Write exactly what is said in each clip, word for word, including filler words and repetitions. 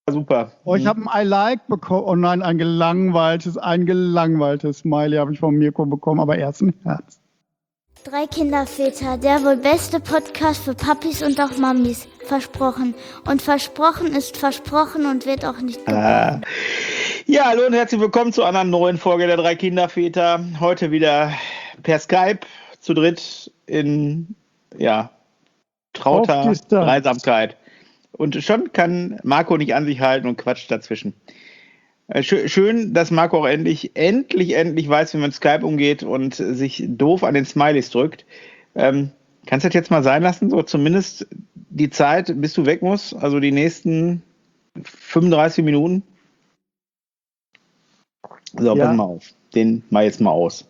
Super. Oh, ich habe ein I like bekommen. Oh nein, ein gelangweiltes, ein gelangweiltes Smiley habe ich von Mirko bekommen, aber erst ein Herz. Drei Kinderväter, der wohl beste Podcast für Papis und auch Mamis. Versprochen. Und versprochen ist versprochen und wird auch nicht gebrochen. Ah. Ja, hallo und herzlich willkommen zu einer neuen Folge der Drei Kinderväter. Heute wieder per Skype zu dritt in, ja, trauter Dreisamkeit. Und schon kann Marco nicht an sich halten und quatscht dazwischen. Schön, dass Marco auch endlich, endlich, endlich weiß, wie man mit Skype umgeht und sich doof an den Smileys drückt. Ähm, kannst du das jetzt mal sein lassen? So zumindest die Zeit, bis du weg musst, also die nächsten fünfunddreißig Minuten. So, ja. Pass mal auf. Den mal jetzt mal aus.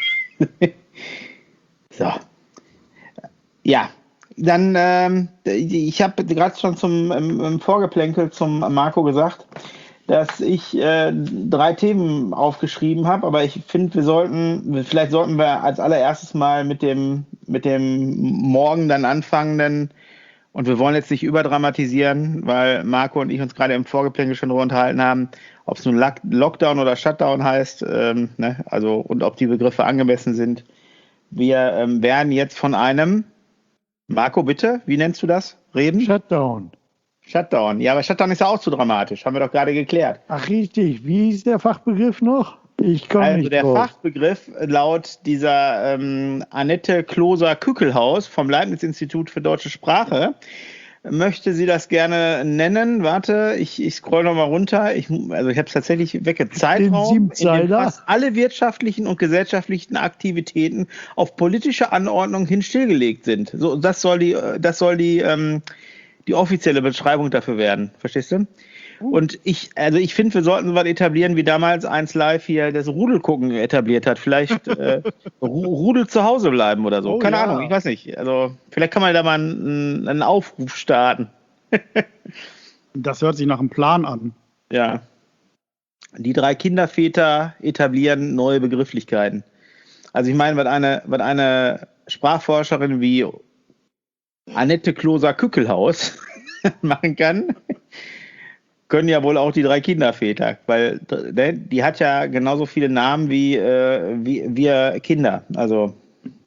So. Ja. Dann, ähm, ich habe gerade schon zum im, im Vorgeplänkel zum Marco gesagt, dass ich äh, drei Themen aufgeschrieben habe, aber ich finde, wir sollten, vielleicht sollten wir als allererstes mal mit dem, mit dem morgen dann anfangen, denn, und wir wollen jetzt nicht überdramatisieren, weil Marco und ich uns gerade im Vorgeplänkel schon darüber unterhalten haben, ob es nun Lockdown oder Shutdown heißt, ähm, ne, also, und ob die Begriffe angemessen sind. Wir ähm, werden jetzt von einem Marco, bitte, wie nennst du das? Reden? Shutdown. Shutdown. Ja, aber Shutdown ist ja auch zu dramatisch. Haben wir doch gerade geklärt. Ach, richtig. Wie ist der Fachbegriff noch? Ich komme also nicht der drauf. Fachbegriff laut dieser ähm, Annette Kloser-Kückelhaus vom Leibniz-Institut für Deutsche Sprache möchte sie das gerne nennen. Warte, ich, ich scroll nochmal runter. Ich, also ich habe es tatsächlich wegge. Zeitraum, in dem fast alle wirtschaftlichen und gesellschaftlichen Aktivitäten auf politische Anordnung hin stillgelegt sind. So, das soll die, das soll die, ähm, die offizielle Beschreibung dafür werden. Verstehst du? Und ich, also ich finde, wir sollten so was etablieren, wie damals eins Live hier das Rudelgucken etabliert hat. Vielleicht äh, Rudel zu Hause bleiben oder so. Oh, Keine ja. Ahnung, ich weiß nicht. Also vielleicht kann man da mal einen, einen Aufruf starten. Das hört sich nach einem Plan an. Ja. Die drei Kinderväter etablieren neue Begrifflichkeiten. Also ich meine, was eine, was eine Sprachforscherin wie Annette Kloser-Kückelhaus machen kann, können ja wohl auch die drei Kinderväter, weil ne, die hat ja genauso viele Namen wie, äh, wie wir Kinder. Also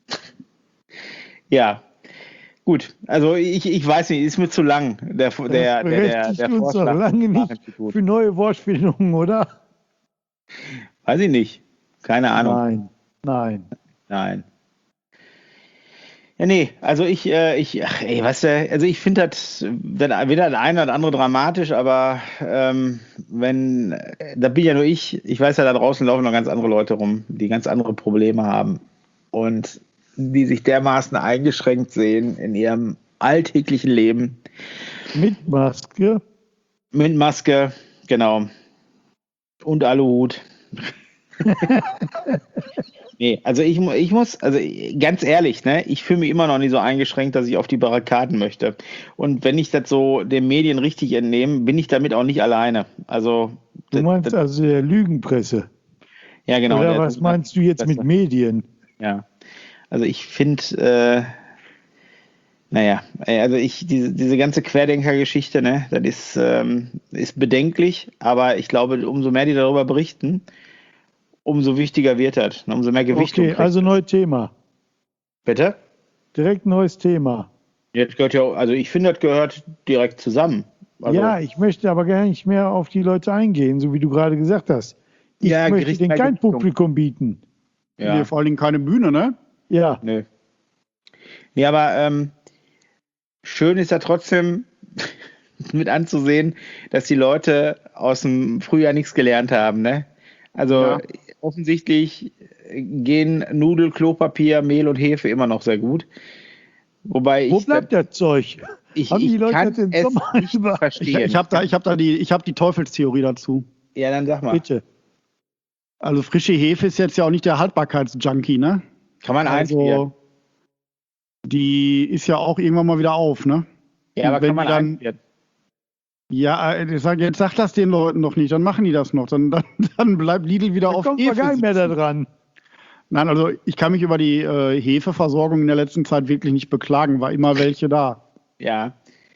ja, gut. Also ich, ich weiß nicht, ist mir zu lang, der, der, der, der, der uns Vorschlag. Noch lange nicht für neue Wortfindungen, oder? Weiß ich nicht. Keine Ahnung. Nein, nein. Nein. Ja, nee, also ich, äh, ich, ach, ey, weißt du, also ich finde das weder das eine oder andere dramatisch, aber ähm, wenn, da bin ja nur ich, ich weiß ja, da draußen laufen noch ganz andere Leute rum, die ganz andere Probleme haben und die sich dermaßen eingeschränkt sehen in ihrem alltäglichen Leben. Mit Maske? Mit Maske, genau. Und Aluhut. Nee, also ich, ich muss, also ganz ehrlich, ne, ich fühle mich immer noch nicht so eingeschränkt, dass ich auf die Barrikaden möchte. Und wenn ich das so den Medien richtig entnehme, bin ich damit auch nicht alleine. Also du meinst das, also der Lügenpresse? Ja, genau. Oder was meinst du jetzt mit Medien? Ja, also ich finde, äh, naja, also ich, diese, diese ganze Querdenker-Geschichte, ne, das ist, ähm, ist bedenklich, aber ich glaube, umso mehr die darüber berichten, umso wichtiger wird das, umso mehr Gewichtung. Okay, also neues Thema. Bitte? Direkt neues Thema. Jetzt gehört ja, also ich finde, das gehört direkt zusammen. Also, ja, ich möchte aber gar nicht mehr auf die Leute eingehen, so wie du gerade gesagt hast. Ich ja, möchte denen kein Gewichtung. Publikum bieten. Ja. Nee, vor allen Dingen keine Bühne, ne? Ja. Nö. Nee, aber ähm, schön ist ja trotzdem mit anzusehen, dass die Leute aus dem Frühjahr nichts gelernt haben, ne? Also ja. Offensichtlich gehen Nudel, Klopapier, Mehl und Hefe immer noch sehr gut. Wobei Wo ich bleibt das Zeug? Ich, Haben die ich Leute kann den es Sommer nicht über? verstehen. Ich, ich habe da, ich hab da die, ich hab die Teufelstheorie dazu. Ja, dann sag mal. Bitte. Also frische Hefe ist jetzt ja auch nicht der Haltbarkeitsjunkie, ne? Kann man also, einfrieren. Die ist ja auch irgendwann mal wieder auf, ne? Ja, aber wenn kann man dann, einfrieren. Ja, ich sag, jetzt sag das den Leuten noch nicht, dann machen die das noch. Dann, dann, dann bleibt Lidl wieder da auf kommt Hefe man gar nicht mehr da dran. Nein, also ich kann mich über die äh, Hefeversorgung in der letzten Zeit wirklich nicht beklagen, war immer welche da. Ja.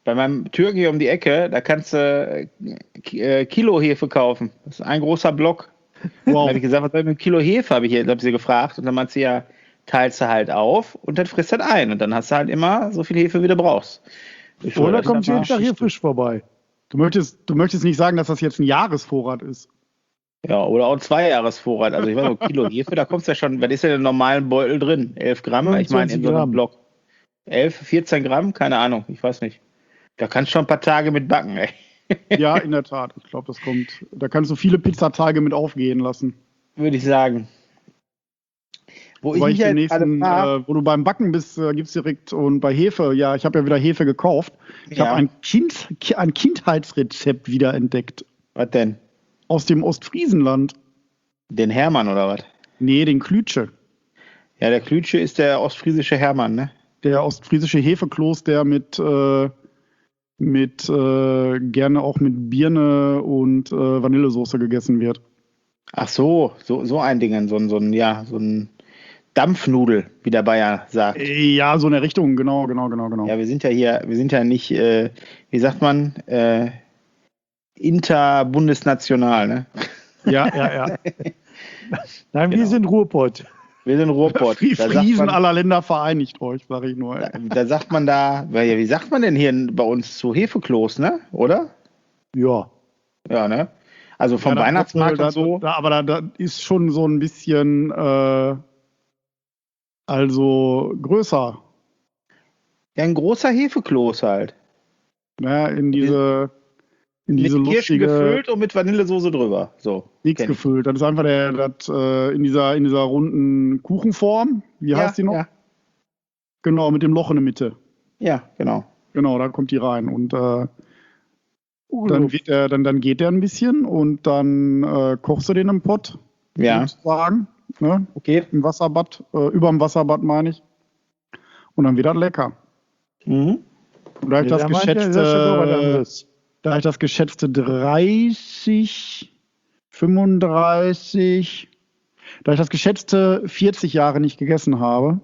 Bei meinem Türken hier um die Ecke, da kannst du äh, Kilo Hefe kaufen. Das ist ein großer Block. Wow. Dann habe ich gesagt, was soll ich mit einem Kilo Hefe, habe ich, hab sie gefragt. Und dann meint sie, ja, teilst du halt auf und dann frisst du halt ein. Und dann hast du halt immer so viel Hefe, wie du brauchst. Ich Oder kommt jeden Tag hier frisch vorbei. Du möchtest, du möchtest nicht sagen, dass das jetzt ein Jahresvorrat ist. Ja, oder auch ein Zweijahresvorrat. Also ich weiß noch, Kilo Hefe, da kommst du ja schon, was ist ja in einem normalen Beutel drin? elf Gramm? Ich meine, in so einem Block. elf, vierzehn Gramm? Keine Ahnung, ich weiß nicht. Da kannst du schon ein paar Tage mit backen, ey. Ja, in der Tat. Ich glaube, das kommt. Da kannst du viele Pizzatage mit aufgehen lassen. Würde ich sagen. Wo, ich ich den nächsten, äh, wo du beim Backen bist, äh, gibt es direkt und bei Hefe, ja, ich habe ja wieder Hefe gekauft. Ich ja. habe ein, kind, ein Kindheitsrezept wieder entdeckt. Was denn? Aus dem Ostfriesenland. Den Hermann oder was? Nee, den Klütsche. Ja, der Klütsche ist der ostfriesische Hermann, ne? Der ostfriesische Hefekloß, der mit, äh, mit äh, gerne auch mit Birne und äh, Vanillesoße gegessen wird. Ach so, so, so ein Ding, so ein, so ein, ja, so ein Dampfnudel, wie der Bayer sagt. Ja, so in der Richtung, genau, genau, genau, genau. Ja, wir sind ja hier, wir sind ja nicht, äh, wie sagt man, äh, interbundesnational, ne? Ja, ja, ja. Nein, wir genau. sind Ruhrpott. Wir sind Ruhrpott. Die Friesen aller Länder vereinigt euch, sage ich nur. Da, da sagt man da, wie sagt man denn hier bei uns zu Hefekloß, ne? Oder? Ja. Ja, ne? Also vom ja, Weihnachtsmarkt und so. Da, aber da, da ist schon so ein bisschen, äh, also größer. Ja, ein großer Hefekloß halt. Ja, in diese... In mit diese Kirschen lustige, gefüllt und mit Vanillesoße drüber. So. Nichts gefüllt. Das ist einfach der, das, äh, in, dieser, in dieser runden Kuchenform. Wie ja, heißt die noch? Ja. Genau, mit dem Loch in der Mitte. Ja, genau. Genau, da kommt die rein. Und äh, uh, dann, wird der, dann, dann geht der ein bisschen und dann äh, kochst du den im Pott. Ja. Sozusagen. Ne? Okay. Im Wasserbad, äh, über dem Wasserbad meine ich. Und dann wird das lecker. Mhm. Und da habe ich das geschätzte... Da habe ich das geschätzte dreißig, fünfunddreißig, da ich das geschätzte vierzig Jahre nicht gegessen habe.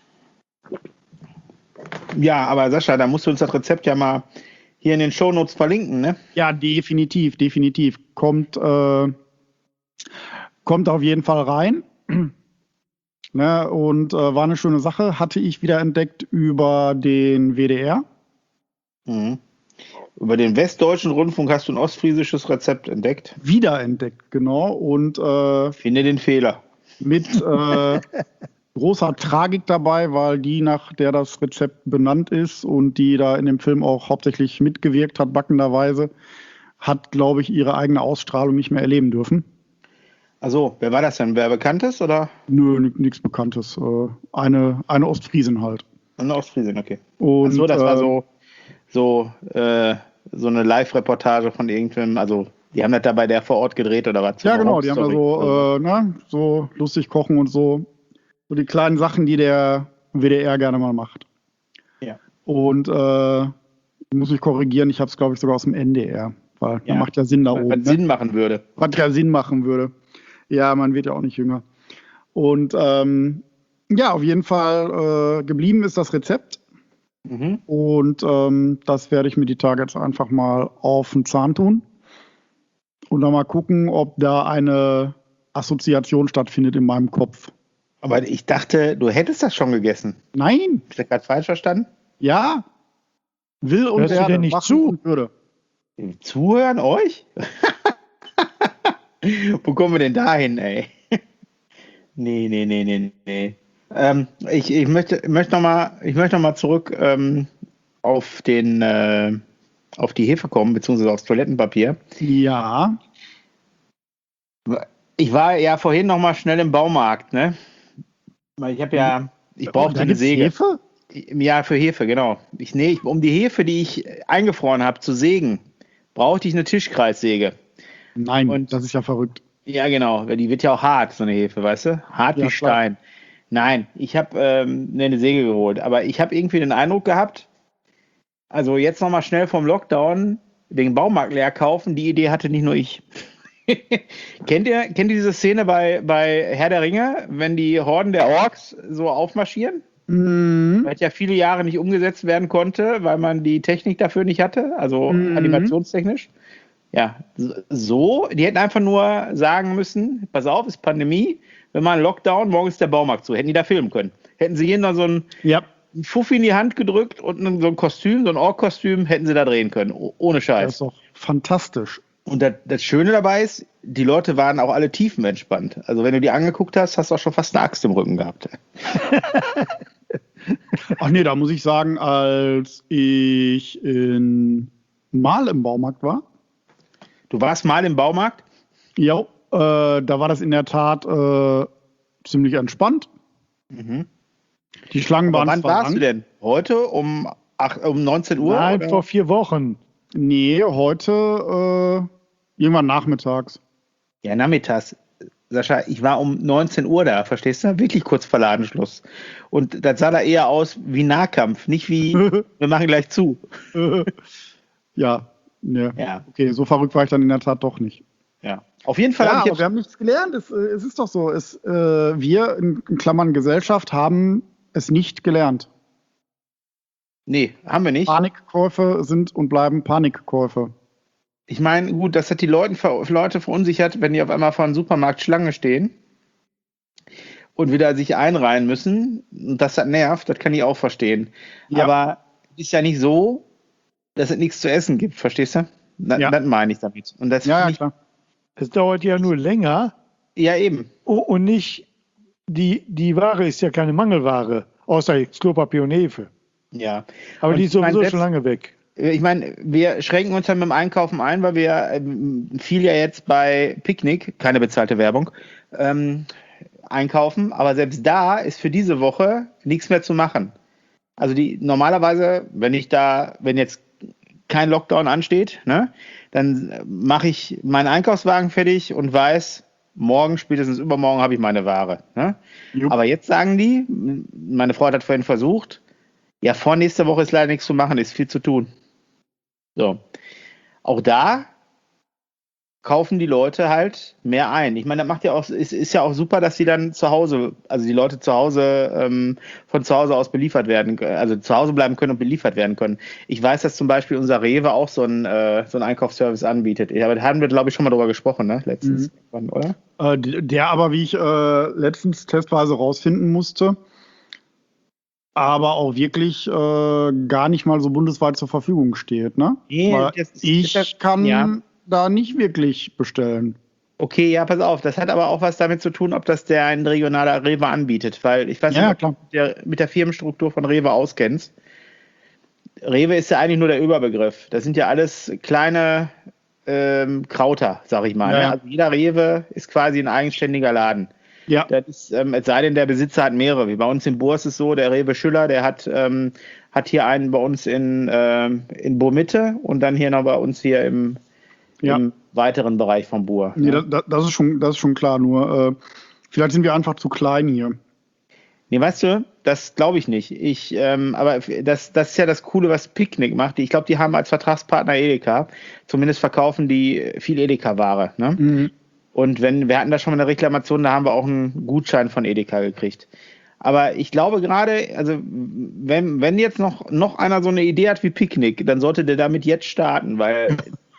Ja, aber Sascha, da musst du uns das Rezept ja mal hier in den Shownotes verlinken, ne? Ja, definitiv, definitiv. Kommt, äh, kommt auf jeden Fall rein. Ne, und äh, war eine schöne Sache. Hatte ich wieder entdeckt über den W D R. Mhm. Über den Westdeutschen Rundfunk hast du ein ostfriesisches Rezept entdeckt? Wiederentdeckt, genau. Und äh, finde den Fehler. Mit äh, großer Tragik dabei, weil die, nach der das Rezept benannt ist und die da in dem Film auch hauptsächlich mitgewirkt hat, backenderweise, hat, glaube ich, ihre eigene Ausstrahlung nicht mehr erleben dürfen. Also, wer war das denn? Wer Bekanntes, oder? Nö, nichts Bekanntes. Äh, eine, eine Ostfriesin halt. Eine Ostfriesin, okay. Und, Ach so, das äh, war so... so, äh, so eine Live-Reportage von irgendwem, also die haben das da bei der vor Ort gedreht oder was? Ja, genau, die haben da so, äh, ne, so lustig kochen und so, so die kleinen Sachen, die der W D R gerne mal macht. Ja. Und äh, muss ich korrigieren, ich habe es, glaube ich, sogar aus dem N D R, weil ja. macht ja Sinn da was, oben. Was ne? Sinn machen würde. Was ja Sinn machen würde. Ja, man wird ja auch nicht jünger. Und ähm, ja, auf jeden Fall äh, geblieben ist das Rezept. Mhm. Und ähm, das werde ich mir die Tage jetzt einfach mal auf den Zahn tun und dann mal gucken, ob da eine Assoziation stattfindet in meinem Kopf. Aber ich dachte, du hättest das schon gegessen. Nein. Ist das gerade falsch verstanden? Ja. Will und Hörst werde, du denn nicht zu? Und würde. Zuhören euch? Wo kommen wir denn dahin, ey? nee, nee, nee, nee, nee. Ähm, ich, ich möchte, möchte nochmal noch mal zurück ähm, auf, den, äh, auf die Hefe kommen, beziehungsweise aufs Toilettenpapier. Ja. Ich war ja vorhin nochmal schnell im Baumarkt, ne? Weil ich habe ja, ich brauchte eine Säge. Hefe? Ja, für Hefe, genau. Ich, nee, ich, um die Hefe, die ich eingefroren habe, zu sägen, brauchte ich eine Tischkreissäge. Nein, und das ist ja verrückt. Ja, genau, weil die wird ja auch hart, so eine Hefe, weißt du? Hart ja, wie Stein. Klar. Nein, ich habe ähm, eine Säge geholt, aber ich habe irgendwie den Eindruck gehabt, also jetzt nochmal schnell vom Lockdown den Baumarkt leer kaufen, die Idee hatte nicht nur ich. kennt ihr, kennt ihr diese Szene bei, bei Herr der Ringe, wenn die Horden der Orks so aufmarschieren? Mhm. Was ja viele Jahre nicht umgesetzt werden konnte, weil man die Technik dafür nicht hatte, also mhm. animationstechnisch. Ja, so, die hätten einfach nur sagen müssen, pass auf, ist Pandemie, wir machen Lockdown, morgen ist der Baumarkt zu. Hätten die da filmen können. Hätten sie jedem noch so ein ja. Fuffi in die Hand gedrückt und so ein Kostüm, so ein Ork-Kostüm, hätten sie da drehen können, ohne Scheiß. Das ist doch fantastisch. Und das, das Schöne dabei ist, die Leute waren auch alle tiefenentspannt. Also wenn du die angeguckt hast, hast du auch schon fast eine Axt im Rücken gehabt. Ach nee, da muss ich sagen, als ich in mal im Baumarkt war. Du warst mal im Baumarkt? Ja, äh, da war das in der Tat äh, ziemlich entspannt. Mhm. Die Schlangen waren wann zwar warst lang. du denn? Heute um, ach, um neunzehn Uhr? Nein, oder? vor vier Wochen. Nee, heute äh, irgendwann nachmittags. Ja, nachmittags. Sascha, ich war um neunzehn Uhr da, verstehst du? Wirklich kurz vor Ladenschluss. Und das sah da eher aus wie Nahkampf, nicht wie, wir machen gleich zu. ja, ne. Ja. Okay, so verrückt war ich dann in der Tat doch nicht. Ja, auf jeden Fall. Ja, hab ich aber jetzt wir haben nichts gelernt. Es, es ist doch so. Es, äh, wir, in, in Klammern Gesellschaft, haben es nicht gelernt. Nee, haben wir nicht. Panikkäufe sind und bleiben Panikkäufe. Ich meine, gut, das hat die Leute, Leute verunsichert, wenn die auf einmal vor einem Supermarkt Schlange stehen und wieder sich einreihen müssen. Und das hat nervt, das kann ich auch verstehen. Ja. Aber es ist ja nicht so, dass es nichts zu essen gibt, verstehst du? Das, Ja. das meine ich damit. Und das Ja, ja, finde ich- klar. Es dauert ja nur länger ja, eben. o- und nicht, die, die Ware ist ja keine Mangelware, außer jetzt Klopapier und Hefe. Ja. Aber Und die ist ich meine, sowieso selbst- schon lange weg. Ich meine, wir schränken uns dann mit dem Einkaufen ein, weil wir ähm, viel ja jetzt bei Picknick, keine bezahlte Werbung, ähm, einkaufen. Aber selbst da ist für diese Woche nichts mehr zu machen. Also die normalerweise, wenn ich da, wenn jetzt kein Lockdown ansteht, ne, dann mache ich meinen Einkaufswagen fertig und weiß, morgen, spätestens übermorgen habe ich meine Ware. Ne? Jupp. Aber jetzt sagen die, meine Frau hat vorhin versucht, ja, vor nächster Woche ist leider nichts zu machen, ist viel zu tun. So. Auch da kaufen die Leute halt mehr ein. Ich meine, das macht ja auch, ist, ist ja auch super, dass sie dann zu Hause, also die Leute zu Hause, ähm, von zu Hause aus beliefert werden, also zu Hause bleiben können und beliefert werden können. Ich weiß, dass zum Beispiel unser Rewe auch so einen, äh, so einen Einkaufsservice anbietet. Ja, aber da haben wir, glaube ich, schon mal drüber gesprochen, ne, letztens, mhm. oder? Äh, der aber, wie ich äh, letztens testweise rausfinden musste, aber auch wirklich äh, gar nicht mal so bundesweit zur Verfügung steht. Ne? Nee, Weil das ist- ich das- kann ja. da nicht wirklich bestellen. Okay, ja, pass auf, das hat aber auch was damit zu tun, ob das der ein regionaler Rewe anbietet, weil ich weiß Ja, nicht, klar. ob du dich mit der Firmenstruktur von Rewe auskennst. Rewe ist ja eigentlich nur der Überbegriff. Das sind ja alles kleine ähm, Krauter, sag ich mal. Ja, Ne? ja. Also jeder Rewe ist quasi ein eigenständiger Laden. Ja, Das ist, ähm, es sei denn, der Besitzer hat mehrere. Wie bei uns in Bohr ist es so, der Rewe Schüller, der hat, ähm, hat hier einen bei uns in, ähm, in Bohr-Mitte und dann hier noch bei uns hier im, Ja. im weiteren Bereich von Bohr. nee, das, das, das, ist schon, das ist schon klar. Nur äh, vielleicht sind wir einfach zu klein hier. Nee, weißt du, das glaube ich nicht. Ich, ähm, aber das, das ist ja das Coole, was Picknick macht. Ich glaube, die haben als Vertragspartner Edeka. Zumindest verkaufen die viel Edeka-Ware. Ne? Mhm. Und wenn, wir hatten da schon mal eine Reklamation, da haben wir auch einen Gutschein von Edeka gekriegt. Aber ich glaube gerade, also wenn, wenn jetzt noch, noch einer so eine Idee hat wie Picknick, dann sollte der damit jetzt starten, weil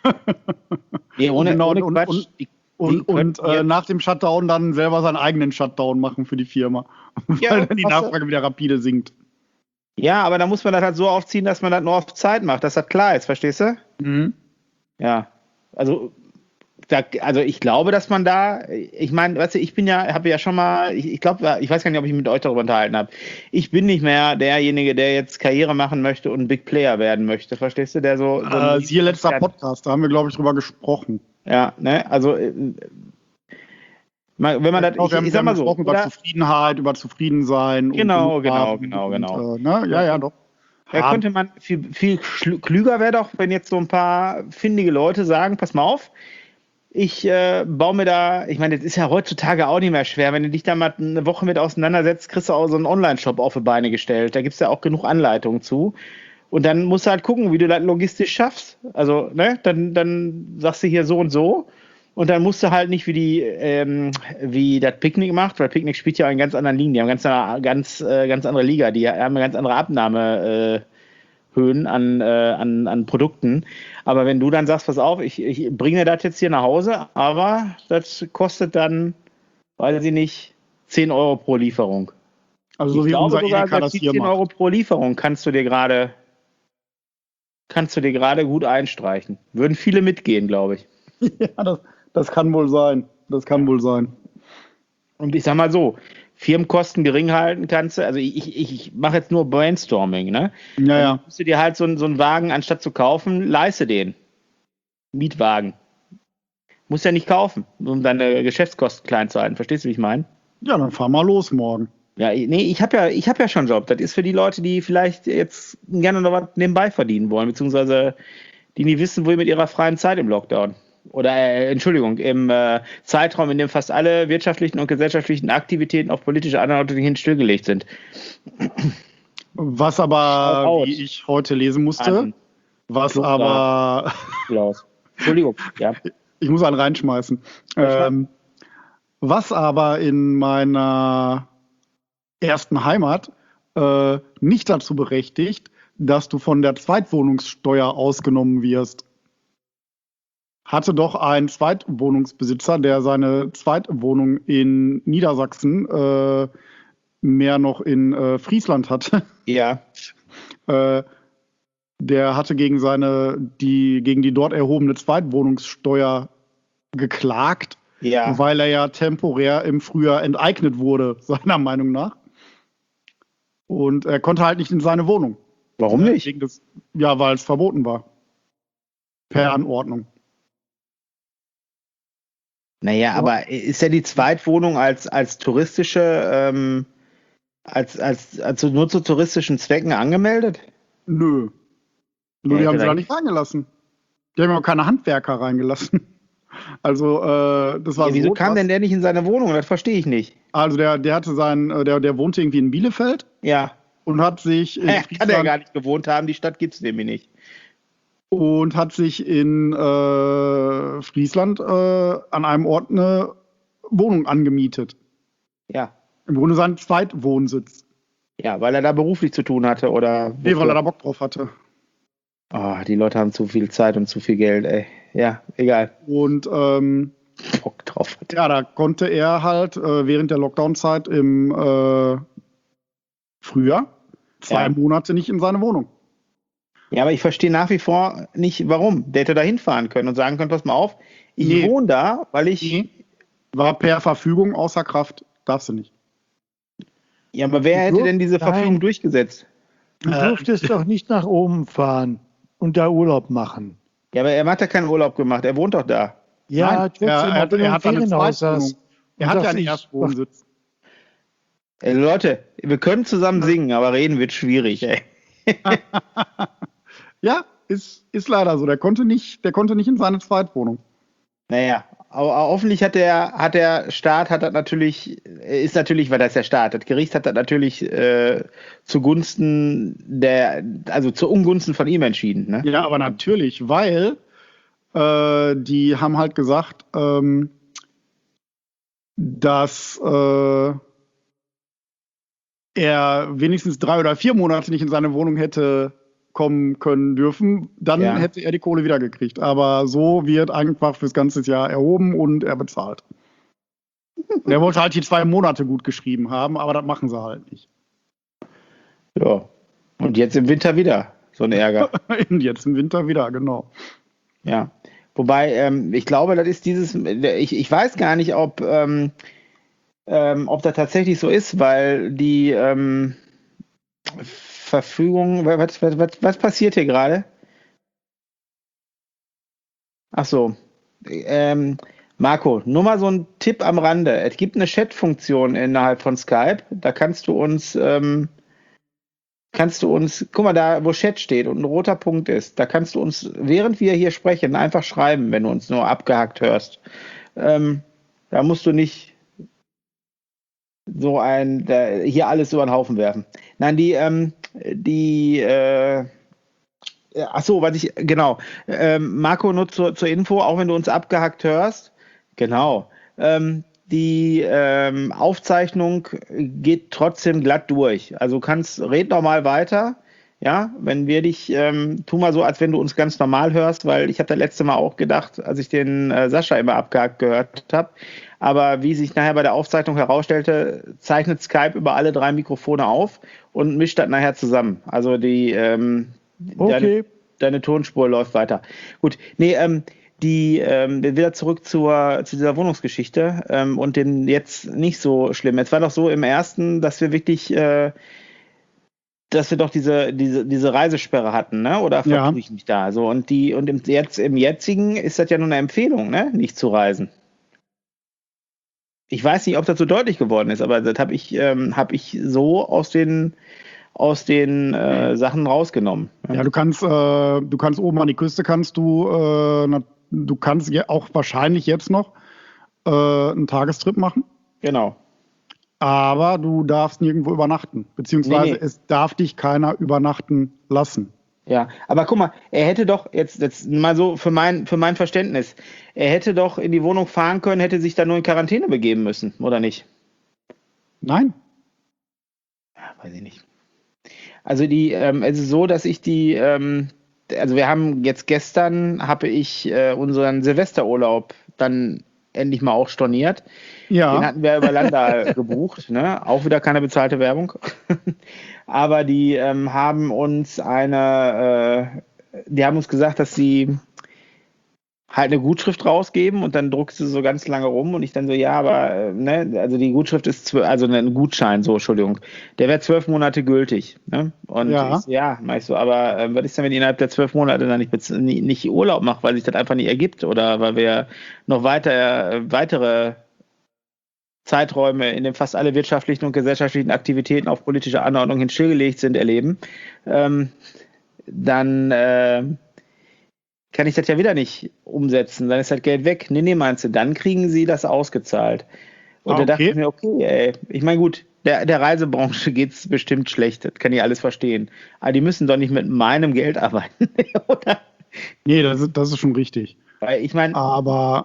nee, ohne, Genau, ohne und- Quatsch. und- die, die Und, und könnten äh, jetzt- nach dem Shutdown dann selber seinen eigenen Shutdown machen für die Firma. Ja, Weil dann die was- Nachfrage wieder rapide sinkt. ja, aber da muss man das halt so aufziehen, dass man das nur auf Zeit macht, dass das klar ist, verstehst du? Mhm. Ja, also, da, also ich glaube, dass man da, ich meine, weißt du, ich bin ja, habe ja schon mal, ich, ich glaube, ich weiß gar nicht, ob ich mit euch darüber unterhalten habe. Ich bin nicht mehr derjenige, der jetzt Karriere machen möchte und ein Big Player werden möchte, verstehst du? Der so, so Äh, siehe letzter Podcast, da haben wir, glaube ich, drüber gesprochen. Ja, ne, also äh, mal- wenn man das, Genau, ich, wir haben, ich wir sag haben mal so, gesprochen über oder? Zufriedenheit, über Zufriedensein. Genau, und genau, Haben genau, und, genau. Äh, ne? Ja, ja, doch. Da Ja, könnte man viel, viel schl- klüger wäre doch, wenn jetzt so ein paar findige Leute sagen, pass mal auf, ich äh, baue mir da, ich meine, das ist ja heutzutage auch nicht mehr schwer, wenn du dich da mal eine Woche mit auseinandersetzt, kriegst du auch so einen Online-Shop auf die Beine gestellt, da gibt es ja auch genug Anleitungen zu und dann musst du halt gucken, wie du das logistisch schaffst, also, ne, dann, dann sagst du hier so und so Und dann musst du halt nicht wie die, ähm, wie das Picknick macht, weil Picknick spielt ja in ganz anderen Ligen. Die haben ganz, ganz, äh, ganz andere Liga. Die haben eine ganz andere Abnahmehöhen äh, an, äh, an, an Produkten. Aber wenn du dann sagst, pass auf, ich, ich bringe das jetzt hier nach Hause, aber das kostet dann, weiß ich nicht, zehn Euro pro Lieferung. Also so ich wie glaube unser sogar, Edeka das die hier zehn macht. Euro pro Lieferung kannst du dir gerade kannst du dir gerade gut einstreichen. Würden viele mitgehen, glaube ich. Ja, das, das kann wohl sein. Das kann wohl sein. Und ich sag mal so, Firmenkosten gering halten kannst du, also ich, ich, ich mache jetzt nur Brainstorming, ne? Ja, ja. Dann musst du dir halt so, so einen Wagen, anstatt zu kaufen, leiste den. Mietwagen. Musst ja nicht kaufen, um deine Geschäftskosten klein zu halten. Verstehst du, wie ich meine? Ja, dann fahr mal los morgen. Ja, nee, ich habe ja, ich habe ja schon einen Job. Das ist für die Leute, die vielleicht jetzt gerne noch was nebenbei verdienen wollen, beziehungsweise die nie wissen, wohin mit ihrer freien Zeit im Lockdown. Oder, äh, Entschuldigung, im äh, Zeitraum, in dem fast alle wirtschaftlichen und gesellschaftlichen Aktivitäten auf politische Anordnung hin stillgelegt sind. Was aber, Shout out wie ich heute lesen musste, an was Klubrat. aber, Klaus. Entschuldigung, ja. ich muss einen reinschmeißen. Ähm, was aber in meiner ersten Heimat äh, nicht dazu berechtigt, dass du von der Zweitwohnungssteuer ausgenommen wirst. Hatte doch ein Zweitwohnungsbesitzer, der seine Zweitwohnung in Niedersachsen, äh, mehr noch in äh, Friesland hatte. Ja. Äh, der hatte gegen seine, die, gegen die dort erhobene Zweitwohnungssteuer geklagt, Ja. weil er ja temporär im Frühjahr enteignet wurde, seiner Meinung nach. Und er konnte halt nicht in seine Wohnung. Warum nicht? Wegen des, ja, weil es verboten war. Per Anordnung. Naja, aber ist ja die Zweitwohnung als, als touristische, ähm, als, als, also nur zu touristischen Zwecken angemeldet? Nö. Nur Ja, die haben sie da vielleicht. nicht reingelassen. Die haben auch keine Handwerker reingelassen. Also, äh, das war Ja, wieso so. kam krass. denn der nicht in seine Wohnung? Das verstehe ich nicht. Also, der, der hatte sein, äh, der, der wohnte irgendwie in Bielefeld Ja. und hat sich in Ja, kann der Friesland gar nicht gewohnt haben, die Stadt gibt es nämlich nicht. und hat sich in äh, Friesland äh, an einem Ort eine Wohnung angemietet. Ja. Im Grunde sein Zweitwohnsitz. Ja, weil er da beruflich zu tun hatte oder. Nee, weil er da Bock drauf hatte. Oh, die Leute haben zu viel Zeit und zu viel Geld, ey. Ja, egal. Und ähm, Bock drauf hatte. ja, da konnte er halt äh, während der Lockdown-Zeit im äh, Frühjahr zwei Ja. Monate nicht in seine Wohnung. Ja, aber ich verstehe nach wie vor nicht, warum. Der hätte da hinfahren können und sagen können, pass mal auf, ich Nee. wohne da, weil ich. Nee. War per Verfügung außer Kraft. Darfst du nicht. Ja, aber wer hätte Du- denn diese Nein. Verfügung durchgesetzt? Du Äh, durftest doch nicht nach oben fahren und da Urlaub machen. Ja, aber er hat ja keinen Urlaub gemacht, er wohnt doch da. Ja, Nein, trotzdem, er, er, wenn du er im hat eine Ferienhaus Zweitwohnung. saßt Er und hat ja sagst, einen ich- Erstwohnsitz. Ey, Leute, wir können zusammen singen, aber reden wird schwierig, ey. Ja, ist, ist leider so. Der konnte nicht, der konnte nicht in seine Zweitwohnung. Naja, aber hoffentlich hat der, hat der Staat, hat das natürlich, ist natürlich, weil das ist der Staat, das Gericht hat das natürlich äh, zugunsten der, also zu Ungunsten von ihm entschieden, ne? Ja, aber natürlich, weil äh, die haben halt gesagt, ähm, dass äh, er wenigstens drei oder vier Monate nicht in seine Wohnung hätte kommen können dürfen, dann Ja. hätte er die Kohle wieder gekriegt. Aber so wird einfach fürs ganze Jahr erhoben und er bezahlt. Und er wollte halt die zwei Monate gut geschrieben haben, aber das machen sie halt nicht. Ja. Und jetzt im Winter wieder so ein Ärger. Und jetzt im Winter wieder, genau. Ja. Wobei, ähm, ich glaube, das ist dieses, ich, ich weiß gar nicht, ob, ähm, ähm, ob das tatsächlich so ist, weil die ähm, Verfügung, was, was, was, was passiert hier gerade? Ach so. Ähm, Marco, nur mal so ein Tipp am Rande. Es gibt eine Chat-Funktion innerhalb von Skype. Da kannst du uns, ähm, kannst du uns, guck mal da, wo Chat steht und ein roter Punkt ist, da kannst du uns, während wir hier sprechen, einfach schreiben, wenn du uns nur abgehackt hörst. Ähm, da musst du nicht so ein, da, hier alles über den Haufen werfen. Nein, die, ähm, die, äh, ach so, was ich, genau, ähm, Marco, nur zur, zur Info, auch wenn du uns abgehackt hörst, Genau. Ähm, die ähm, Aufzeichnung geht trotzdem glatt durch. Also kannst, red noch mal weiter. Ja, wenn wir dich, ähm, tu mal so, als wenn du uns ganz normal hörst, weil ich habe das letzte Mal auch gedacht, als ich den äh, Sascha immer abgehakt gehört habe. Aber wie sich nachher bei der Aufzeichnung herausstellte, zeichnet Skype über alle drei Mikrofone auf und mischt das nachher zusammen. Also die ähm, Okay. deine, deine Tonspur läuft weiter. Gut, nee, ähm, die ähm, wieder zurück zur, zu dieser Wohnungsgeschichte ähm, und den jetzt nicht so schlimm. Es war doch so im ersten, dass wir wirklich, äh, dass wir doch diese, diese, diese Reisesperre hatten, ne? Oder Ja. vertue ich mich da? So, und die, und im, jetzt im jetzigen ist das ja nur eine Empfehlung, ne? Nicht zu reisen. Ich weiß nicht, ob das so deutlich geworden ist, aber das habe ich, ähm, hab ich so aus den, aus den äh, Sachen rausgenommen. Ja, du kannst, äh, du kannst oben an die Küste, kannst du, äh, na, du kannst ja auch wahrscheinlich jetzt noch äh, einen Tagestrip machen, Genau. aber du darfst nirgendwo übernachten, beziehungsweise Nee, nee. es darf dich keiner übernachten lassen. Ja, aber guck mal, er hätte doch, jetzt, jetzt mal so für mein, für mein Verständnis, er hätte doch in die Wohnung fahren können, hätte sich dann nur in Quarantäne begeben müssen, oder nicht? Nein? Ja, weiß ich nicht. Also die, ähm, es ist so, dass ich die, ähm, also wir haben jetzt gestern, habe ich äh, unseren Silvesterurlaub dann endlich mal auch storniert. Den Ja, hatten wir über Landa gebucht, ne? Auch wieder keine bezahlte Werbung. Aber die ähm, haben uns eine, äh, die haben uns gesagt, dass sie halt eine Gutschrift rausgeben und dann druckst du so ganz lange rum und ich dann so, ja, aber, äh, ne, also die Gutschrift ist, zwölf, also ein Gutschein, so, Entschuldigung, der wäre zwölf Monate gültig, ne? Und Ja. ich so, ja, mach ich so, aber äh, was ist denn, wenn ich innerhalb der zwölf Monate dann nicht, bez- nie- nicht Urlaub mache, weil sich das einfach nicht ergibt oder weil wir noch weiter, äh, weitere Zeiträume, in denen fast alle wirtschaftlichen und gesellschaftlichen Aktivitäten auf politische Anordnung hin stillgelegt sind, erleben, ähm, dann äh, kann ich das ja wieder nicht umsetzen. Dann ist das Geld weg. Nee, nee, meinst du, dann kriegen sie das ausgezahlt. Und Ah, da dachte okay. ich mir, okay, ey, ich meine, gut, der, der Reisebranche geht's bestimmt schlecht, das kann ich alles verstehen. Aber die müssen doch nicht mit meinem Geld arbeiten, oder? Nee, das ist, das ist schon richtig. Weil ich meine, Aber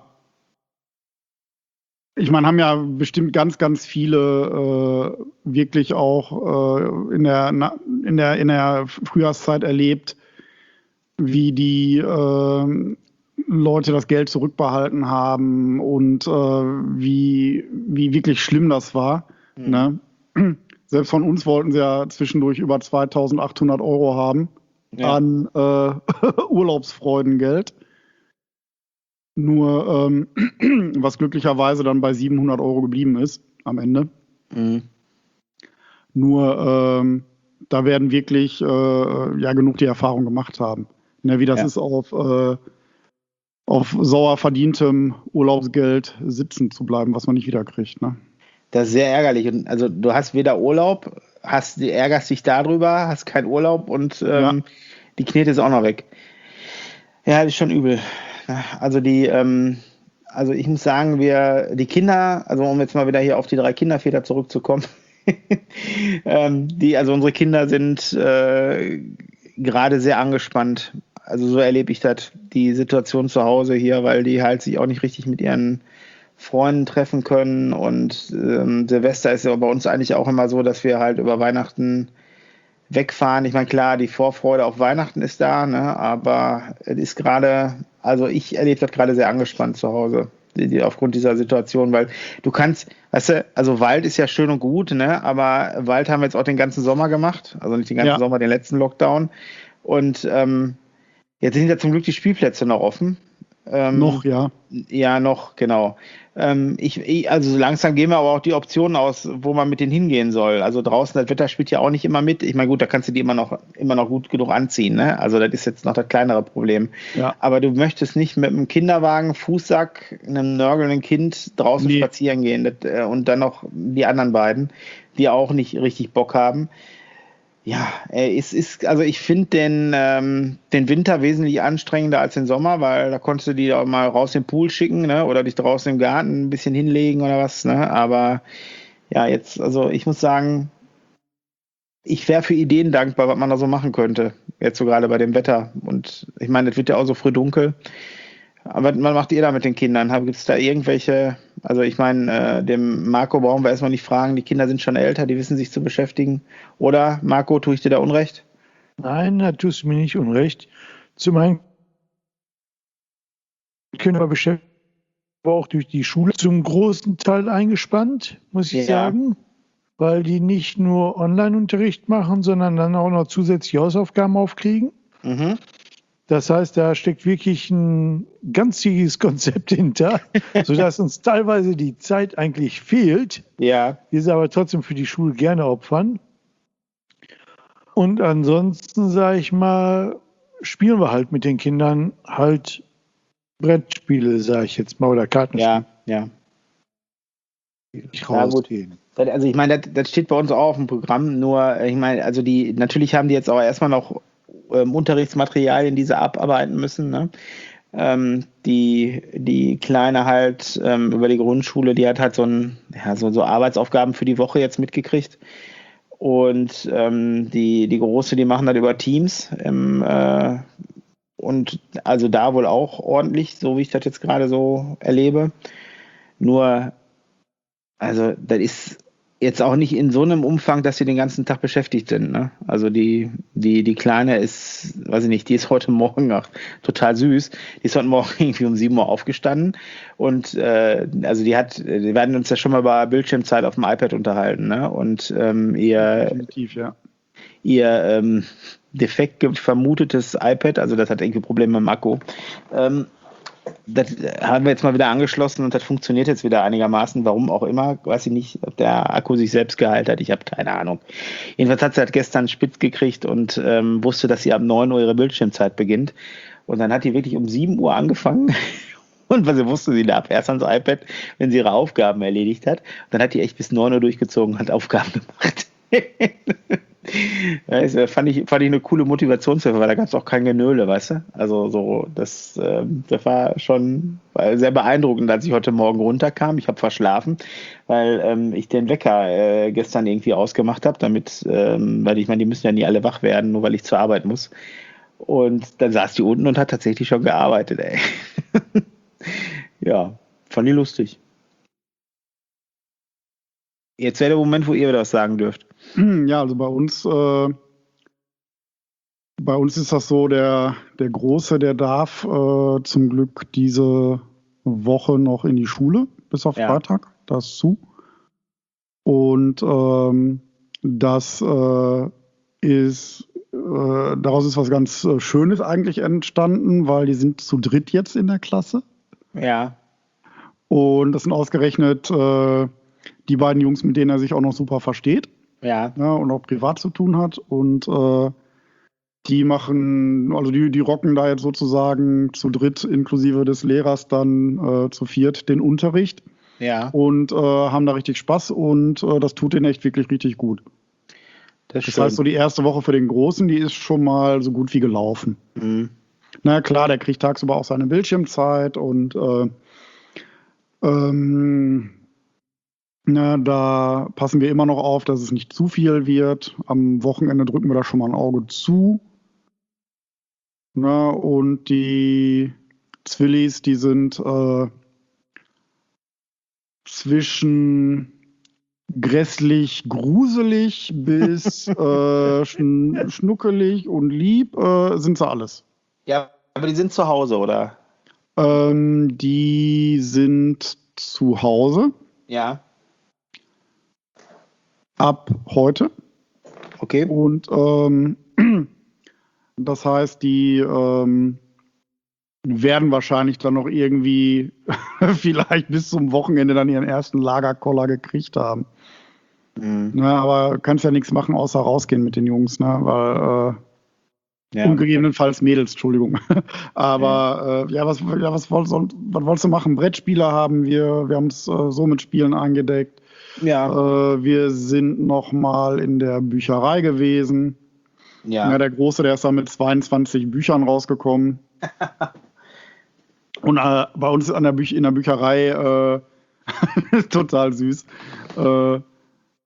ich meine, haben ja bestimmt ganz, ganz viele äh, wirklich auch äh, in der, na, in der, in der Frühjahrszeit erlebt, wie die äh, Leute das Geld zurückbehalten haben und äh, wie, wie wirklich schlimm das war. Mhm. Ne? Selbst von uns wollten sie ja zwischendurch über zweitausendachthundert Euro haben ja, an äh, Urlaubsfreudengeld. Nur ähm, was glücklicherweise dann bei siebenhundert Euro geblieben ist am Ende. mhm. Nur ähm, da werden wirklich äh, ja genug die Erfahrung gemacht haben. Ne, wie das Ja. ist, auf, äh, auf sauer verdientem Urlaubsgeld sitzen zu bleiben, was man nicht wiederkriegt. Ne? Das ist sehr ärgerlich. Und also du hast weder Urlaub, hast, du ärgerst dich darüber, hast keinen Urlaub und ähm, Ja. die Knete ist auch noch weg. Ja, das ist schon übel. Also die, ähm, also ich muss sagen, wir, die Kinder, also um jetzt mal wieder hier auf die drei Kinderväter zurückzukommen, ähm, die, also unsere Kinder sind äh, gerade sehr angespannt. Also so erlebe ich das, die Situation zu Hause hier, weil die halt sich auch nicht richtig mit ihren Freunden treffen können und ähm, Silvester ist ja bei uns eigentlich auch immer so, dass wir halt über Weihnachten wegfahren. Ich meine, klar, die Vorfreude auf Weihnachten ist da, ne? Aber es ist gerade, also ich erlebe das gerade sehr angespannt zu Hause, die, die, aufgrund dieser Situation, weil du kannst, weißt du, also Wald ist ja schön und gut, ne? Aber Wald haben wir jetzt auch den ganzen Sommer gemacht, also nicht den ganzen Ja. Sommer, den letzten Lockdown. Und ähm, jetzt sind ja zum Glück die Spielplätze noch offen. Ähm, Noch, ja. Ja, noch, genau. Ähm, ich, ich, also so langsam gehen wir aber auch die Optionen aus, wo man mit denen hingehen soll. Also draußen, das Wetter spielt ja auch nicht immer mit. Ich meine, gut, da kannst du die immer noch, immer noch gut genug anziehen, ne? Also das ist jetzt noch das kleinere Problem. Ja. Aber du möchtest nicht mit einem Kinderwagen, Fußsack, einem nörgelnden Kind draußen Nee. spazieren gehen. Das, äh, und dann noch die anderen beiden, die auch nicht richtig Bock haben. Ja, äh, es ist, also ich finde den, ähm, den Winter wesentlich anstrengender als den Sommer, weil da konntest du die auch mal raus in den Pool schicken, ne? Oder dich draußen im Garten ein bisschen hinlegen oder was, ne? Aber ja, jetzt, also ich muss sagen, ich wäre für Ideen dankbar, was man da so machen könnte. Jetzt so gerade bei dem Wetter. Und ich meine, es wird ja auch so früh dunkel. Aber was macht ihr da mit den Kindern? Gibt es da irgendwelche, also ich meine, äh, dem Marco brauchen wir erstmal nicht fragen, die Kinder sind schon älter, die wissen sich zu beschäftigen. Oder, Marco, tue ich dir da Unrecht? Nein, da tust du mir nicht Unrecht. Zum einen können wir beschäftigen, aber auch durch die Schule zum großen Teil eingespannt, muss ich Ja. sagen. Weil die nicht nur Online-Unterricht machen, sondern dann auch noch zusätzliche Hausaufgaben aufkriegen. Mhm. Das heißt, da steckt wirklich ein ganzes Konzept hinter, sodass uns teilweise die Zeit eigentlich fehlt. Ja. Wir sie aber trotzdem für die Schule gerne opfern. Und ansonsten, sage ich mal, spielen wir halt mit den Kindern halt Brettspiele, sage ich jetzt mal, oder Kartenspiele. Ja, ja. Ich Ja, gut. rausgehen. Also ich meine, das, das steht bei uns auch auf dem Programm, nur ich meine, also die, natürlich haben die jetzt auch erstmal noch ähm, Unterrichtsmaterialien, die sie abarbeiten müssen, ne? Ähm, die, die Kleine halt ähm, über die Grundschule, die hat halt so ein, ja, so, so Arbeitsaufgaben für die Woche jetzt mitgekriegt. Und ähm, die, die Große, die machen das über Teams. Ähm, äh, und also da wohl auch ordentlich, so wie ich das jetzt gerade so erlebe. Nur, also das ist jetzt auch nicht in so einem Umfang, dass sie den ganzen Tag beschäftigt sind. Ne? Also die, die, die Kleine ist, weiß ich nicht, die ist heute Morgen auch total süß. Die ist heute Morgen irgendwie um sieben Uhr aufgestanden und äh, also die hat, wir werden uns ja schon mal über Bildschirmzeit auf dem iPad unterhalten, ne? Und ähm, ihr, Definitiv, ja. ihr ähm, defekt vermutetes iPad, also das hat irgendwie Probleme mit dem Akku, ähm, das haben wir jetzt mal wieder angeschlossen und das funktioniert jetzt wieder einigermaßen. Warum auch immer, weiß ich nicht, ob der Akku sich selbst geheilt hat. Ich habe keine Ahnung. Jedenfalls hat sie halt gestern spitz gekriegt und ähm, wusste, dass sie ab neun Uhr ihre Bildschirmzeit beginnt. Und dann hat die wirklich um sieben Uhr angefangen. Und was sie wusste, sie darf erst ans iPad, wenn sie ihre Aufgaben erledigt hat. Und dann hat die echt bis neun Uhr durchgezogen und hat Aufgaben gemacht. Ja, das fand ich, fand ich eine coole Motivationshilfe, weil da gab es auch kein Genöle, weißt du? Also so, das, ähm, das war schon war sehr beeindruckend, als ich heute Morgen runterkam. Ich habe verschlafen, weil ähm, ich den Wecker äh, gestern irgendwie ausgemacht habe, damit, ähm, weil ich meine, die müssen ja nie alle wach werden, nur weil ich zur Arbeit muss. Und dann saß die unten und hat tatsächlich schon gearbeitet, ey. Ja, fand ich lustig. Jetzt wäre der Moment, wo ihr wieder was sagen dürft. Ja, also bei uns, äh, bei uns ist das so, der, der Große, der darf äh, zum Glück diese Woche noch in die Schule, bis auf Ja. Freitag, das ist zu. Und ähm, das äh, ist, äh, daraus ist was ganz äh, Schönes eigentlich entstanden, weil die sind zu dritt jetzt in der Klasse. Ja, Und das sind ausgerechnet äh, die beiden Jungs, mit denen er sich auch noch super versteht. ja, Ja, und auch privat zu tun hat. Und äh, die machen, also die, die rocken da jetzt sozusagen zu dritt inklusive des Lehrers dann äh, zu viert den Unterricht ja. und äh, haben da richtig Spaß und äh, das tut denen echt wirklich richtig gut. Das, Das heißt, so die erste Woche für den Großen, die ist schon mal so gut wie gelaufen. Mhm. Na klar, der kriegt tagsüber auch seine Bildschirmzeit und äh, ähm, na, da passen wir immer noch auf, dass es nicht zu viel wird. Am Wochenende drücken wir da schon mal ein Auge zu. Na, und die Zwillis, die sind äh, zwischen grässlich, gruselig bis äh, schn schnuckelig und lieb, äh, sind sie alles. Ja, aber die sind zu Hause, oder? Ähm, die sind zu Hause Ja, ab heute. okay. Und ähm, das heißt, die ähm, werden wahrscheinlich dann noch irgendwie vielleicht bis zum Wochenende dann ihren ersten Lagerkoller gekriegt haben. Mhm. Na, aber kannst ja nichts machen, außer rausgehen mit den Jungs, ne? Weil äh, Ja. und gegebenenfalls Mädels, Entschuldigung. Aber äh, ja, was, ja was, woll, soll, was wolltest du machen? Brettspiele haben wir, wir haben es äh, so mit Spielen eingedeckt. Ja, Äh, wir sind noch mal in der Bücherei gewesen. Ja. ja. Der Große, der ist da mit zweiundzwanzig Büchern rausgekommen. Und äh, bei uns an der Büch in der Bücherei äh, total süß. Äh,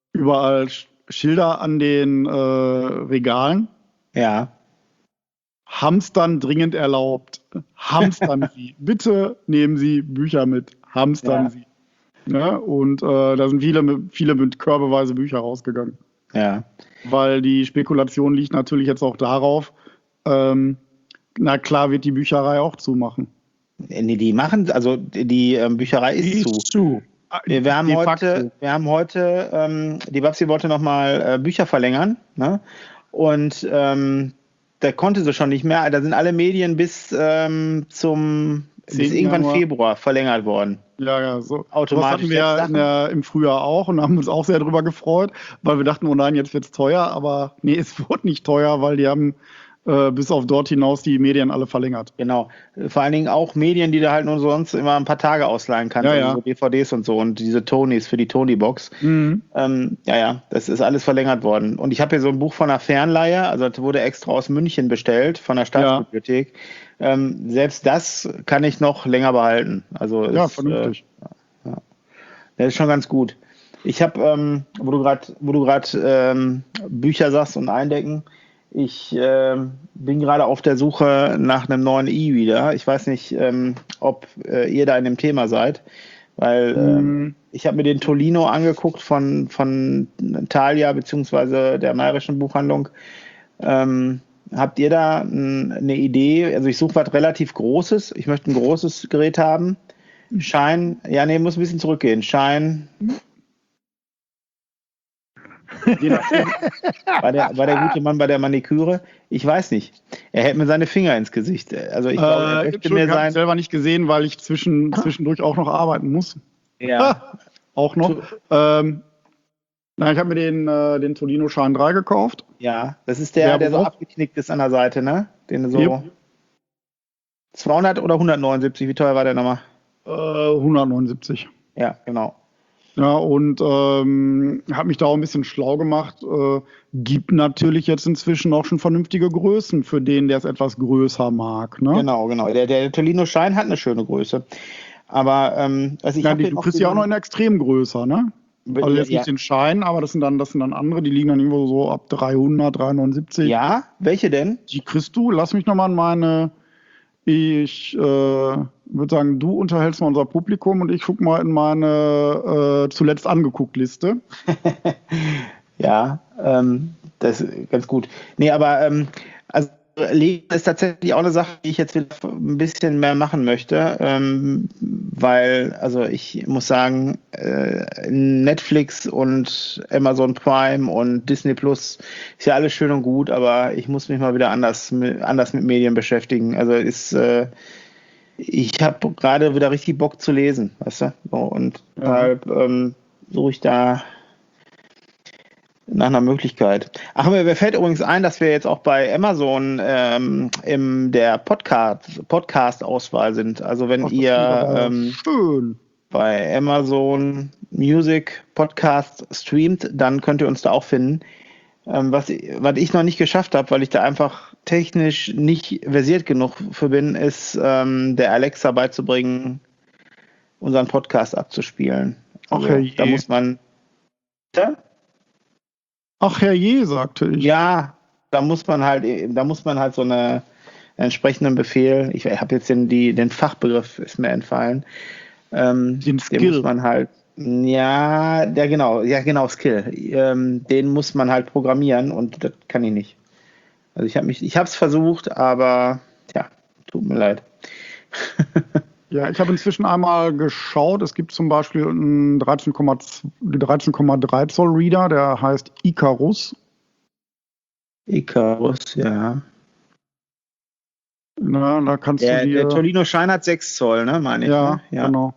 überall Sch Schilder an den äh, Regalen. Ja. Hamstern dringend erlaubt. Hamstern Sie. Bitte nehmen Sie Bücher mit. Hamstern ja. Sie. Ja, und äh, da sind viele, viele mit körbeweise Bücher rausgegangen. Ja. Weil die Spekulation liegt natürlich jetzt auch darauf, ähm, na klar wird die Bücherei auch zumachen. Nee, die machen, also die ähm, Bücherei ist, ist zu. zu. Wir, wir, haben heute, wir haben heute, ähm, die Babsi wollte nochmal äh, Bücher verlängern, ne? Und ähm, da konnte sie schon nicht mehr. Da sind alle Medien bis ähm, zum bis irgendwann Januar. Februar verlängert worden. Ja, ja, so. Automatisch. Das hatten wir ja im Frühjahr auch und haben uns auch sehr darüber gefreut, weil wir dachten, oh nein, jetzt wird's teuer, aber nee, es wurde nicht teuer, weil die haben äh, bis auf dort hinaus die Medien alle verlängert. Genau. Vor allen Dingen auch Medien, die du halt nur sonst immer ein paar Tage ausleihen kannst, ja, also ja. so D V Ds und so und diese Tonys für die Tony-Box. Mhm. Ähm, ja, ja, das ist alles verlängert worden. Und ich habe hier so ein Buch von einer Fernleihe, also das wurde extra aus München bestellt, von der Staatsbibliothek. Ja. Ähm, selbst das kann ich noch länger behalten. Also ja, ist, vernünftig. Äh, ja. Das ist schon ganz gut. Ich habe, ähm, wo du gerade, wo du gerade ähm, Bücher sagst und Eindecken, ich äh, bin gerade auf der Suche nach einem neuen E-Reader. Ich weiß nicht, ähm, ob äh, ihr da in dem Thema seid, weil ähm, mm. ich habe mir den Tolino angeguckt von, von Thalia beziehungsweise der Mayerischen Buchhandlung. Ähm, habt ihr da n, eine Idee? Also ich suche was relativ Großes. Ich möchte ein großes Gerät haben. Shine, ja nee, muss ein bisschen zurückgehen. Shine... war, der, war der gute Mann bei der Maniküre? Ich weiß nicht. Er hält mir seine Finger ins Gesicht. Also ich glaube, er äh, möchte mir sein... Ich habe selber nicht gesehen, weil ich zwischen, zwischendurch auch noch arbeiten muss. Ja. auch noch. Ähm, na, ich habe mir den, äh, den Tolino Shine drei gekauft. Ja, das ist der, der, der so abgeknickt ist an der Seite, ne? Den so... Yep. zweihundert oder hundertneunundsiebzig? Wie teuer war der nochmal? Äh, hundertneunundsiebzig. Ja, genau. Ja, und ähm, habe mich da auch ein bisschen schlau gemacht. Äh, gibt natürlich jetzt inzwischen auch schon vernünftige Größen für den, der es etwas größer mag. Ne? Genau, genau. Der, der Tolino Shine hat eine schöne Größe. Aber ähm, also ich ja, die, du kriegst ja auch noch in extrem größer, ne? Also jetzt ja. nicht den Shine, aber das sind dann das sind dann andere, die liegen dann irgendwo so ab dreihundert, dreihundertneunundsiebzig. Ja, welche denn? Die kriegst du. Lass mich nochmal an meine... Ich äh, würde sagen, du unterhältst mal unser Publikum und ich gucke mal in meine äh, zuletzt angeguckt Liste. ja, ähm, das ist ganz gut. Nee, aber ähm, also Lesen ist tatsächlich auch eine Sache, die ich jetzt wieder ein bisschen mehr machen möchte, ähm, weil, also ich muss sagen, äh, Netflix und Amazon Prime und Disney Plus ist ja alles schön und gut, aber ich muss mich mal wieder anders, anders mit Medien beschäftigen. Also ist, äh, ich habe gerade wieder richtig Bock zu lesen, weißt du? So, und ja. deshalb ähm, suche ich da nach einer Möglichkeit. Ach, mir fällt übrigens ein, dass wir jetzt auch bei Amazon ähm, in der Podcast, Podcast-Auswahl sind. Also wenn Ach, ihr ähm, schön. bei Amazon Music Podcast streamt, dann könnt ihr uns da auch finden. Ähm, was, was ich noch nicht geschafft habe, weil ich da einfach technisch nicht versiert genug für bin, ist ähm, der Alexa beizubringen, unseren Podcast abzuspielen. Also, Ach, hey, da muss man... Ja? Ach herrje, sagte ich. Ja, da muss man halt, da muss man halt so eine entsprechenden Befehl, ich habe jetzt den, die, den Fachbegriff ist mir entfallen. Ähm, den Skill. Den muss man halt, ja, der genau, ja genau, Skill. Ähm, den muss man halt programmieren und das kann ich nicht. Also ich habe mich, ich habe es versucht, aber ja, tut mir leid. Ja, ich habe inzwischen einmal geschaut. Es gibt zum Beispiel einen dreizehn Komma drei Zoll Reader, der heißt Icarus. Icarus, ja. Na, da kannst der, du dir... Der Tolino Shine hat sechs Zoll, ne, meine ich. Ja, ne? Ja, genau.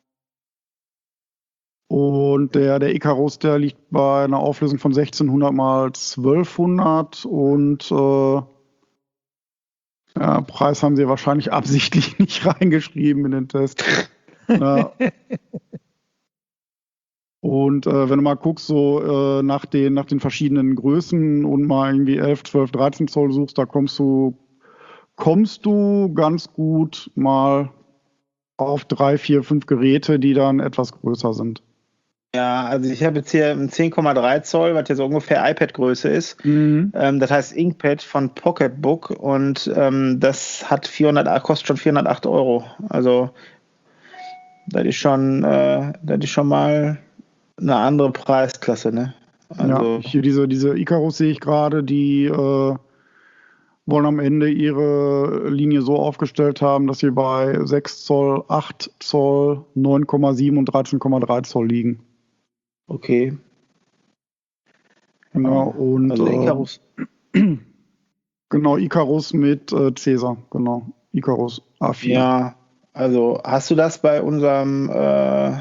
Und der, der Icarus, der liegt bei einer Auflösung von sechzehnhundert mal zwölfhundert und äh, ja, Preis haben sie wahrscheinlich absichtlich nicht reingeschrieben in den Test. Ja. Und äh, wenn du mal guckst, so äh, nach, den, nach den verschiedenen Größen und mal irgendwie elf, zwölf, dreizehn Zoll suchst, da kommst du, kommst du ganz gut mal auf drei, vier, fünf Geräte, die dann etwas größer sind. Ja, also ich habe jetzt hier ein zehn Komma drei Zoll, was ja so ungefähr iPad-Größe ist. Mhm. Ähm, das heißt Inkpad von Pocketbook und ähm, das hat vierhundert, kostet schon vierhundertacht Euro. Also das ist schon, äh, das ist schon mal eine andere Preisklasse, ne? Also, ja, hier diese, diese Icarus sehe ich gerade, die äh, wollen am Ende ihre Linie so aufgestellt haben, dass sie bei sechs Zoll, acht Zoll, neun Komma sieben und dreizehn Komma drei Zoll liegen. Okay. Genau, und also Icarus. Äh, genau, Icarus mit äh, Cäsar, genau. Icarus A vier. Ja, also hast du das bei unserem äh,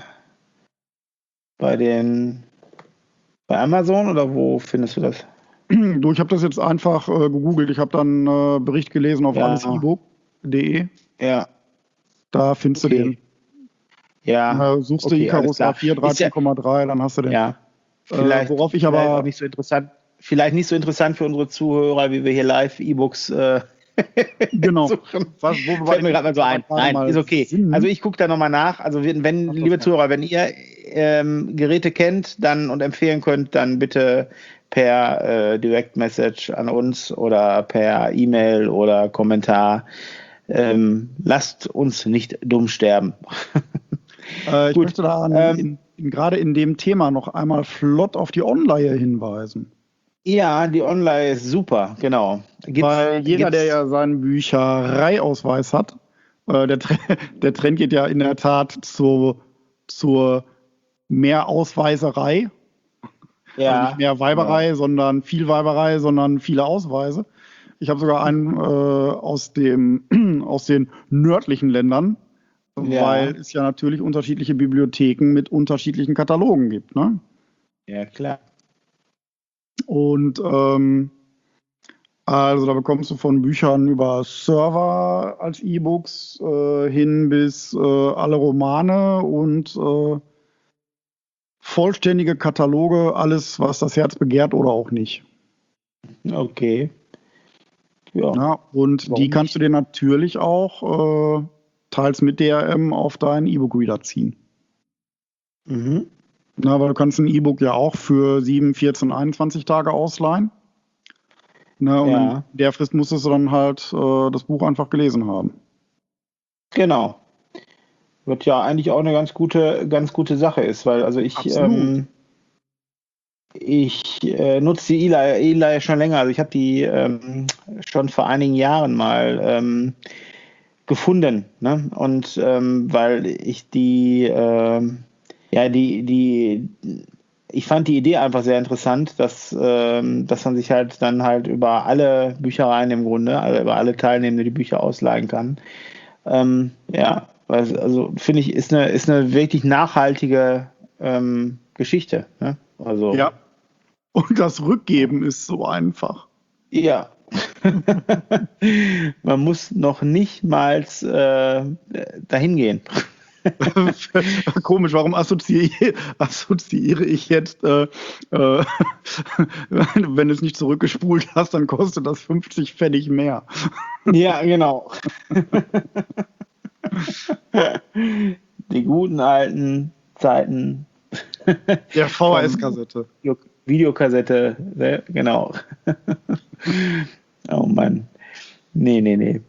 bei den bei Amazon oder wo findest du das? Du, ich habe das jetzt einfach äh, gegoogelt. Ich habe dann einen äh, Bericht gelesen auf ja. alles e book punkt de. Ja. Da findest okay. du den. Ja. Äh, suchst okay, du Icarus A vier dreizehn Komma drei, dann hast du den. Ja. Vielleicht, äh, worauf ich aber vielleicht auch nicht so interessant, vielleicht nicht so interessant für unsere Zuhörer, wie wir hier live E-Books äh, genau. suchen. Was, wo Fällt mir gerade mal so ein. Nein, ist okay. Sinn. Also ich gucke da nochmal nach. Also wenn, wenn liebe Zuhörer, wenn ihr ähm, Geräte kennt dann und empfehlen könnt, dann bitte per äh, Direct Message an uns oder per E-Mail oder Kommentar. Ähm, lasst uns nicht dumm sterben. äh, ich Gut. möchte da an, ähm, in, in, gerade in dem Thema noch einmal flott auf die Online hinweisen. Ja, die Online ist super, genau. Gibt's, Weil jeder, der ja seinen Büchereiausweis hat, äh, der, der Trend geht ja in der Tat zu, zur Mehrausweiserei. Ja, also nicht mehr Weiberei, ja. sondern viel Weiberei, sondern viele Ausweise. Ich habe sogar einen äh, aus, dem, aus den nördlichen Ländern, ja. weil es ja natürlich unterschiedliche Bibliotheken mit unterschiedlichen Katalogen gibt. Ne? Ja, klar. Und ähm, also da bekommst du von Büchern über Server als E-Books äh, hin bis äh, alle Romane und äh, vollständige Kataloge, alles, was das Herz begehrt oder auch nicht. Okay. Ja. ja und Warum die kannst nicht? du dir natürlich auch äh, teils mit D R M auf deinen E-Book-Reader ziehen. Mhm. Na, weil du kannst ein E-Book ja auch für sieben, vierzehn, einundzwanzig Tage ausleihen. Na, und ja. in der Frist musstest du dann halt äh, das Buch einfach gelesen haben. Genau. Was ja eigentlich auch eine ganz gute, ganz gute Sache ist, weil also ich, ähm, ich äh, nutze die E-Leihe schon länger. Also ich habe die ähm, schon vor einigen Jahren mal ähm, gefunden, ne? Und ähm, weil ich die ähm, ja die die ich fand die Idee einfach sehr interessant, dass ähm, dass man sich halt dann halt über alle Büchereien im Grunde, also über alle Teilnehmende die Bücher ausleihen kann. Ähm, ja, also finde ich ist eine ist eine wirklich nachhaltige ähm, Geschichte, ne? Also ja. Und das Rückgeben ist so einfach. Ja. Man muss noch nicht mal äh, dahin gehen. Komisch, warum assoziiere, assoziiere ich jetzt, äh, äh, wenn du es nicht zurückgespult hast, dann kostet das fünfzig Pfennig mehr. Ja, genau. Die guten alten Zeiten. Der V H S-Kassette. Videokassette, genau. Oh Mann. Nee, nee, nee.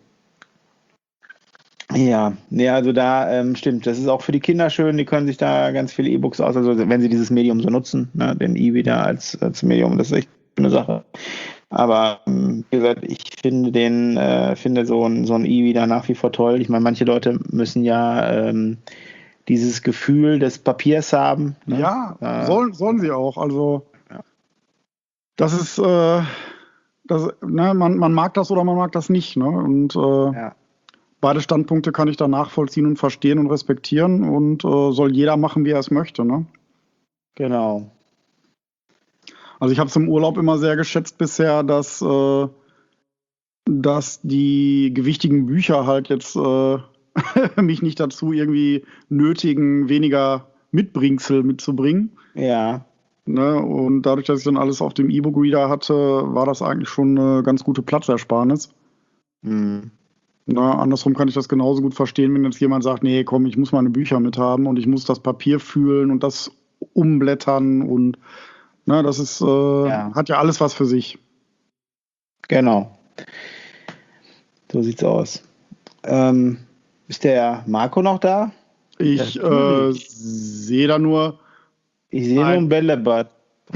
Ja, nee, also da ähm, stimmt, das ist auch für die Kinder schön, die können sich da ganz viele E-Books aus, also wenn sie dieses Medium so nutzen, ne, den E-Reader als, als Medium, das ist echt eine Sache. Aber ähm, wie gesagt, ich finde den, äh, finde so ein, so ein E-Reader nach wie vor toll. Ich meine, manche Leute müssen ja ähm, dieses Gefühl des Papiers haben. Ne? Ja, äh, sollen, sollen sie auch, also ja. Das ist, äh, das, ne, man, man mag das oder man mag das nicht, ne? Und äh, ja. beide Standpunkte kann ich da nachvollziehen und verstehen und respektieren und äh, soll jeder machen, wie er es möchte, ne? Genau. Also ich habe es im Urlaub immer sehr geschätzt bisher, dass, äh, dass die gewichtigen Bücher halt jetzt äh, mich nicht dazu irgendwie nötigen, weniger Mitbringsel mitzubringen. Ja. Ne, und dadurch, dass ich dann alles auf dem E-Book-Reader hatte, war das eigentlich schon eine ganz gute Platzersparnis. Mhm. Na, andersrum kann ich das genauso gut verstehen, wenn jetzt jemand sagt, nee, komm, ich muss meine Bücher mit haben und ich muss das Papier fühlen und das umblättern und ne, das ist, äh, ja. hat ja alles was für sich. Genau. So sieht's aus. Ähm, ist der Marco noch da? Ich äh, sehe da nur. Ich sehe nur ein Bällebad.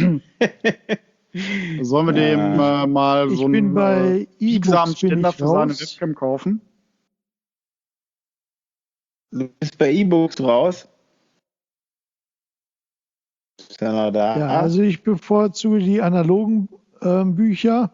Sollen wir ja. dem äh, mal ich so einen äh, biegsamen Ständer für seine Webcam kaufen? Du bist bei E-Books raus? Ist er noch da? Ja, also ich bevorzuge die analogen äh, Bücher.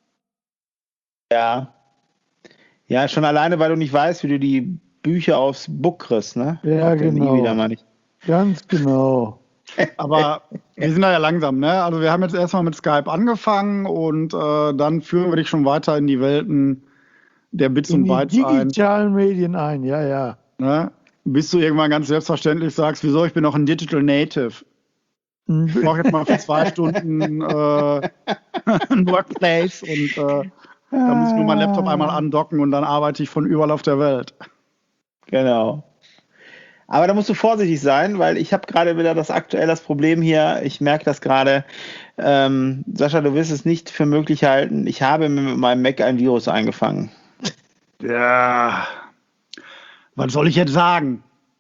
Ja. Ja, schon alleine, weil du nicht weißt, wie du die Bücher aufs Book kriegst, ne? Ja, Auf genau. wieder mal nicht. Ganz genau. Aber wir sind da ja langsam, ne? Also wir haben jetzt erstmal mit Skype angefangen und äh, dann führen wir dich schon weiter in die Welten der Bits in und Bytes ein. In die digitalen Medien ein, ja, ja. Ne? Bis du irgendwann ganz selbstverständlich sagst, wieso, ich bin noch ein Digital Native. Ich brauche jetzt mal für zwei Stunden äh, ein Workplace und äh, da muss ich nur meinen Laptop einmal andocken und dann arbeite ich von überall auf der Welt. Genau. Aber da musst du vorsichtig sein, weil ich habe gerade wieder das aktuell das Problem hier, ich merke das gerade, ähm, Sascha, du wirst es nicht für möglich halten, ich habe mit meinem Mac ein Virus eingefangen. Ja, was soll ich jetzt sagen?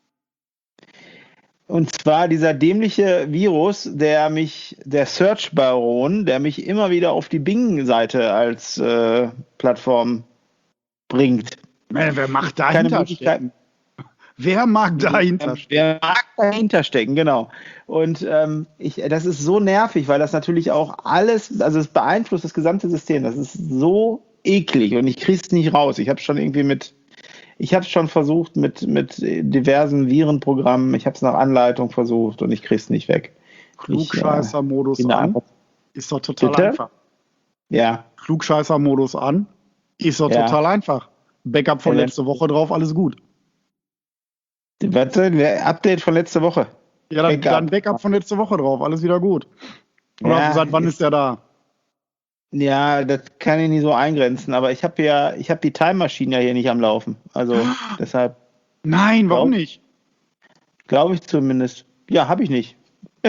Und zwar dieser dämliche Virus, der mich, der Search Baron, der mich immer wieder auf die Bing-Seite als äh, Plattform bringt. Man, wer macht dahinter stecken? Wer mag dahinter stecken? Wer mag dahinter stecken, genau. Und ähm, ich, das ist so nervig, weil das natürlich auch alles, also es beeinflusst das gesamte System. Das ist so eklig und ich kriege es nicht raus. Ich habe schon irgendwie mit Ich habe es schon versucht mit, mit diversen Virenprogrammen. Ich habe es nach Anleitung versucht und ich kriege es nicht weg. Klugscheißer-Modus äh, an. Ist doch total Bitte? einfach. Ja. Klugscheißer-Modus an. Ist doch ja. total einfach. Backup von ja, letzte Woche drauf, alles gut. Warte, Update von letzte Woche. Ja, dann Backup, dann Backup von letzte Woche drauf, alles wieder gut. Oder ja, seit wann ist, ist der da? Ja, das kann ich nicht so eingrenzen, aber ich habe ja, ich habe die Time Machine ja hier nicht am Laufen. Also deshalb. Nein, warum glaub, nicht? Glaube ich zumindest. Ja, habe ich nicht. ja,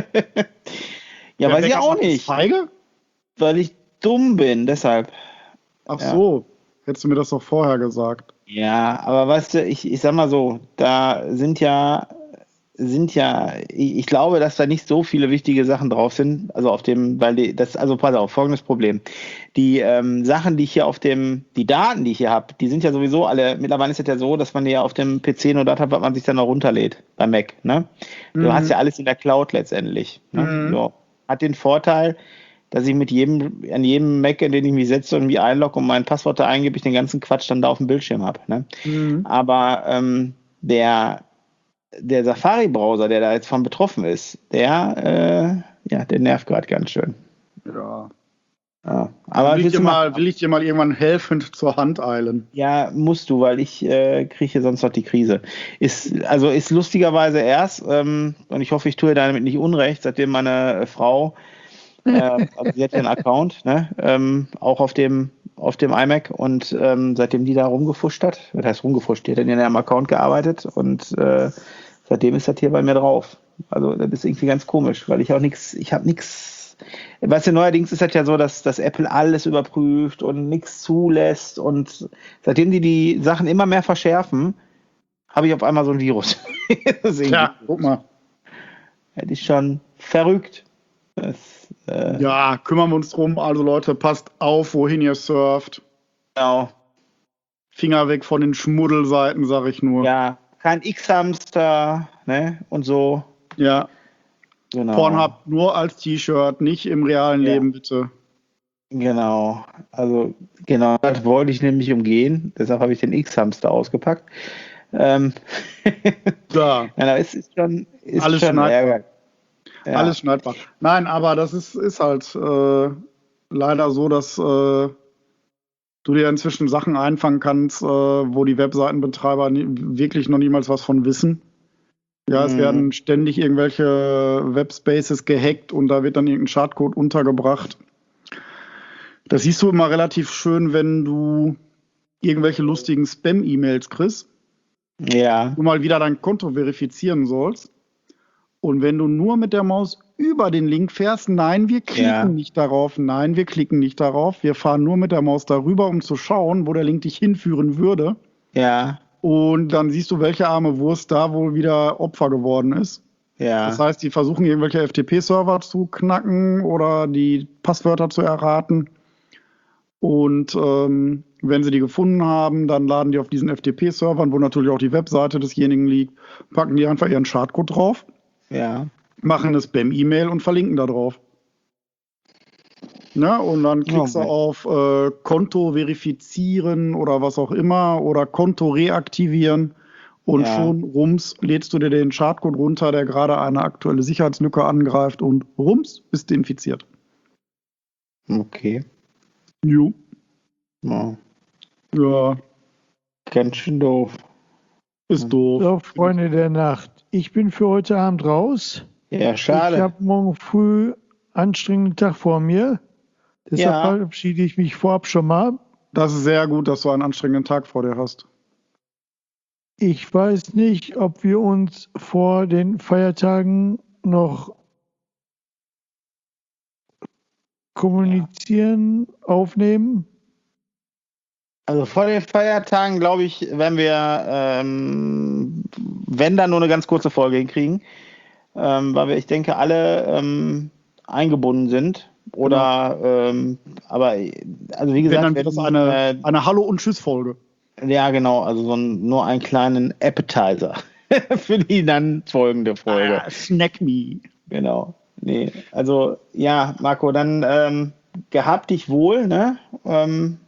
der weiß ich auch nicht. Feige? Weil ich dumm bin, deshalb. Ach ja. so, hättest du mir das doch vorher gesagt. Ja, aber weißt du, ich, ich sag mal so, da sind ja, sind ja, ich, ich glaube, dass da nicht so viele wichtige Sachen drauf sind, also auf dem, weil die, das, also pass auf, folgendes Problem. Die ähm, Sachen, die ich hier auf dem, die Daten, die ich hier habe, die sind ja sowieso alle, mittlerweile ist es ja so, dass man die ja auf dem P C nur das hat, was man sich dann noch runterlädt, beim Mac, ne? Du mhm. hast ja alles in der Cloud letztendlich, ne? Mhm. So. Hat den Vorteil, dass ich mit jedem, an jedem Mac, in den ich mich setze und irgendwie einlogge und mein Passwort da eingebe, ich den ganzen Quatsch dann da auf dem Bildschirm habe. Ne? Mhm. Aber ähm, der, der Safari-Browser, der da jetzt von betroffen ist, der, äh, ja, der nervt gerade ganz schön. Ja. ja. Aber will ich, dir mal, will ich dir mal irgendwann helfend zur Hand eilen? Ja, musst du, weil ich äh, kriege sonst noch die Krise. Ist, also ist lustigerweise erst, ähm, und ich hoffe, ich tue damit nicht unrecht, seitdem meine äh, Frau äh, also sie hat ja einen Account, ne? ähm, auch auf dem, auf dem iMac und ähm, seitdem die da rumgefuscht hat, das heißt rumgefuscht, die hat dann in ihrem Account gearbeitet und äh, seitdem ist das hier bei mir drauf. Also das ist irgendwie ganz komisch, weil ich auch nichts, ich habe nichts, weißt du, neuerdings ist das ja so, dass, dass Apple alles überprüft und nichts zulässt und seitdem die die Sachen immer mehr verschärfen, habe ich auf einmal so ein Virus. Ja, guck mal. Das ist schon verrückt. Das, äh, ja, kümmern wir uns drum. Also Leute, passt auf, wohin ihr surft. Genau. Finger weg von den Schmuddelseiten, sag ich nur. Ja, kein X-Hamster, ne, und so. Ja. Genau. Pornhub nur als T-Shirt, nicht im realen ja. Leben, bitte. Genau. Also, genau, das wollte ich nämlich umgehen. Deshalb habe ich den X-Hamster ausgepackt. Ähm. Ja. Ja, es ist schon, ist Alles schon ärgerlich. Ja. Alles schneidbar. Nein, aber das ist, ist halt äh, leider so, dass äh, du dir inzwischen Sachen einfangen kannst, äh, wo die Webseitenbetreiber nie, wirklich noch niemals was von wissen. Ja, mhm. Es werden ständig irgendwelche Webspaces gehackt und da wird dann irgendein Schadcode untergebracht. Das siehst du immer relativ schön, wenn du irgendwelche lustigen Spam-E-Mails kriegst. Ja. Du mal wieder dein Konto verifizieren sollst. Und wenn du nur mit der Maus über den Link fährst, nein, wir klicken Ja. nicht darauf, nein, wir klicken nicht darauf, wir fahren nur mit der Maus darüber, um zu schauen, wo der Link dich hinführen würde. Ja, Und dann siehst du, welche arme Wurst da wohl wieder Opfer geworden ist. ja. Das heißt, die versuchen irgendwelche F T P-Server zu knacken oder die Passwörter zu erraten. Und ähm, wenn sie die gefunden haben, dann laden die auf diesen F T P-Servern, wo natürlich auch die Webseite desjenigen liegt, packen die einfach ihren Schadcode drauf, ja. machen eine Spam-E-Mail und verlinken da drauf. Na, und dann klickst Oh, du auf äh, Konto verifizieren oder was auch immer oder Konto reaktivieren und Ja. schon rums lädst du dir den Schadcode runter, der gerade eine aktuelle Sicherheitslücke angreift und rums bist du infiziert. Okay. Jo. Ja. Ja, Ganz schön doof. ist doof. So, Freunde der Nacht. Ich bin für heute Abend raus. Ja, Ich schade. habe morgen früh einen anstrengenden Tag vor mir. Deshalb Ja. verabschiede ich mich vorab schon mal. Das ist sehr gut, dass du einen anstrengenden Tag vor dir hast. Ich weiß nicht, ob wir uns vor den Feiertagen noch kommunizieren, aufnehmen. Also vor den Feiertagen, glaube ich, werden wir, ähm, wenn dann nur eine ganz kurze Folge hinkriegen, ähm, weil wir, ich denke, alle ähm, eingebunden sind. Oder, ähm, aber, also wie Wenn gesagt, dann wir wird das hatten, eine, äh, eine Hallo- und Tschüss-Folge. ja, genau, also so ein, nur einen kleinen Appetizer für die dann folgende Folge. Ah, snack me. Genau. Nee, also ja, Marco, dann ähm, gehabt dich wohl, ne? Ähm,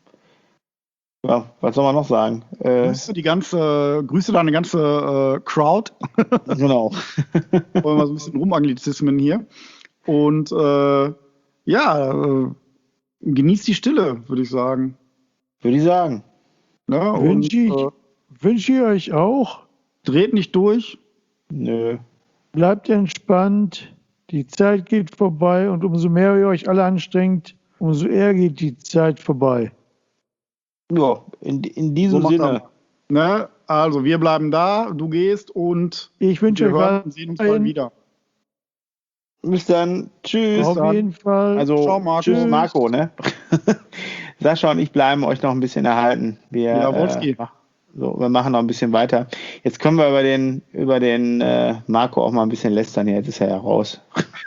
ja, was soll man noch sagen? Äh, Grüße die ganze, Grüße deine ganze äh, Crowd. genau. Wollen wir so ein bisschen Rumanglizismen hier. Und äh, ja, äh, genießt die Stille, würde ich sagen. Würde ich sagen. Ne? Und Wünsche ich, äh, wünsche ich euch auch. dreht nicht durch. Nö. Bleibt entspannt. Die Zeit geht vorbei und umso mehr ihr euch alle anstrengt, umso eher geht die Zeit vorbei. Ja, in, in diesem So macht Sinne. er. Ne? Also, wir bleiben da, du gehst und Ich wünsche wir euch hören und sehen uns bald weiterhin wieder. Bis dann. Tschüss. auf dann. jeden Fall. Also, Ciao, Marco. tschüss, Marco, ne? Sascha und ich bleiben euch noch ein bisschen erhalten. Wir, Ja, Wolski. äh, so, wir machen noch ein bisschen weiter. Jetzt können wir über den, über den äh, Marco auch mal ein bisschen lästern. Jetzt ist er ja raus.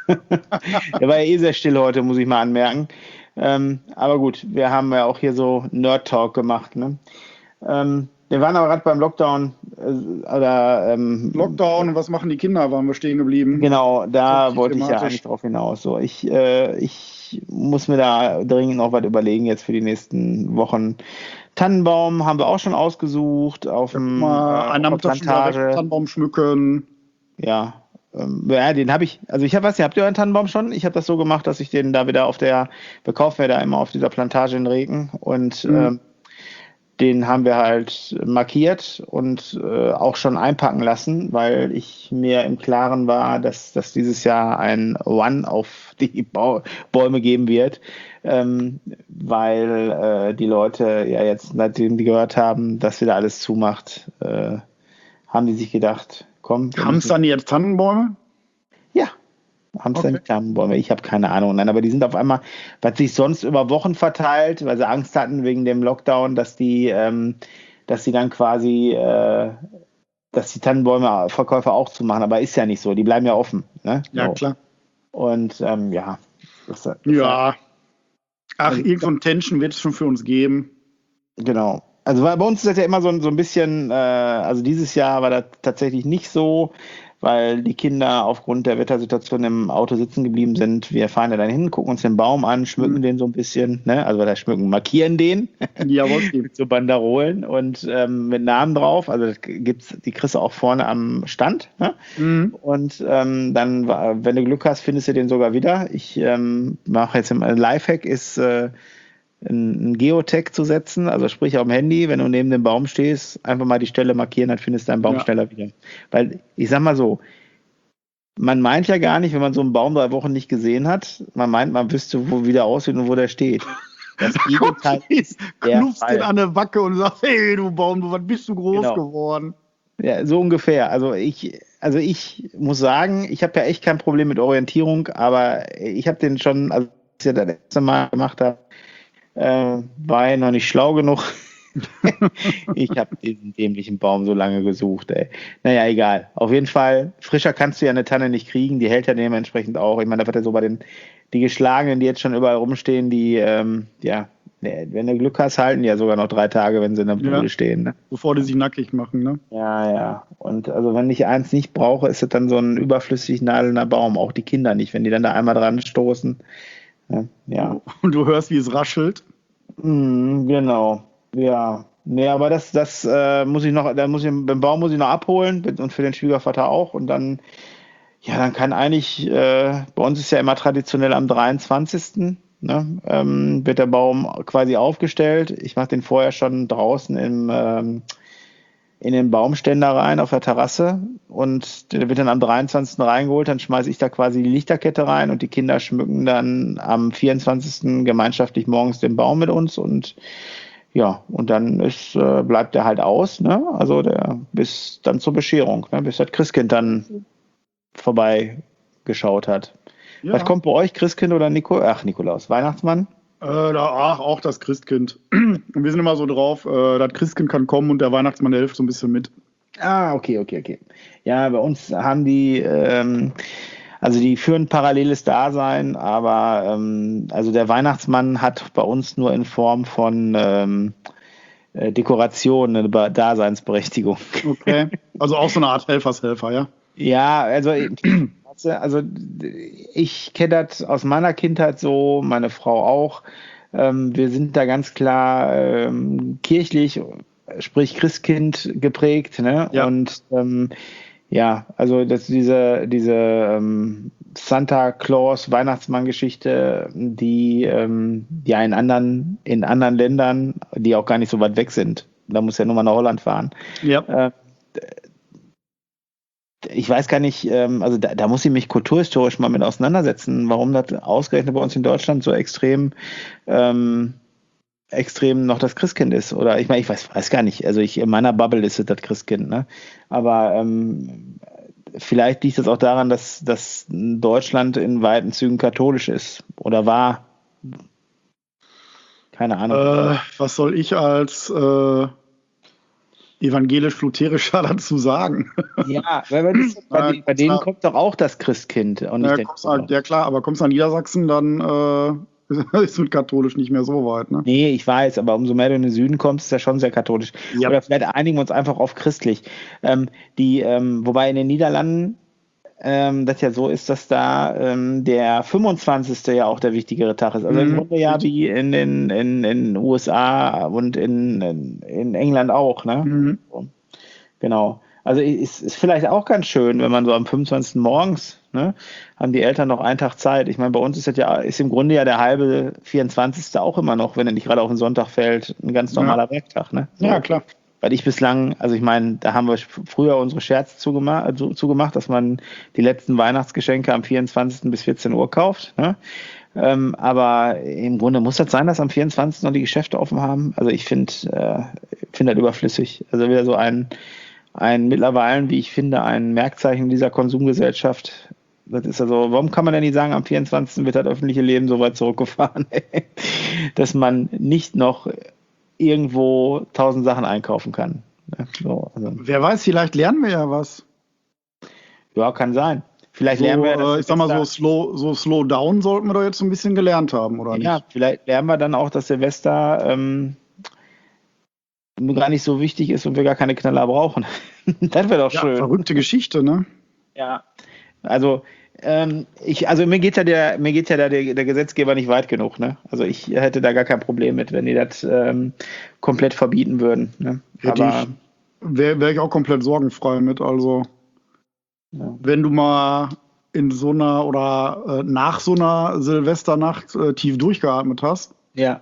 Der war ja eh sehr still heute, muss ich mal anmerken. Ähm, aber gut, wir haben ja auch hier so Nerd-Talk gemacht. Ne? Ähm, wir waren aber gerade beim Lockdown. Äh, oder, ähm, Lockdown und was machen die Kinder, waren wir stehen geblieben. Genau, da So wollte ich ja thematisch. eigentlich drauf hinaus. So, ich, äh, ich muss mir da dringend noch was überlegen jetzt für die nächsten Wochen. Tannenbaum haben wir auch schon ausgesucht auf dem Mal äh, einen auf der Nachmittag schon wieder weg, Plantage. Tannenbaum schmücken. Ja, ähm, ja, den habe ich. Also ich habe was. Habt ihr euren Tannenbaum schon? Ich habe das so gemacht, dass ich den da wieder auf der. Wir kaufen ja da immer auf dieser Plantage in Regen und Mhm. ähm, den haben wir halt markiert und äh, auch schon einpacken lassen, weil ich mir im Klaren war, dass, dass dieses Jahr ein One auf die Bau Bäume geben wird, ähm, weil äh, die Leute ja jetzt, nachdem die gehört haben, dass wieder alles zumacht, äh, haben die sich gedacht, komm. wir Haben es müssen- dann jetzt Tannenbäume? Ja, haben es Okay. dann Tannenbäume. Ich habe keine Ahnung. Nein, aber die sind auf einmal, was sich sonst über Wochen verteilt, weil sie Angst hatten wegen dem Lockdown, dass die, ähm, dass sie dann quasi, äh, dass die Tannenbäume Verkäufer auch zumachen. Aber ist ja nicht so. Die bleiben ja offen. Ne? Ja, So. klar. Und ähm, ja. Das, das Ja. Ach, Also- irgend so ein Tension wird es schon für uns geben. Genau. Also weil bei uns ist das ja immer so, ein- so ein bisschen, äh, also dieses Jahr war das tatsächlich nicht so, weil die Kinder aufgrund der Wettersituation im Auto sitzen geblieben sind. Wir fahren ja dann hin, gucken uns den Baum an, schmücken Mhm. den so ein bisschen, ne? Also das schmücken, markieren den Jawohl. mit so Banderolen und ähm, mit Namen drauf. Also das gibt's, die kriegst du auch vorne am Stand. Ne? Mhm. Und ähm, dann, wa- wenn du Glück hast, findest du den sogar wieder. Ich ähm, mache jetzt im äh, Lifehack ist äh, ein, ein Geotag zu setzen, also sprich auf dem Handy, wenn du neben dem Baum stehst, einfach mal die Stelle markieren, dann findest du deinen Baum Ja. schneller wieder. Weil ich sag mal so, man meint ja gar nicht, wenn man so einen Baum drei Wochen nicht gesehen hat, man meint, man wüsste, wo wieder aussieht und wo der steht. Das Gegenteil ist der Knupfst den Fall. an der Backe und sagst, hey, du Baum, du, was bist du groß Genau. geworden? Ja, so ungefähr. Also ich, also ich muss sagen, ich habe ja echt kein Problem mit Orientierung, aber ich habe den schon, als ich das letzte Mal gemacht habe, äh, war ich noch nicht schlau genug. Ich habe diesen dämlichen Baum so lange gesucht, ey. Naja, egal. Auf jeden Fall, frischer kannst du ja eine Tanne nicht kriegen, die hält ja dementsprechend auch. Ich meine, da wird ja so bei den, die geschlagenen, die jetzt schon überall rumstehen, die, ähm, ja, wenn du Glück hast, halten die ja sogar noch drei Tage, wenn sie in der Bude Ja. stehen. Ne? Bevor die sich nackig machen, ne? Ja, ja. Und also wenn ich eins nicht brauche, ist es dann so ein überflüssig nadelnder Baum. Auch die Kinder nicht, wenn die dann da einmal dran stoßen. Ja. Und du hörst, wie es raschelt. Mm, genau. Ja. Nee, aber das, das äh, muss ich noch, da muss ich, den Baum muss ich noch abholen und für den Schwiegervater auch. Und dann, ja, dann kann eigentlich, äh, bei uns ist ja immer traditionell am dreiundzwanzigsten Ne, ähm, wird der Baum quasi aufgestellt. Ich mache den vorher schon draußen im, ähm, in den Baumständer rein auf der Terrasse und der wird dann am dreiundzwanzigsten reingeholt. Dann schmeiße ich da quasi die Lichterkette rein und die Kinder schmücken dann am vierundzwanzigsten gemeinschaftlich morgens den Baum mit uns und ja, und dann ist, äh, bleibt der halt aus, ne? Also der bis dann zur Bescherung, ne? Bis das Christkind dann vorbeigeschaut hat. Ja. Was kommt bei euch, Christkind oder Nico? Ach, Nikolaus, Weihnachtsmann? Äh, da, ach, auch das Christkind. Und wir sind immer so drauf, äh, das Christkind kann kommen und der Weihnachtsmann der hilft so ein bisschen mit. Ah, okay, okay, okay. Ja, bei uns haben die, ähm, also die führen paralleles Dasein, aber ähm, also der Weihnachtsmann hat bei uns nur in Form von ähm, äh, Dekoration eine Daseinsberechtigung. Okay, also auch so eine Art Helfershelfer, ja? Ja, also Also ich kenne das aus meiner Kindheit so, meine Frau auch. Ähm, wir sind da ganz klar ähm, kirchlich, sprich Christkind geprägt. Ne? Ja. Und ähm, ja, also dass diese, diese ähm, Santa Claus Weihnachtsmann-Geschichte, die ähm, ja in anderen, in anderen Ländern, die auch gar nicht so weit weg sind, da muss ja nur mal nach Holland fahren. Ja. Äh, Ich weiß gar nicht, also da, da muss ich mich kulturhistorisch mal mit auseinandersetzen, warum das ausgerechnet bei uns in Deutschland so extrem, ähm, extrem noch das Christkind ist. Oder ich meine, ich weiß, weiß gar nicht. Also ich in meiner Bubble ist es das Christkind, ne? Aber ähm, vielleicht liegt es auch daran, dass, dass Deutschland in weiten Zügen katholisch ist oder war. Keine Ahnung. Äh, was soll ich als äh evangelisch-lutherischer dazu sagen? Ja, weil das, bei, ja, bei denen klar. Kommt doch auch das Christkind. Und nicht ja, halt, ja klar, aber kommst du nach Niedersachsen, dann äh, ist mit katholisch nicht mehr so weit. Ne? Nee, ich weiß, aber umso mehr du in den Süden kommst, ist ja schon sehr katholisch. Ja. Oder vielleicht einigen wir uns einfach auf christlich. Ähm, die, ähm, wobei in den Niederlanden ähm, das ja so ist, dass da ähm, der fünfundzwanzigste ja auch der wichtigere Tag ist. Also mhm. im Grunde ja wie in den in, in U S A und in, in, in England auch. Ne? Mhm. So. Genau. Also ist, ist vielleicht auch ganz schön, wenn man so am fünfundzwanzigsten morgens, ne, haben die Eltern noch einen Tag Zeit. Ich meine, bei uns ist das ja, ist im Grunde ja der halbe vierundzwanzigste auch immer noch, wenn er nicht gerade auf den Sonntag fällt, ein ganz normaler ja. Werktag. Ne? So. Ja, klar. Weil ich bislang, also ich meine, da haben wir früher unsere Scherze zugemacht, zugemacht, dass man die letzten Weihnachtsgeschenke am vierundzwanzigsten bis vierzehn Uhr kauft. Ne? Ähm, aber im Grunde muss das sein, dass am vierundzwanzigsten noch die Geschäfte offen haben. Also ich finde äh, finde das überflüssig. Also wieder so ein, ein mittlerweile, wie ich finde, ein Merkzeichen dieser Konsumgesellschaft. Das ist also, warum kann man denn nicht sagen, am vierundzwanzigsten wird das öffentliche Leben so weit zurückgefahren, dass man nicht noch irgendwo tausend Sachen einkaufen kann. So, also. Wer weiß, vielleicht lernen wir ja was. Ja, kann sein. Vielleicht so, lernen wir. Äh, ich sag mal, so slow, so slow down sollten wir doch jetzt so ein bisschen gelernt haben, oder ja, nicht? Ja, vielleicht lernen wir dann auch, dass Silvester ähm, gar nicht so wichtig ist und wir gar keine Knaller brauchen. Das wäre doch ja, schön. Verrückte Geschichte, ne? Ja, also ähm, ich, also mir geht ja der, mir geht ja da der, der Gesetzgeber nicht weit genug, ne? Also ich hätte da gar kein Problem mit, wenn die das ähm, komplett verbieten würden. Ne? Aber wäre wär ich auch komplett sorgenfrei mit. Also ja. Wenn du mal in so einer oder äh, nach so einer Silvesternacht äh, tief durchgeatmet hast. Ja.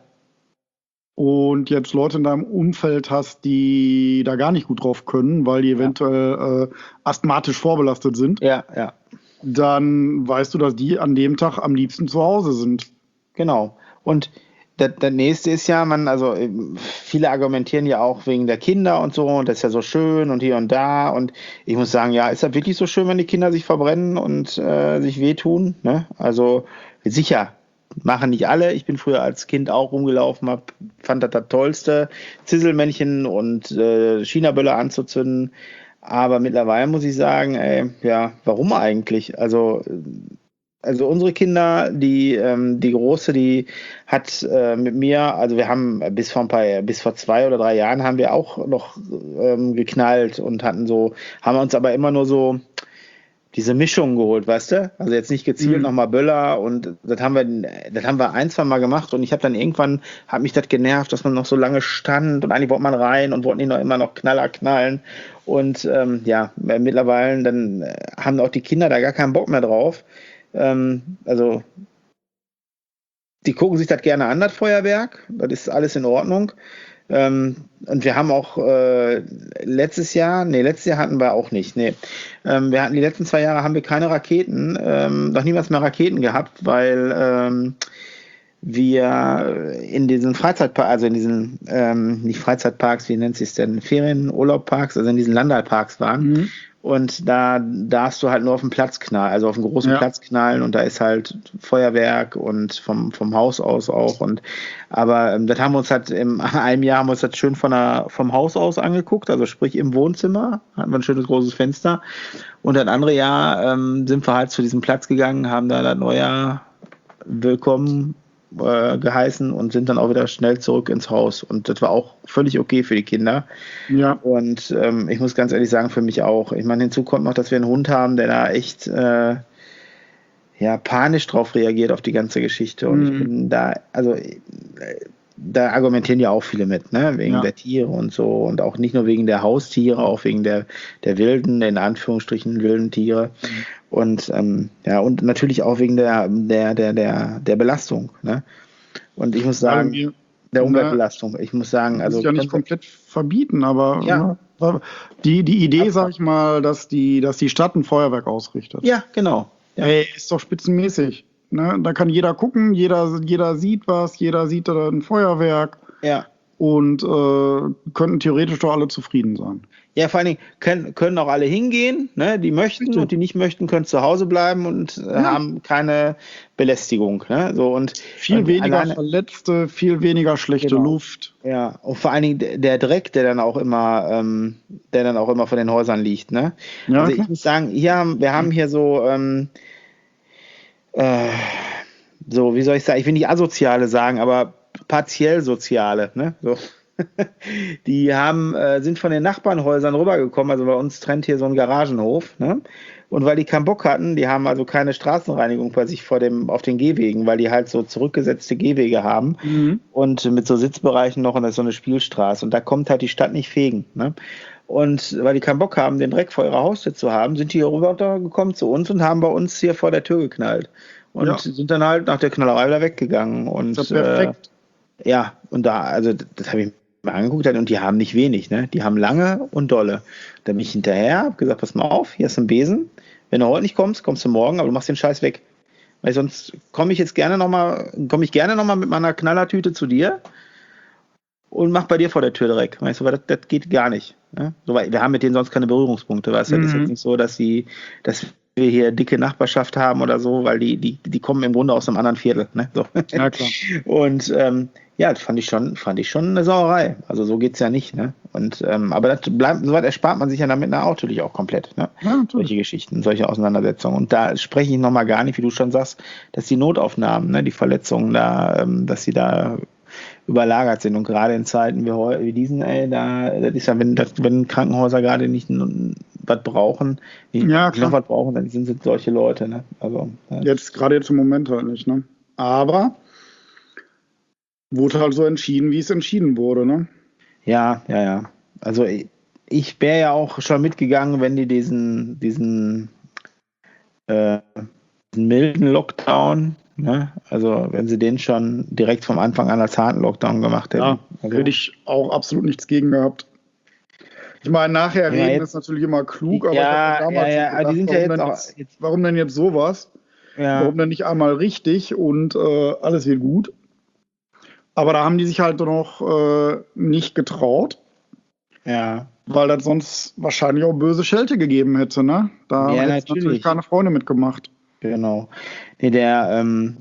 Und jetzt Leute in deinem Umfeld hast, die da gar nicht gut drauf können, weil die eventuell ja. äh, asthmatisch vorbelastet sind. Ja, ja. Dann weißt du, dass die an dem Tag am liebsten zu Hause sind. Genau. Und das, das nächste ist ja, man, also viele argumentieren ja auch wegen der Kinder und so, und das ist ja so schön und hier und da. Und ich muss sagen, ja, ist das wirklich so schön, wenn die Kinder sich verbrennen und äh, sich wehtun? Ne? Also sicher, machen nicht alle. Ich bin früher als Kind auch rumgelaufen, hab, fand das das Tollste, Zisselmännchen und äh, China-Böller anzuzünden. Aber mittlerweile muss ich sagen, ey, ja, warum eigentlich? Also Also unsere Kinder, die ähm, die Große, die hat äh, mit mir, also wir haben bis vor ein paar, bis vor zwei oder drei Jahren haben wir auch noch ähm, geknallt und hatten so, haben uns aber immer nur so diese Mischung geholt, weißt du? Also jetzt nicht gezielt Mhm. nochmal Böller, und das haben wir, das haben wir ein, zwei Mal gemacht, und ich habe dann irgendwann, hat mich das genervt, dass man noch so lange stand, und eigentlich wollte man rein und wollten die noch immer noch Knaller knallen, und ähm, ja, mittlerweile dann äh, haben auch die Kinder da gar keinen Bock mehr drauf. Ähm, also die gucken sich das gerne an, das Feuerwerk, das ist alles in Ordnung. Ähm, und wir haben auch äh, letztes Jahr, nee, letztes Jahr hatten wir auch nicht, nee. Ähm, wir hatten die letzten zwei Jahre haben wir keine Raketen, ähm, noch niemals mehr Raketen gehabt, weil ähm, wir in diesen Freizeitparks, also in diesen, ähm, nicht Freizeitparks, wie nennt sich es denn, Ferien-Urlaubparks, also in diesen Landalparks waren. Mhm. Und da darfst du halt nur auf den Platz knallen, also auf einen großen Ja. Platz knallen, und da ist halt Feuerwerk und vom, vom Haus aus auch. Und aber ähm, das haben wir uns halt im einem Jahr haben wir uns das schön von der, vom Haus aus angeguckt, also sprich im Wohnzimmer, hatten wir ein schönes großes Fenster. Und das andere Jahr ähm, sind wir halt zu diesem Platz gegangen, haben da das Neujahr willkommen äh, geheißen und sind dann auch wieder schnell zurück ins Haus. Und das war auch völlig okay für die Kinder. Ja. Und ähm, ich muss ganz ehrlich sagen, für mich auch. Ich meine, hinzu kommt noch, dass wir einen Hund haben, der da echt äh, ja, panisch drauf reagiert auf die ganze Geschichte. Und Mhm. ich bin da, also äh, da argumentieren ja auch viele mit, ne? Wegen Ja. der Tiere und so. Und auch nicht nur wegen der Haustiere, auch wegen der, der wilden, in Anführungsstrichen wilden Tiere. Mhm. Und ähm, ja, und natürlich auch wegen der, der, der, der, der Belastung. Ne? Und ich muss sagen, Irgendwie, der ne, Umweltbelastung. Ich muss sagen, also also ja nicht komplett verbieten, aber Ja. ne, die, die Idee, sag ich mal, dass die, dass die Stadt ein Feuerwerk ausrichtet. ja, genau. Ja. Ey, ist doch spitzenmäßig. Ne? Da kann jeder gucken, jeder, jeder sieht was, jeder sieht da ein Feuerwerk Ja. und äh, könnten theoretisch doch alle zufrieden sein. Ja, vor allen Dingen können, können auch alle hingehen, ne? Die möchten, Richtig. und die nicht möchten, können zu Hause bleiben und äh, Ja. haben keine Belästigung. Ne? So, und, Viel und weniger alleine, Verletzte, viel weniger schlechte Genau. Luft. ja, und vor allen Dingen der- der Dreck, der dann auch immer, ähm, der dann auch immer von den Häusern liegt. Ne? Ja, Also klar. ich muss sagen, hier haben, wir haben hier so, ähm, äh, so, wie soll ich sagen, ich will nicht asoziale sagen, aber partiell soziale, ne? So. Die haben, äh, sind von den Nachbarnhäusern rübergekommen, also bei uns trennt hier so ein Garagenhof, ne? Und weil die keinen Bock hatten, die haben also keine Straßenreinigung bei sich vor dem, auf den Gehwegen, weil die halt so zurückgesetzte Gehwege haben Mhm. und mit so Sitzbereichen noch, und das ist so eine Spielstraße, und da kommt halt die Stadt nicht fegen, ne? Und weil die keinen Bock haben, den Dreck vor ihrer Haustür zu haben, sind die hier rübergekommen zu uns und haben bei uns hier vor der Tür geknallt. Und Ja. sind dann halt nach der Knallerei wieder weggegangen. Und Ist ja perfekt. Äh, ja, und da, also das habe ich mir angeguckt, und die haben nicht wenig, ne? Die haben lange und dolle. Da bin ich hinterher, habe gesagt, pass mal auf, hier ist ein Besen. Wenn du heute nicht kommst, kommst du morgen, aber du machst den Scheiß weg. Weil sonst komme ich jetzt gerne nochmal, komme ich gerne nochmal mit meiner Knallertüte zu dir und mach bei dir vor der Tür direkt. Weißt du, weil das, das geht gar nicht. Ne? So, weil wir haben mit denen sonst keine Berührungspunkte, weißt du? Das ist Mhm. jetzt nicht so, dass die, dass wir hier dicke Nachbarschaft haben oder so, weil die, die, die kommen im Grunde aus einem anderen Viertel. Ne? So. Ja, klar. Und ähm, ja, das fand ich schon, fand ich schon eine Sauerei. Also so geht's ja nicht, ne? Und ähm, aber das bleibt, soweit erspart man sich ja damit natürlich auch komplett, ne? Ja, natürlich. Solche Geschichten, solche Auseinandersetzungen. Und da spreche ich nochmal gar nicht, wie du schon sagst, dass die Notaufnahmen, ne, die Verletzungen da, ähm, dass sie da überlagert sind. Und gerade in Zeiten wie, heu, wie diesen, ey, da, das ist ja, wenn, das, wenn Krankenhäuser gerade nicht n- was brauchen, nicht Ja, noch klar. was brauchen, dann sind es solche Leute, ne? Also, äh, Jetzt, gerade jetzt im Moment halt nicht, ne? Aber wurde halt so entschieden, wie es entschieden wurde, ne? ja, ja, ja. Also ich, ich wäre ja auch schon mitgegangen, wenn die diesen, diesen, äh, diesen milden Lockdown, ne? Also wenn sie den schon direkt vom Anfang an als harten Lockdown gemacht hätten. Ja, also, hätte ich auch absolut nichts gegen gehabt. Ich meine, nachher Ja, reden jetzt- ist natürlich immer klug, aber Ja, ich hab mir damals ja, ja, schon aber die sind ja warum, jetzt denn auch- jetzt, jetzt- warum denn jetzt sowas? ja. Warum denn nicht einmal richtig und äh, alles wird gut? Aber da haben die sich halt noch äh, nicht getraut. Ja. Weil das sonst wahrscheinlich auch böse Schelte gegeben hätte, ne? Da Ja, hätten natürlich. natürlich keine Freunde mitgemacht. Genau. Nee, der, ähm,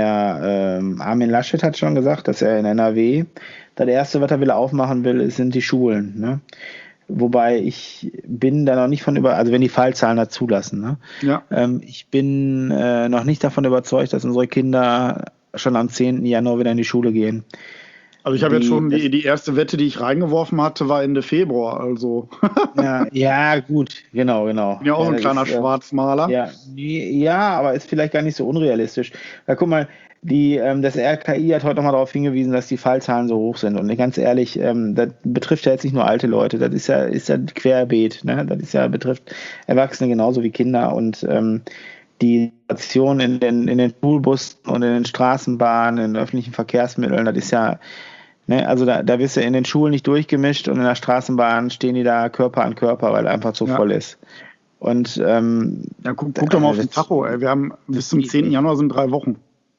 der ähm, Armin Laschet hat schon gesagt, dass er in N R W das Erste, was er will aufmachen will, sind die Schulen. Ne? Wobei ich bin da noch nicht von über, also wenn die Fallzahlen das zulassen. Ne? Ja. Ähm, ich bin äh, noch nicht davon überzeugt, dass unsere Kinder schon am zehnten Januar wieder in die Schule gehen. Also ich habe jetzt Die- schon die, das- die erste Wette, die ich reingeworfen hatte, war Ende Februar. Also Ja, ja, gut, genau, genau. bin ja auch so ein das kleiner ist, äh, Schwarzmaler. Ja, nee, ja, aber ist vielleicht gar nicht so unrealistisch. Weil guck mal, die, ähm, das R K I hat heute nochmal darauf hingewiesen, dass die Fallzahlen so hoch sind. Und ganz ehrlich, ähm, das betrifft ja jetzt nicht nur alte Leute, das ist ja, ist ja querbeet. Ne? Das ist ja, betrifft Erwachsene genauso wie Kinder. Und ähm, die Situation in den, in den Schulbussen und in den Straßenbahnen, in den öffentlichen Verkehrsmitteln, das ist ja, ne, also da, da wirst du in den Schulen nicht durchgemischt und in der Straßenbahn stehen die da Körper an Körper, weil einfach zu Ja. voll ist. Und ähm, Ja, guck, guck doch mal auf den das- Tacho, ey. Wir haben bis zum zehnten Januar sind drei Wochen.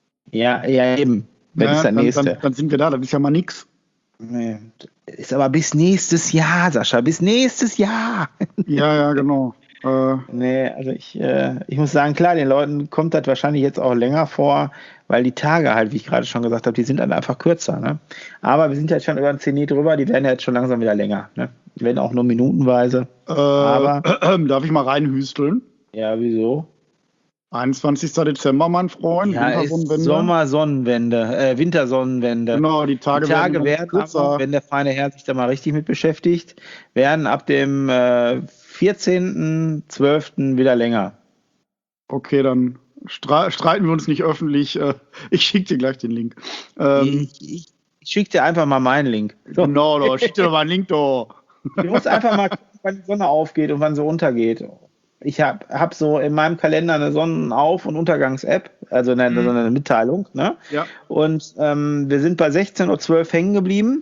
Ja, ja, eben. Das Ja, ist der dann, nächste. dann, dann sind wir da, das ist ja mal nix. Nee. Ist aber bis nächstes Jahr, Sascha, bis nächstes Jahr. Ja, ja, genau. Äh, Nee, also ich, äh, ich muss sagen, klar, den Leuten kommt das wahrscheinlich jetzt auch länger vor, weil die Tage halt, wie ich gerade schon gesagt habe, die sind dann einfach kürzer. Ne? Aber wir sind jetzt schon über den Zenit drüber, die werden ja jetzt schon langsam wieder länger. Ne? Die werden auch nur minutenweise. äh, Aber- darf ich mal reinhüsteln? Ja, wieso? einundzwanzigsten Dezember, mein Freund. Ja, ist Wintersonnenwende. Sommersonnenwende, äh, Wintersonnenwende. Genau, die Tage, Die Tage werden, werden, aber, wenn der feine Herr sich da mal richtig mit beschäftigt, werden ab dem äh, vierzehnten zwölften wieder länger. Okay, dann stre streiten wir uns nicht öffentlich. Äh, Ich schicke dir gleich den Link. Ähm, ich ich, ich schicke dir einfach mal meinen Link. So, Genau, da schick dir doch mal einen Link da. du musst einfach mal gucken, wann die Sonne aufgeht und wann sie untergeht. Ich habe hab so in meinem Kalender eine Sonnenauf- und Untergangs-App, also eine, Mhm. so eine Mitteilung. Ne? Ja. Und ähm, wir sind bei sechzehn Uhr zwölf hängen geblieben.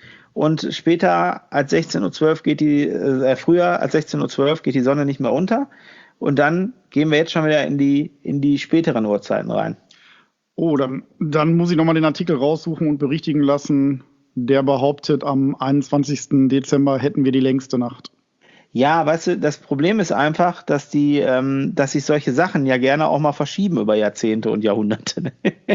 Und später als sechzehn Uhr zwölf geht die, äh, früher als sechzehn Uhr zwölf geht die Sonne nicht mehr unter. Und dann gehen wir jetzt schon wieder in die, in die späteren Uhrzeiten rein. Oh, dann, dann muss ich nochmal den Artikel raussuchen und berichtigen lassen. Der behauptet, am einundzwanzigsten Dezember hätten wir die längste Nacht. Ja, weißt du, das Problem ist einfach, dass die, ähm, dass sich solche Sachen ja gerne auch mal verschieben über Jahrzehnte und Jahrhunderte.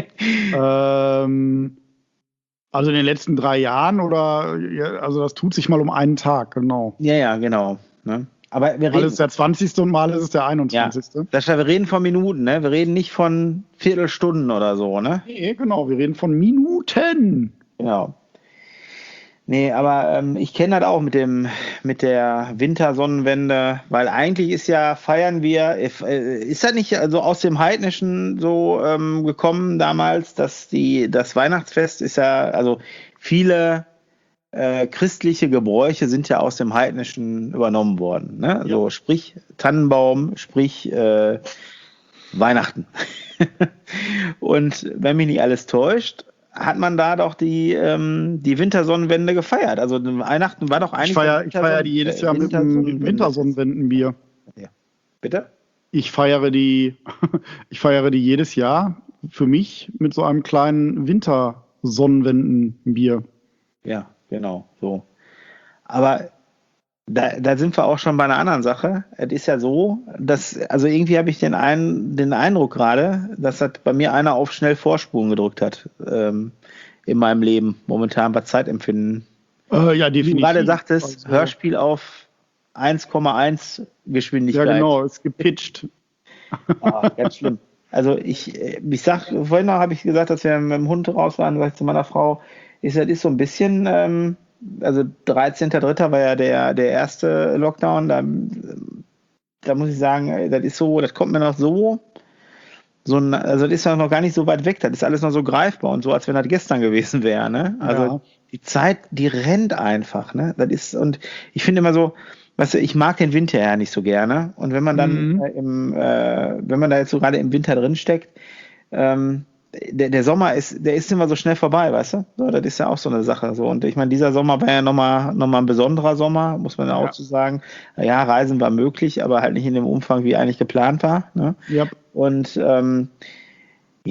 ähm, also in den letzten drei Jahren oder, ja, also das tut sich mal um einen Tag, genau. Ja, ja, genau. Ne? Aber wir Mal reden, ist es der zwanzigste und mal ist es der einundzwanzigste Sascha, wir reden von Minuten, ne? Wir reden nicht von Viertelstunden oder so, ne? Nee, genau, wir reden von Minuten. Genau. Nee, aber ähm, ich kenne das auch mit dem, mit der Wintersonnenwende, weil eigentlich ist ja, feiern wir, äh, ist das nicht also aus dem Heidnischen so ähm, gekommen damals, dass die, das Weihnachtsfest ist ja, also viele äh, christliche Gebräuche sind ja aus dem Heidnischen übernommen worden, ne? Also sprich Tannenbaum, sprich äh, Weihnachten. Und wenn mich nicht alles täuscht, hat man da doch die, ähm, die Wintersonnenwende gefeiert. Also Weihnachten war doch eigentlich. Ich feiere ich feier die jedes Jahr mit einem Wintersonnenwendenbier. Ja. Bitte? Ich feiere die, ich feiere die jedes Jahr für mich mit so einem kleinen Wintersonnenwendenbier. Ja, genau, so. Aber da, da sind wir auch schon bei einer anderen Sache. Es ist ja so, dass, also irgendwie habe ich den, ein, den Eindruck gerade, dass das bei mir einer auf schnell Vorspulen gedrückt hat ähm, in meinem Leben, momentan bei Zeitempfinden. Äh, ja, Wie du definitiv. gerade sagtest, Also, Hörspiel auf eins Komma eins Geschwindigkeit. Ja, genau, ist gepitcht. Ah, ganz schlimm. Also ich, ich sag, vorhin noch habe ich gesagt, dass wir mit dem Hund raus waren, sag ich zu meiner Frau, ist das ist so ein bisschen, ähm, also dreizehnter dritter war ja der, der erste Lockdown, da, da muss ich sagen, das ist so, das kommt mir noch so, so ein, also das ist ja noch gar nicht so weit weg, das ist alles noch so greifbar und so, als wenn das gestern gewesen wäre, ne? Also Ja. die Zeit, die rennt einfach, ne? Das ist, und ich finde immer so, weißt du, ich mag den Winter ja nicht so gerne. Und wenn man dann Mhm. äh, im, äh, wenn man da jetzt so gerade im Winter drin steckt, ähm, der, der Sommer ist, der ist immer so schnell vorbei, weißt du? So, das ist ja auch so eine Sache. So. Und ich meine, dieser Sommer war ja nochmal noch mal ein besonderer Sommer, muss man ja auch Ja. zu sagen. Ja, Reisen war möglich, aber halt nicht in dem Umfang, wie eigentlich geplant war. Ne? Ja. Und ähm, ja,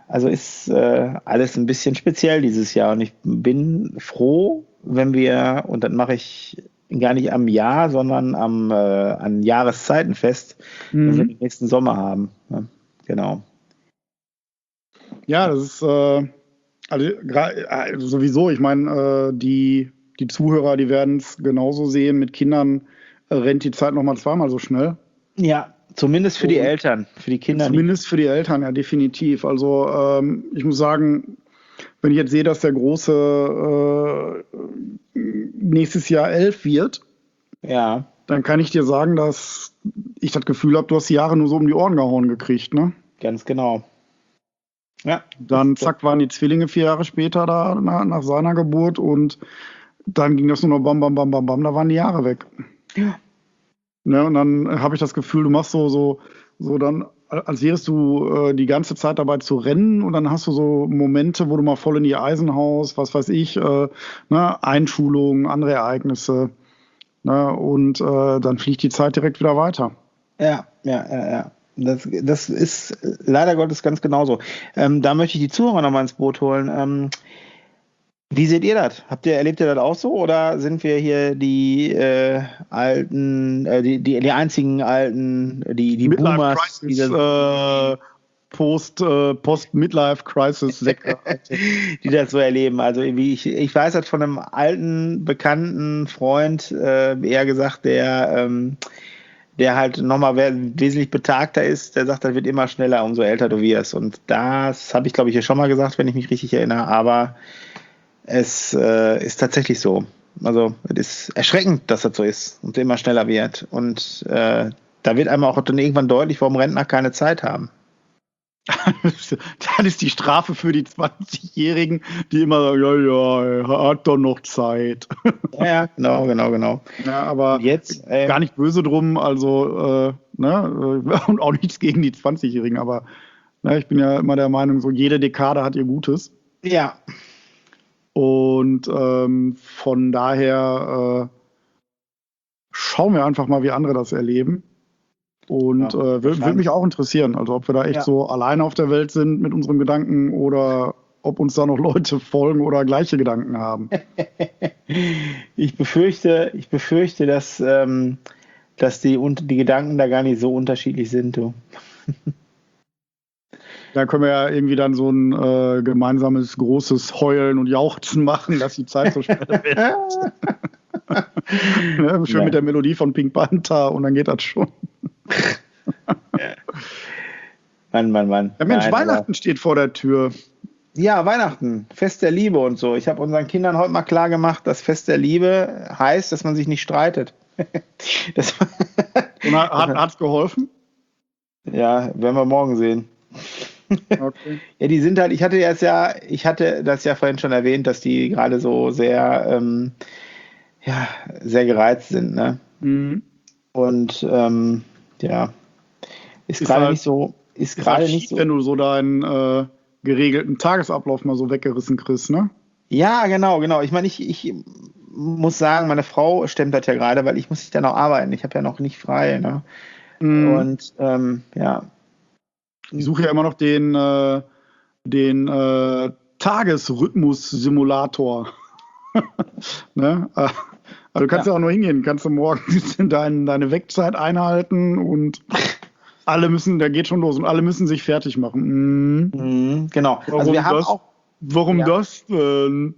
Also ist äh, alles ein bisschen speziell dieses Jahr und ich bin froh, wenn wir, und das mache ich gar nicht am Jahr, sondern am, äh, an Jahreszeiten fest, mhm. wenn wir den nächsten Sommer haben. Ja, genau. Ja, das ist äh, also, also sowieso, ich meine, äh, die, die Zuhörer, die werden es genauso sehen, mit Kindern äh, rennt die Zeit nochmal zweimal so schnell. Ja, zumindest für die und Eltern, für die Kinder Zumindest nicht. für die Eltern, ja, definitiv. Also ähm, ich muss sagen, wenn ich jetzt sehe, dass der Große äh, nächstes Jahr elf wird, ja. dann kann ich dir sagen, dass ich das Gefühl habe, du hast die Jahre nur so um die Ohren gehauen gekriegt, ne? Ganz genau. Ja. Dann zack, waren die Zwillinge vier Jahre später da nach, nach seiner Geburt und dann ging das nur noch bam, bam, bam, bam, bam, da waren die Jahre weg. Ja. Ne, und dann habe ich das Gefühl, du machst so, so, so dann, als wärst du äh, die ganze Zeit dabei zu rennen und dann hast du so Momente, wo du mal voll in die Eisen haust, was weiß ich, äh, ne, Einschulungen, andere Ereignisse, ne, und äh, dann fliegt die Zeit direkt wieder weiter. Ja, ja, ja, ja. Das, das ist leider Gottes ganz genauso. Ähm, da möchte ich die Zuhörer nochmal ins Boot holen. Ähm, wie seht ihr das? Habt ihr, erlebt ihr das auch so oder sind wir hier die äh, alten, äh, die, die, die einzigen alten, die, die Midlife Boomers, Crisis, die, das, äh, Post, äh, Post-Midlife Crisis Sektor, die das so erleben? Also wie ich, ich weiß das von einem alten, bekannten Freund, äh, eher gesagt, der ähm, der halt nochmal wesentlich betagter ist, der sagt, das wird immer schneller, umso älter du wirst. Und das habe ich, glaube ich, hier schon mal gesagt, wenn ich mich richtig erinnere, aber es äh, ist tatsächlich so. Also es ist erschreckend, dass das so ist und immer schneller wird. Und äh, da wird einem auch dann irgendwann deutlich, warum Rentner keine Zeit haben. Das ist die Strafe für die zwanzigjährigen, die immer sagen, ja, ja, er hat doch noch Zeit. Ja, ja, genau, genau, genau. Ja, aber jetzt, äh, gar nicht böse drum, also, äh, ne, und auch nichts gegen die zwanzigjährigen, aber ne, ich bin ja immer der Meinung, so jede Dekade hat ihr Gutes. Ja. Und ähm, von daher äh, schauen wir einfach mal, wie andere das erleben. Und ja, äh, würde mich auch interessieren, also ob wir da echt ja. so alleine auf der Welt sind mit unseren Gedanken oder ob uns da noch Leute folgen oder gleiche Gedanken haben. Ich befürchte, ich befürchte, dass, ähm, dass die, die Gedanken da gar nicht so unterschiedlich sind. Du. Da können wir ja irgendwie dann so ein äh, gemeinsames großes Heulen und Jauchzen machen, dass die Zeit so schnell wird. Ne, schön ja. mit der Melodie von Pink Panther und dann geht das schon. Mann, Mann, Mann. Ja, Mensch, Nein, Weihnachten aber... steht vor der Tür. Ja, Weihnachten, Fest der Liebe und so. Ich habe unseren Kindern heute mal klar gemacht, dass Fest der Liebe heißt, dass man sich nicht streitet. Das und hat es geholfen? Ja, werden wir morgen sehen. Okay. Ja, die sind halt, ich hatte jetzt ja, ich hatte das ja vorhin schon erwähnt, dass die gerade so sehr, ähm, ja, sehr gereizt sind, ne? Mhm. Und ähm, ja, ist, ist gerade halt, nicht so, ist, ist gerade halt nicht so. Wenn du so deinen äh, geregelten Tagesablauf mal so weggerissen kriegst, ne? Ja, genau, genau. Ich meine, ich, ich muss sagen, meine Frau stemmt das ja gerade, weil ich muss ja noch arbeiten. Ich habe ja noch nicht frei, ne? Mhm. Und ähm, ja. Ich suche ja immer noch den, äh, den äh, Tagesrhythmus-Simulator. Ne? Also du kannst ja. ja auch nur hingehen, kannst du morgens dein, deine Wegzeit einhalten und alle müssen, da geht schon los und alle müssen sich fertig machen. Mhm. Mhm, genau. Warum also wir haben das, auch, warum ja. das denn?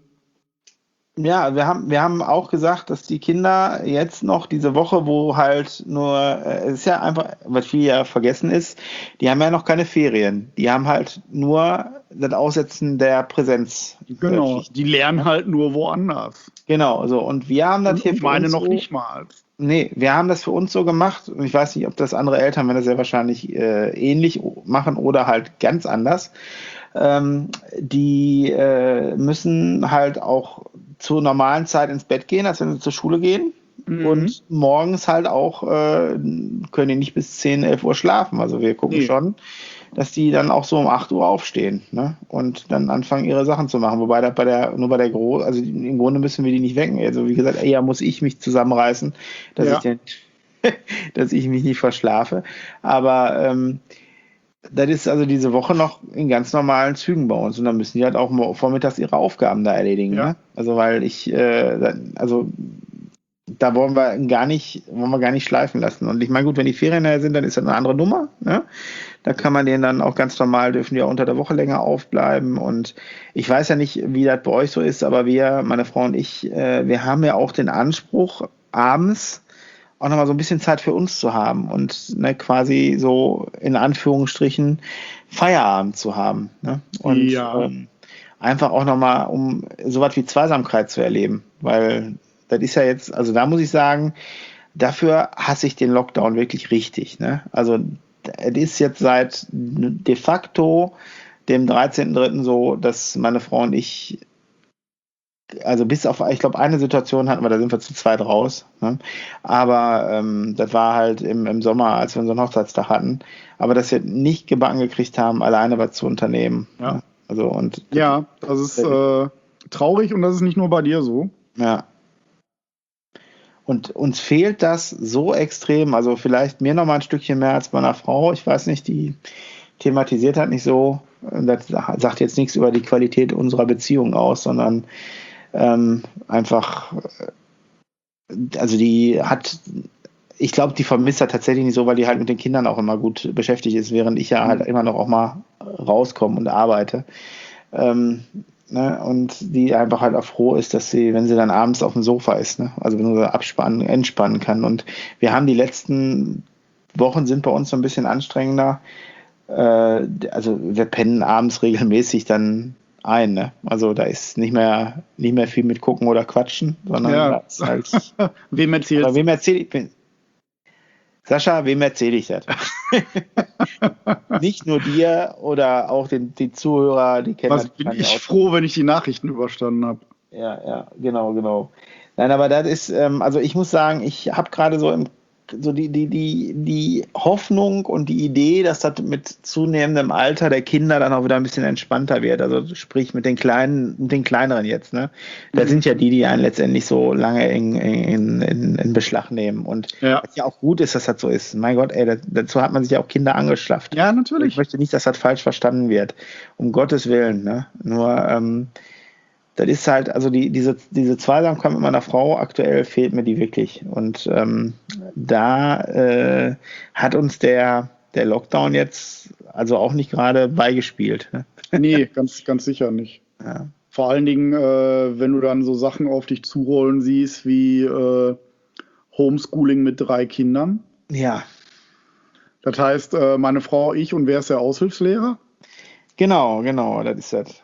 Ja, wir haben, wir haben auch gesagt, dass die Kinder jetzt noch diese Woche, wo halt nur, äh, es ist ja einfach, was viel ja vergessen ist, die haben ja noch keine Ferien. Die haben halt nur das Aussetzen der Präsenz. Genau, die lernen halt nur woanders. Genau, so. Und wir haben das und hier für meine uns noch so, nicht mal. Nee, wir haben das für uns so gemacht. Und ich weiß nicht, ob das andere Eltern, wenn das sehr wahrscheinlich äh, ähnlich machen oder halt ganz anders. Ähm, die äh, müssen halt auch zur normalen Zeit ins Bett gehen, als wenn sie zur Schule gehen. Mhm. Und morgens halt auch äh, können die nicht bis zehn, elf Uhr schlafen. Also wir gucken nee. schon, dass die dann auch so um acht Uhr aufstehen, ne? Und dann anfangen, ihre Sachen zu machen. Wobei das bei der, nur bei der Groß, also im Grunde müssen wir die nicht wecken. Also wie gesagt, eher muss ich mich zusammenreißen, dass, ja. ich, den, dass ich mich nicht verschlafe. Aber ähm, Das ist also diese Woche noch in ganz normalen Zügen bei uns und dann müssen die halt auch mal vormittags ihre Aufgaben da erledigen. Ja. Ne? Also weil ich, äh, also da wollen wir gar nicht, wollen wir gar nicht schleifen lassen. Und ich meine, gut, wenn die Ferien daher sind, dann ist das eine andere Nummer. Ne? Da kann man denen dann auch ganz normal, dürfen die auch unter der Woche länger aufbleiben. Und ich weiß ja nicht, wie das bei euch so ist, aber wir, meine Frau und ich, äh, wir haben ja auch den Anspruch, abends auch nochmal so ein bisschen Zeit für uns zu haben und ne, quasi so in Anführungsstrichen Feierabend zu haben. Ne? Und Ja. ähm, einfach auch nochmal, um sowas wie Zweisamkeit zu erleben. Weil das ist ja jetzt, also da muss ich sagen, dafür hasse ich den Lockdown wirklich richtig. Ne? Also es ist jetzt seit de facto dem dreizehnten dritten so, dass meine Frau und ich, also bis auf, ich glaube, eine Situation hatten wir, da sind wir zu zweit raus. Ne? Aber ähm, das war halt im, im Sommer, als wir unseren Hochzeitstag hatten. Aber dass wir nicht gebacken gekriegt haben, alleine was zu unternehmen. Ja. Ne? Also und Ja, das ist äh, traurig und das ist nicht nur bei dir so. ja. Und uns fehlt das so extrem, also vielleicht mir noch mal ein Stückchen mehr als meiner Frau. Ich weiß nicht, die thematisiert hat nicht so. Das sagt jetzt nichts über die Qualität unserer Beziehung aus, sondern ähm, einfach, also die hat, ich glaube, die vermisst er tatsächlich nicht so, weil die halt mit den Kindern auch immer gut beschäftigt ist, während ich ja halt immer noch auch mal rauskomme und arbeite. Ähm, ne, und die einfach halt auch froh ist, dass sie, wenn sie dann abends auf dem Sofa ist, ne, also wenn sie abspannen, entspannen kann. Und wir haben die letzten Wochen sind bei uns so ein bisschen anstrengender. Äh, also wir pennen abends regelmäßig dann ein, ne? Also da ist nicht mehr nicht mehr viel mit gucken oder quatschen, sondern Ja. da ist halt. Wem erzählst Aber wem erzähle ich? Sascha, wem erzähle ich das? Nicht nur dir oder auch den die Zuhörer, die kennen Was das bin wahrscheinlich ich auch. froh, wenn ich die Nachrichten überstanden habe. Ja, ja, genau, genau. Nein, aber das ist, ähm, also ich muss sagen, ich habe gerade so im so die, die, die, die Hoffnung und die Idee, dass das mit zunehmendem Alter der Kinder dann auch wieder ein bisschen entspannter wird. Also sprich mit den kleinen, mit den kleineren jetzt, ne? Das Mhm. sind ja die, die einen letztendlich so lange in, in, in, in Beschlag nehmen. Und Ja. was ja auch gut ist, dass das so ist. Mein Gott, ey, das, dazu hat man sich ja auch Kinder angeschafft. Ja, Ich natürlich. möchte nicht, dass das falsch verstanden wird. Um Gottes Willen, ne? Nur, ähm, das ist halt, also die, diese, diese Zweisamkeit mit meiner Frau aktuell fehlt mir die wirklich. Und ähm, da äh, hat uns der, der Lockdown jetzt also auch nicht gerade beigespielt. Ne? Nee, ganz, ganz sicher nicht. Ja. Vor allen Dingen, äh, wenn du dann so Sachen auf dich zurollen siehst, wie äh, Homeschooling mit drei Kindern. Ja, Das heißt, äh, meine Frau, ich und wer ist der Aushilfslehrer? genau, genau, das ist das.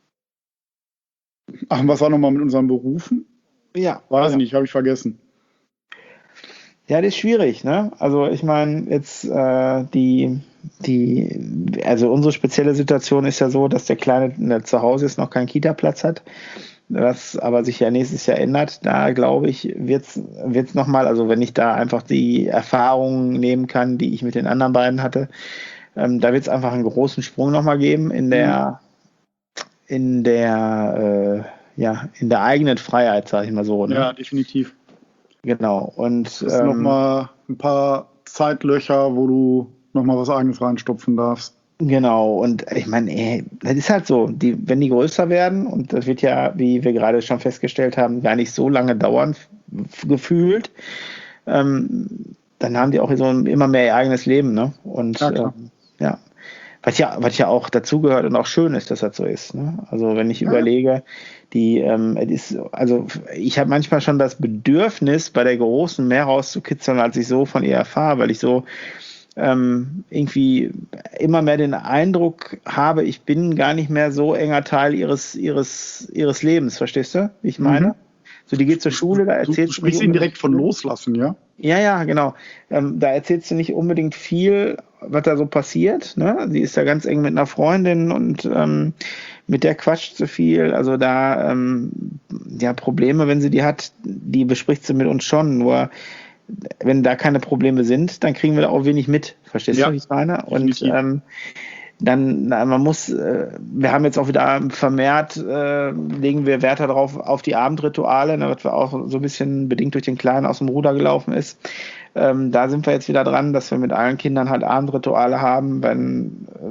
Ach, was war nochmal mit unseren Berufen? Ja, Weiß ja. ich nicht, habe ich vergessen. Ja, das ist schwierig, ne? Also ich meine, jetzt äh, die, die, also unsere spezielle Situation ist ja so, dass der Kleine ne, zu Hause ist, noch keinen Kita-Platz hat, was aber sich ja nächstes Jahr ändert. Da glaube ich, wird's wird's nochmal, also wenn ich da einfach die Erfahrungen nehmen kann, die ich mit den anderen beiden hatte, ähm, da wird es einfach einen großen Sprung nochmal geben in der, in der, äh, ja, in der eigenen Freiheit, sage ich mal so. Ne? Ja, definitiv. Genau. Und Das ist ähm, nochmal ein paar Zeitlöcher, wo du nochmal was Eigenes reinstopfen darfst. Genau, und ich meine, ey, das ist halt so, die, wenn die größer werden, und das wird ja, wie wir gerade schon festgestellt haben, gar nicht so lange dauern, f- gefühlt, ähm, dann haben die auch so ein, immer mehr ihr eigenes Leben, ne? Und Ja, klar. ähm, ja, was ja, was ja auch dazugehört und auch schön ist, dass das so ist. Ne? Also wenn ich Ja. überlege, die, ähm, es ist, also ich habe manchmal schon das Bedürfnis, bei der Großen mehr rauszukitzeln, als ich so von ihr erfahre, weil ich so ähm, irgendwie immer mehr den Eindruck habe, ich bin gar nicht mehr so enger Teil ihres, ihres, ihres Lebens, verstehst du, wie ich meine? Mhm. So, die geht zur Schule, da Du, erzählt du sprichst ihn direkt von loslassen, ja? Ja, ja, genau. Ähm, da erzählst du nicht unbedingt viel, was da so passiert. Ne? Sie ist da ganz eng mit einer Freundin und ähm, mit der quatscht sie viel. Also da, ähm, ja, Probleme, wenn sie die hat, die bespricht sie mit uns schon. Nur wenn da keine Probleme sind, dann kriegen wir da auch wenig mit. Verstehst Ja, du, wie ich meine? Und definitiv. ähm, dann, na, man muss, äh, wir haben jetzt auch wieder vermehrt, äh, legen wir Wert darauf, auf die Abendrituale, ne, was wir auch so ein bisschen bedingt durch den Kleinen aus dem Ruder gelaufen ist. Ähm, da sind wir jetzt wieder dran, dass wir mit allen Kindern halt Abendrituale haben, wenn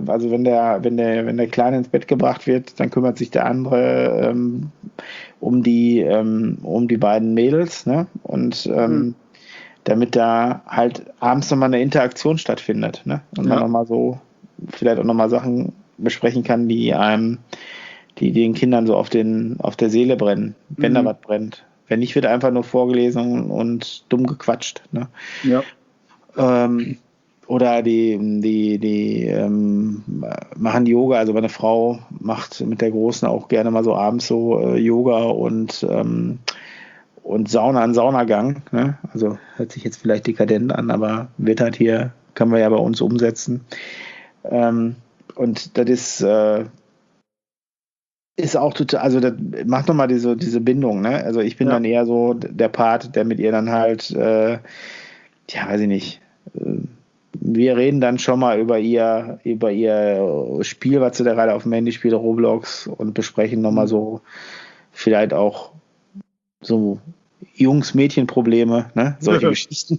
also wenn der, wenn der, wenn der Kleine ins Bett gebracht wird, dann kümmert sich der andere ähm, um die, ähm, um die beiden Mädels, ne? Und ähm, mhm. damit da halt abends nochmal eine Interaktion stattfindet, ne? Und man Ja. nochmal so, vielleicht auch nochmal Sachen besprechen kann, die einem, die den Kindern so auf den, auf der Seele brennen, wenn Mhm. da was brennt. Wenn nicht, wird einfach nur vorgelesen und dumm gequatscht, ne? Ja. Ähm, oder die, die, die ähm, machen Yoga, also meine Frau macht mit der Großen auch gerne mal so abends so äh, Yoga und, ähm, und Sauna, einen Saunagang, ne? Also hört sich jetzt vielleicht dekadent an, aber wird halt hier, können wir ja bei uns umsetzen. Ähm, und das ist, äh, ist auch total, also das macht nochmal diese, diese Bindung, ne? Also ich bin Ja. dann eher so der Part, der mit ihr dann halt, äh, ja, weiß ich nicht, äh, wir reden dann schon mal über ihr, über ihr Spiel, was sie da gerade auf dem Handy spielt, Roblox, und besprechen nochmal so vielleicht auch so Jungs-Mädchen-Probleme, ne? Solche Geschichten.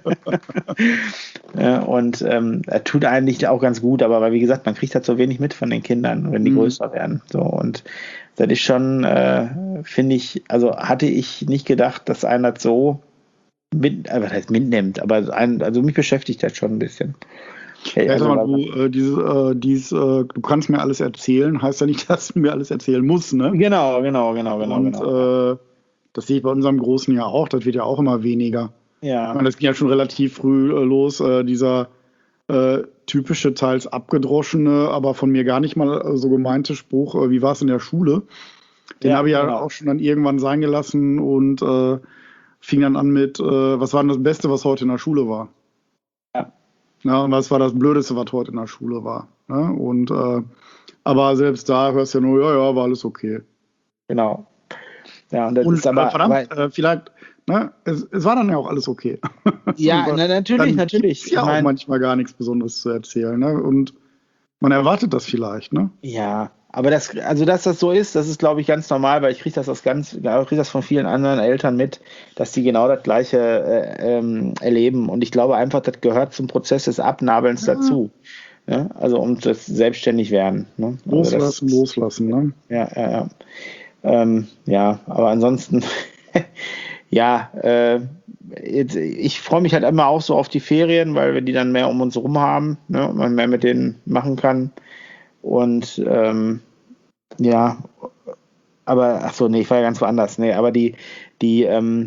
Ja, und ähm, er tut eigentlich auch ganz gut, aber weil, wie gesagt, man kriegt halt so wenig mit von den Kindern, wenn die Mhm. größer werden. So, und das ist schon, äh, finde ich, also hatte ich nicht gedacht, dass einer das so mit, äh, was heißt mitnimmt, aber ein, also mich beschäftigt das schon ein bisschen. Hey, Ja, ich also, sag mal, du, äh, diese, äh, dies, äh, du kannst mir alles erzählen, heißt ja nicht, dass du mir alles erzählen musst, ne? genau, genau, genau, genau, Und genau. äh, das sehe ich bei unserem Großen ja auch, das wird ja auch immer weniger. Ich Ja, meine, das ging ja schon relativ früh äh, los, äh, dieser äh, typische, teils abgedroschene, aber von mir gar nicht mal äh, so gemeinte Spruch, äh, wie war es in der Schule? Den ja, habe ich ja genau. auch schon dann irgendwann sein gelassen und äh, fing dann an mit, äh, was war denn das Beste, was heute in der Schule war? Ja. Ja, und was war das Blödeste, was heute in der Schule war? Ja, und äh, aber selbst da hörst du ja nur, ja, ja, war alles okay. Genau. Ja, und das Und ist aber, äh, verdammt, weil, äh, vielleicht, ne, es, es war dann ja auch alles okay. ja, So, na, natürlich, dann natürlich. gibt's ja Ich auch mein, manchmal gar nichts Besonderes zu erzählen, ne? Und man erwartet das vielleicht, ne? ja, aber das, also dass das so ist, das ist, glaube ich, ganz normal, weil ich kriege das aus ganz, ich kriege das von vielen anderen Eltern mit, dass die genau das Gleiche äh, ähm, erleben. Und ich glaube einfach, das gehört zum Prozess des Abnabelns Ja. dazu. Ne? Also um das selbstständig werden. Ne? Also Loslassen, das, loslassen, ne? ja, ja, ja. Ähm, ja, aber ansonsten, ja, äh, jetzt, ich freue mich halt immer auch so auf die Ferien, weil wir die dann mehr um uns rum haben, ne? Und man mehr mit denen machen kann. Und ähm, ja, aber ach so, nee, ich war ja ganz woanders. Nee, aber die, die, ähm,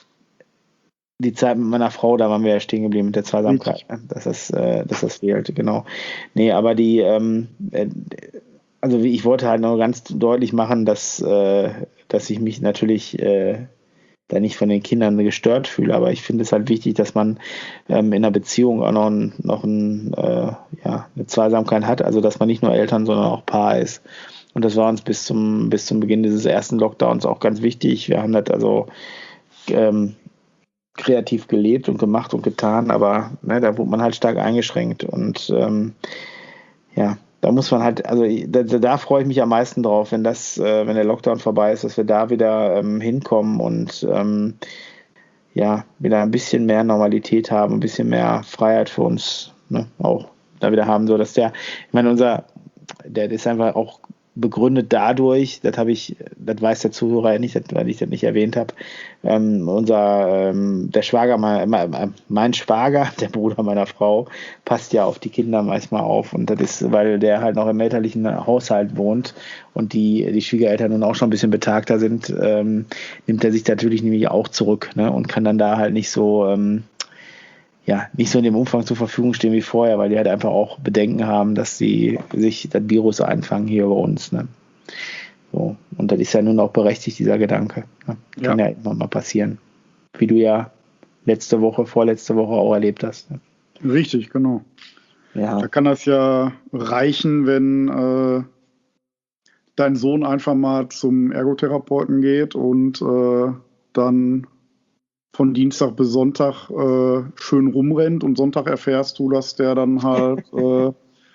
die Zeit mit meiner Frau, da waren wir ja stehen geblieben mit der Zweisamkeit, ne? Dass das, äh, dass das fehlt, genau. Nee, aber die, ähm, äh, also ich wollte halt noch ganz deutlich machen, dass, äh, dass ich mich natürlich äh, da nicht von den Kindern gestört fühle, aber ich finde es halt wichtig, dass man ähm, in einer Beziehung auch noch, ein, noch ein, äh, ja, eine Zweisamkeit hat, also dass man nicht nur Eltern, sondern auch Paar ist. Und das war uns bis zum, bis zum Beginn dieses ersten Lockdowns auch ganz wichtig. Wir haben das also ähm, kreativ gelebt und gemacht und getan, aber ne, da wurde man halt stark eingeschränkt. Und ähm, ja, da muss man halt, also da, da freue ich mich am meisten drauf, wenn das, äh, wenn der Lockdown vorbei ist, dass wir da wieder ähm, hinkommen und ähm, ja, wieder ein bisschen mehr Normalität haben, ein bisschen mehr Freiheit für uns, ne, auch da wieder haben, so dass der, ich meine, unser, der ist einfach auch begründet dadurch, das habe ich, das weiß der Zuhörer ja nicht, weil ich das nicht erwähnt habe, ähm, unser, ähm, der Schwager, mein, mein Schwager, der Bruder meiner Frau, passt ja auf die Kinder manchmal auf und das ist, weil der halt noch im elterlichen Haushalt wohnt und die, die Schwiegereltern nun auch schon ein bisschen betagter sind, ähm, nimmt er sich natürlich nämlich auch zurück, ne, und kann dann da halt nicht so, ähm, ja, nicht so in dem Umfang zur Verfügung stehen wie vorher, weil die halt einfach auch Bedenken haben, dass sie sich das Virus einfangen hier bei uns. Ne? So. Und das ist ja nun auch berechtigt, dieser Gedanke. Ne? Ja. Kann ja immer mal passieren. Wie du ja letzte Woche, vorletzte Woche auch erlebt hast. Ne? Richtig, genau. Ja. Da kann das ja reichen, wenn äh, dein Sohn einfach mal zum Ergotherapeuten geht und äh, dann von Dienstag bis Sonntag äh, schön rumrennt und Sonntag erfährst du, dass der dann halt äh,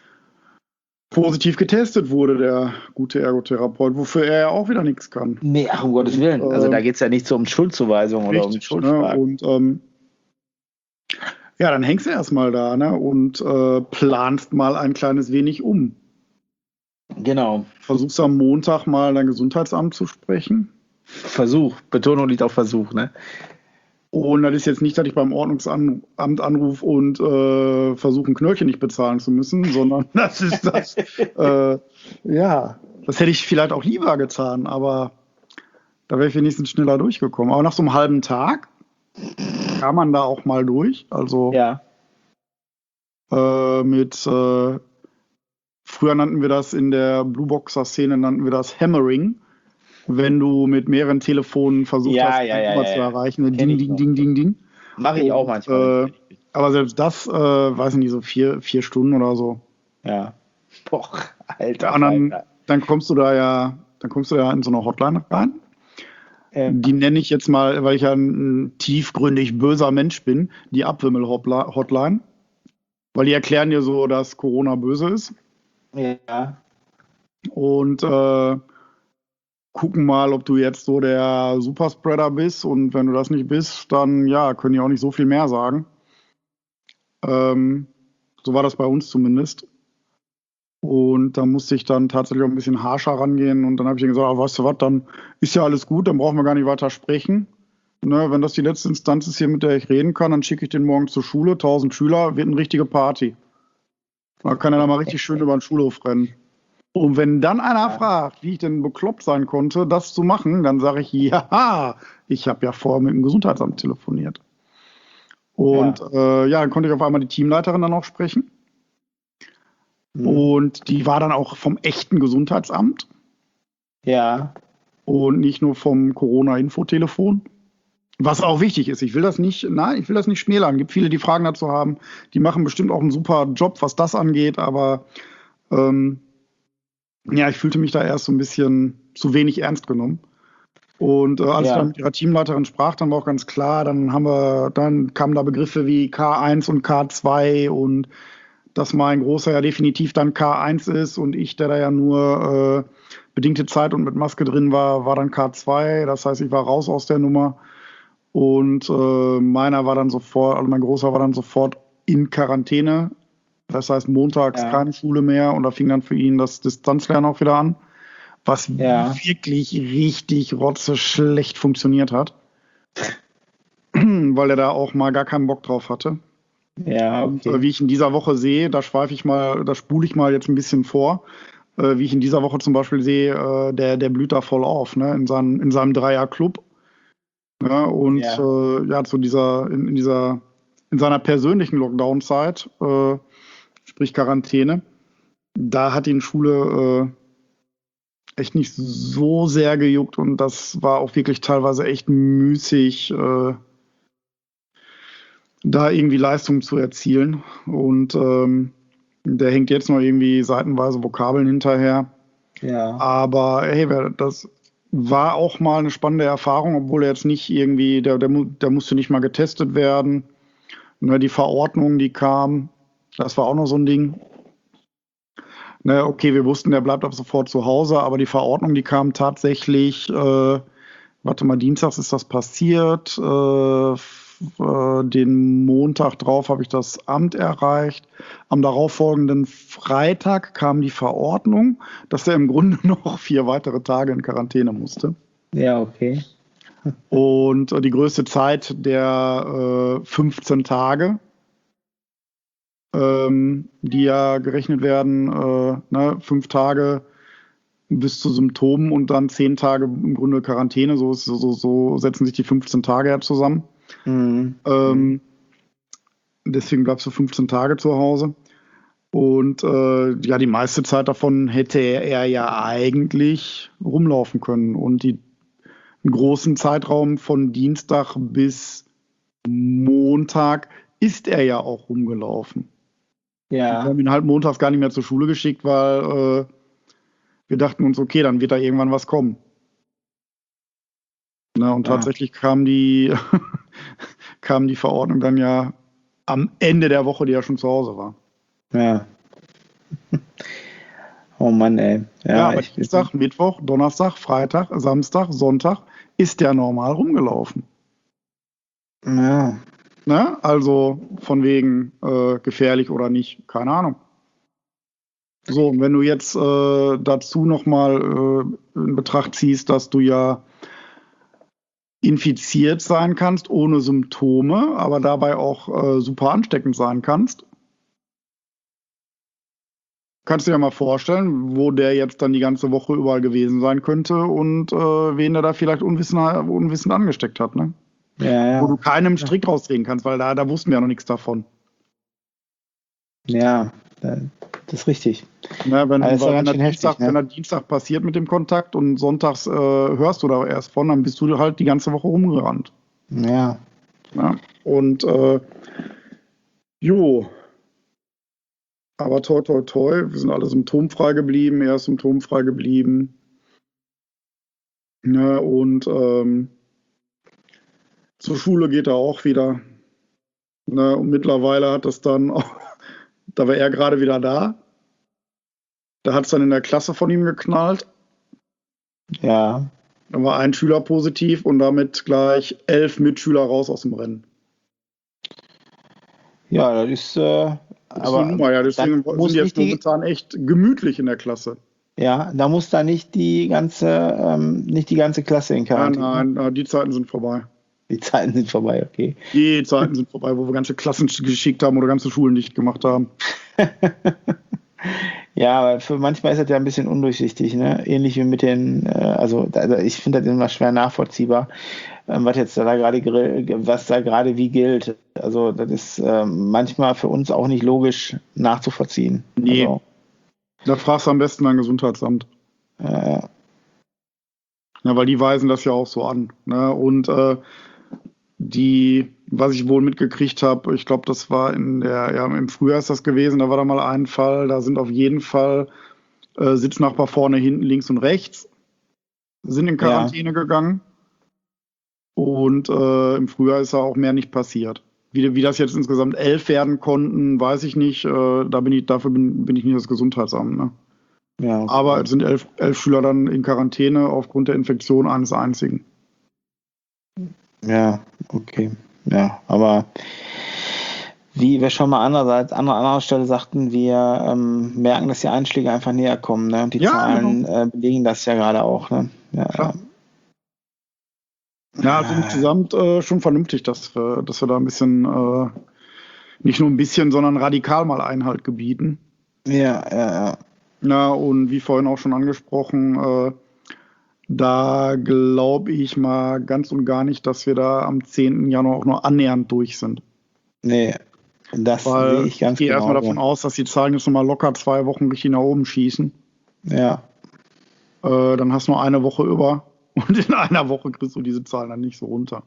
positiv getestet wurde, der gute Ergotherapeut, wofür er ja auch wieder nichts kann. Nee, ach, um Gottes Willen. Also Ähm, da geht es ja nicht so um Schuldzuweisung oder um Richtig, ne? Schuldfragen. Und ähm, Ja, dann hängst du erstmal da, ne, und äh, planst mal ein kleines wenig um. Genau. Versuchst am Montag mal dein Gesundheitsamt zu sprechen. Versuch, Betonung liegt auf Versuch, ne? Und das ist jetzt nicht, dass ich beim Ordnungsamt anrufe und äh, versuche, ein Knöllchen nicht bezahlen zu müssen, sondern das ist das, äh, ja, das hätte ich vielleicht auch lieber getan, aber da wäre ich wenigstens schneller durchgekommen. Aber nach so einem halben Tag kam man da auch mal durch. Also ja. äh, mit, äh, früher nannten wir das in der Blueboxer-Szene, nannten wir das Hammering. Wenn du mit mehreren Telefonen versucht ja, hast, ja, die ja, Nummer ja, zu ja. erreichen. Ne? Kenn Ding, ich ding, noch. ding, ding, ding. Mache ich auch manchmal. Äh, aber selbst das, äh, weiß ich nicht, so vier, vier Stunden oder so. Ja. Boah, Alter. Und dann, Alter. dann kommst du da ja, dann kommst du da in so eine Hotline rein. Ähm. Die nenne ich jetzt mal, weil ich ja ein, ein tiefgründig böser Mensch bin, die Abwimmel-Hotline. Weil die erklären dir so, dass Corona böse ist. Ja. Und äh, gucken mal, ob du jetzt so der Superspreader bist. Und wenn du das nicht bist, dann ja, können die auch nicht so viel mehr sagen. Ähm, so war das bei uns zumindest. Und da musste ich dann tatsächlich auch ein bisschen harscher rangehen. Und dann habe ich gesagt, ah, weißt du was, dann ist ja alles gut, dann brauchen wir gar nicht weiter sprechen. Ne, wenn das die letzte Instanz ist hier, mit der ich reden kann, dann schicke ich den morgen zur Schule, tausend Schüler, wird eine richtige Party. Da kann er dann mal richtig schön über den Schulhof rennen. Und wenn dann einer ja. fragt, wie ich denn bekloppt sein konnte, das zu machen, dann sage ich, ja, ich habe ja vorher mit dem Gesundheitsamt telefoniert. Und ja. Äh, ja, dann konnte ich auf einmal die Teamleiterin dann auch sprechen. Mhm. Und die war dann auch vom echten Gesundheitsamt. Ja. Und nicht nur vom Corona-Infotelefon. Was auch wichtig ist. Ich will das nicht, nein, ich will das nicht schmälern. Es gibt viele, die Fragen dazu haben. Die machen bestimmt auch einen super Job, was das angeht. Aber ähm, ja, ich fühlte mich da erst so ein bisschen zu wenig ernst genommen. Und äh, als ja. ich dann mit ihrer Teamleiterin sprach, dann war auch ganz klar, dann haben wir, dann kamen da Begriffe wie K eins und K zwei und dass mein Großer ja definitiv dann K eins ist und ich, der da ja nur äh, bedingte Zeit und mit Maske drin war, war dann K zwei. Das heißt, ich war raus aus der Nummer. Und äh, meiner war dann sofort, also mein Großer war dann sofort in Quarantäne. Das heißt, montags ja. keine Schule mehr und da fing dann für ihn das Distanzlernen auch wieder an, was ja. wirklich richtig rotze schlecht funktioniert hat, weil er da auch mal gar keinen Bock drauf hatte. Ja, okay. Und, äh, wie ich in dieser Woche sehe, da schweife ich mal, da spule ich mal jetzt ein bisschen vor, äh, wie ich in dieser Woche zum Beispiel sehe, äh, der, der blüht da voll auf, ne, in seinem, in seinem Dreier-Club. Ja, und ja, äh, ja zu dieser, in, in dieser, in seiner persönlichen Lockdown-Zeit, äh, sprich Quarantäne, da hat ihn Schule äh, echt nicht so sehr gejuckt und das war auch wirklich teilweise echt müßig, äh, da irgendwie Leistung zu erzielen. Und ähm, der hängt jetzt noch irgendwie seitenweise Vokabeln hinterher. Ja. Aber hey, das war auch mal eine spannende Erfahrung, obwohl er jetzt nicht irgendwie, der, der, der musste nicht mal getestet werden. Ne, die Verordnung, die kam, das war auch noch so ein Ding. Ne, okay, wir wussten, der bleibt ab sofort zu Hause, aber die Verordnung, die kam tatsächlich, äh, warte mal, dienstags ist das passiert, äh, f- äh, den Montag drauf habe ich das Amt erreicht. Am darauffolgenden Freitag kam die Verordnung, dass er im Grunde noch vier weitere Tage in Quarantäne musste. Ja, okay. Und äh, die größte Zeit der äh, fünfzehn Tage, ähm, die ja gerechnet werden, äh, ne, fünf Tage bis zu Symptomen und dann zehn Tage im Grunde Quarantäne, so, ist, so, so setzen sich die fünfzehn Tage ja zusammen. Mhm. Ähm, deswegen bleibst du fünfzehn Tage zu Hause. Und äh, ja, die meiste Zeit davon hätte er ja eigentlich rumlaufen können. Und die, einen großen Zeitraum von Dienstag bis Montag ist er ja auch rumgelaufen. Ja. Wir haben ihn halt montags gar nicht mehr zur Schule geschickt, weil äh, wir dachten uns, okay, dann wird da irgendwann was kommen. Na, und ja. tatsächlich kam die, kam die Verordnung dann ja am Ende der Woche, die er schon zu Hause war. Ja. Oh Mann, ey. Ja, ja aber Dienstag, Mittwoch, Donnerstag, Freitag, Samstag, Sonntag ist der normal rumgelaufen. Ja. Ne? Also von wegen äh, gefährlich oder nicht, keine Ahnung. So, und wenn du jetzt äh, dazu nochmal äh, in Betracht ziehst, dass du ja infiziert sein kannst ohne Symptome, aber dabei auch äh, super ansteckend sein kannst, kannst du dir mal vorstellen, wo der jetzt dann die ganze Woche überall gewesen sein könnte und äh, wen der da vielleicht unwissend, unwissend angesteckt hat, ne? Ja, ja. Wo du keinem Strick rausdrehen kannst, weil da, da wussten wir ja noch nichts davon. Ja, das ist richtig. Ne, wenn, Also weil, wenn, ganz der schön heftig, Dienstag, ne? wenn der Dienstag passiert mit dem Kontakt und sonntags äh, hörst du da erst von, dann bist du halt die ganze Woche rumgerannt. Ja. Ja? Und äh, jo, aber toi toi toi, wir sind alle symptomfrei geblieben, er ist symptomfrei geblieben. Ne, und ähm, zur Schule geht er auch wieder. Ne, und mittlerweile hat es dann auch, da war er gerade wieder da. Da hat es dann in der Klasse von ihm geknallt. Ja. Da war ein Schüler positiv und damit gleich elf Mitschüler raus aus dem Rennen. Ja, das ist. Äh, Das ist aber eine Nummer, ja. Deswegen dann muss sind jetzt nicht die, momentan echt gemütlich in der Klasse. ja, da muss da nicht die ganze, ähm, nicht die ganze Klasse in Nein, Quarantäne. nein, die Zeiten sind vorbei. Die Zeiten sind vorbei, okay. Die Zeiten sind vorbei, wo wir ganze Klassen geschickt haben oder ganze Schulen dicht gemacht haben. Ja, aber für manchmal ist das ja ein bisschen undurchsichtig, ne? Ähnlich wie mit den, äh, also, also ich finde das immer schwer nachvollziehbar, ähm, was jetzt da gerade gere- was da gerade wie gilt. Also das ist ähm, manchmal für uns auch nicht logisch nachzuvollziehen. Nee. Also, Da fragst du am besten dein Gesundheitsamt. äh, Ja, weil die weisen das ja auch so an. Ne? Und äh, die, was ich wohl mitgekriegt habe, ich glaube, das war in der, ja, im Frühjahr ist das gewesen, da war da mal ein Fall, da sind auf jeden Fall äh, Sitznachbar vorne, hinten, links und rechts, sind in Quarantäne ja. gegangen. Und äh, im Frühjahr ist da auch mehr nicht passiert. Wie, wie das jetzt insgesamt elf werden konnten, weiß ich nicht. Äh, da bin ich, dafür bin, bin ich nicht das Gesundheitsamt. Ne? ja, okay. Aber es sind elf, elf Schüler dann in Quarantäne aufgrund der Infektion eines einzigen. Ja, okay. Ja, aber wie wir schon mal andererseits an einer anderen Stelle sagten, wir ähm, merken, dass die Einschläge einfach näher kommen. Ne? Und die ja, Zahlen genau. äh, belegen das ja gerade auch. Ne? Ja, Klar. Ja, also insgesamt äh, schon vernünftig, dass wir, dass wir da ein bisschen, äh, nicht nur ein bisschen, sondern radikal mal Einhalt gebieten. Ja, ja, ja. Ja, und wie vorhin auch schon angesprochen, äh, da glaube ich mal ganz und gar nicht, dass wir da am zehnten Januar auch nur annähernd durch sind. Nee, das Weil sehe ich ganz ich gehe genau. erstmal davon aus, dass die Zahlen jetzt nochmal locker zwei Wochen richtig nach oben schießen. Ja. Äh, dann hast du nur eine Woche über und in einer Woche kriegst du diese Zahlen dann nicht so runter.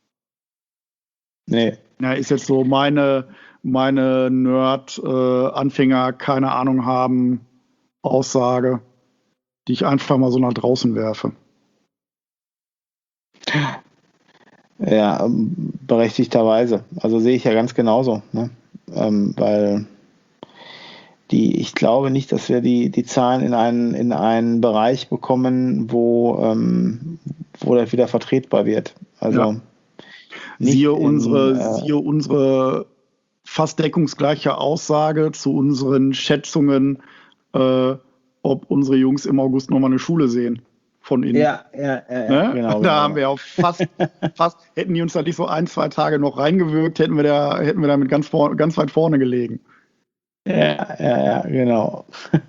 Nee. Ja, ist jetzt so meine, meine Nerd-Anfänger, äh, keine Ahnung haben, Aussage, die ich einfach mal so nach draußen werfe. Ja, berechtigterweise. Also sehe ich ja ganz genauso. Ne? Ähm, weil die, ich glaube nicht, dass wir die, die Zahlen in einen, in einen Bereich bekommen, wo, ähm, wo das wieder vertretbar wird. Also ja. Siehe, in, unsere, äh, siehe unsere fast deckungsgleiche Aussage zu unseren Schätzungen, äh, ob unsere Jungs im August nochmal eine Schule sehen. Von innen. Ja, ja, ja, ja ne? genau. Da genau. haben wir auch fast, fast, hätten die uns da nicht so ein, zwei Tage noch reingewirkt, hätten wir da, hätten wir damit ganz, vor, ganz weit vorne gelegen. Ja, ja, ja, genau.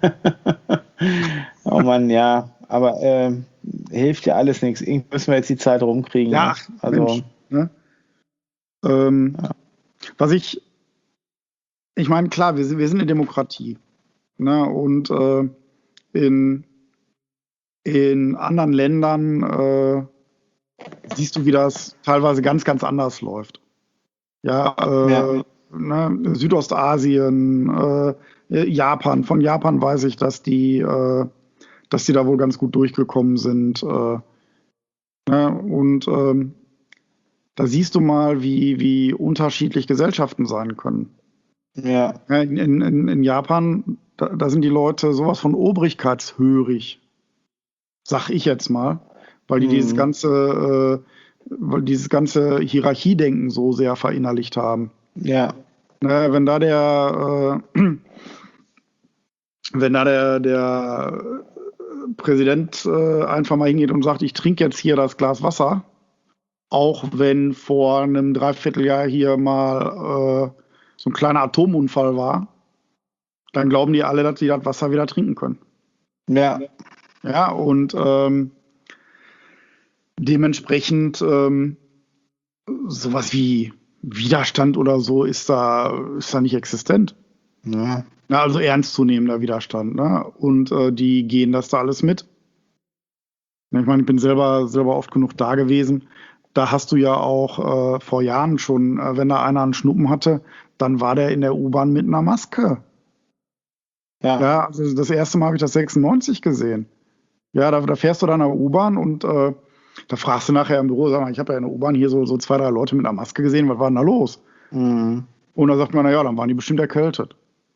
Oh Mann, ja, aber äh, hilft ja alles nichts. Irgendwie müssen wir jetzt die Zeit rumkriegen. Ja, ne? Also, Mensch, ne? ähm, ja. Was ich, ich meine, klar, wir sind, wir sind eine Demokratie. Ne? Und äh, in In anderen Ländern äh, siehst du, wie das teilweise ganz, ganz anders läuft. Ja, äh, ja. Ne, Südostasien, äh, Japan. Von Japan weiß ich, dass die, äh, dass die da wohl ganz gut durchgekommen sind. Äh, ne, und ähm, da siehst du mal, wie, wie unterschiedlich Gesellschaften sein können. Ja. In, in, in Japan, da, da sind die Leute sowas von obrigkeitshörig. Sag ich jetzt mal, weil die mhm. dieses ganze, äh, weil dieses ganze Hierarchiedenken so sehr verinnerlicht haben. Ja. Ne, wenn da der, äh, wenn da der, der Präsident äh, einfach mal hingeht und sagt, ich trinke jetzt hier das Glas Wasser, auch wenn vor einem Dreivierteljahr hier mal äh, so ein kleiner Atomunfall war, dann glauben die alle, dass sie das Wasser wieder trinken können. Ja. Ja, und ähm, dementsprechend ähm, sowas wie Widerstand oder so ist da, ist da nicht existent. Ja. Na, also ernstzunehmender Widerstand. Ne? Und äh, die gehen das da alles mit. Ich meine, ich bin selber, selber oft genug da gewesen. Da hast du ja auch äh, vor Jahren schon, äh, wenn da einer einen Schnuppen hatte, dann war der in der U-Bahn mit einer Maske. Ja. Ja, also das erste Mal habe ich das sechsundneunzig gesehen. Ja, da, da fährst du dann in der U-Bahn und äh, da fragst du nachher im Büro, sag mal, ich habe ja in der U-Bahn hier so, so zwei, drei Leute mit einer Maske gesehen, was war denn da los? Mhm. Und da sagt man, naja, dann waren die bestimmt erkältet.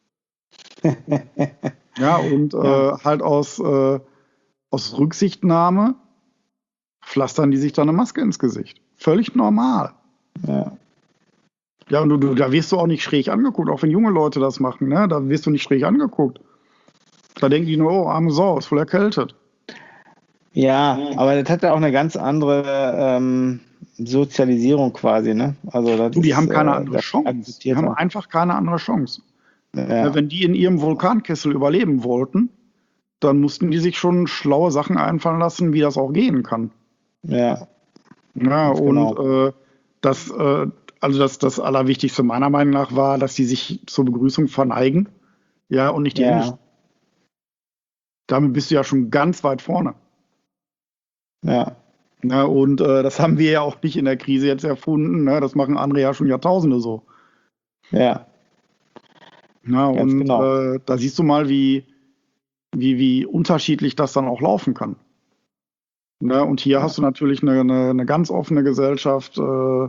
Ja, und Ja. Äh, halt aus, äh, aus Rücksichtnahme pflastern die sich dann eine Maske ins Gesicht. Völlig normal. Ja. Ja, und du, du, da wirst du auch nicht schräg angeguckt, auch wenn junge Leute das machen, ne? Da wirst du nicht schräg angeguckt. Da denken die nur, oh, arme Sau, ist voll erkältet. Ja, aber das hat ja auch eine ganz andere ähm, Sozialisierung quasi, ne? Also das Du, die ist, haben keine äh, andere das Chance. Die akzeptiert haben auch. einfach keine andere Chance. Ja. Wenn die in ihrem Vulkankessel überleben wollten, dann mussten die sich schon schlaue Sachen einfallen lassen, wie das auch gehen kann. Ja. Ja, Ganz und genau. äh, das, äh, also das, das Allerwichtigste meiner Meinung nach war, dass die sich zur Begrüßung verneigen, ja, und nicht die Hände. Ja. Damit bist du ja schon ganz weit vorne. Ja. Ja, und äh, das haben wir ja auch nicht in der Krise jetzt erfunden. Ne? Das machen andere ja schon Jahrtausende so. Ja. Ja, Ganz und genau. äh, da siehst du mal, wie, wie, wie unterschiedlich das dann auch laufen kann. Ne? Und hier Ja. hast du natürlich eine, eine, eine ganz offene Gesellschaft, äh, äh,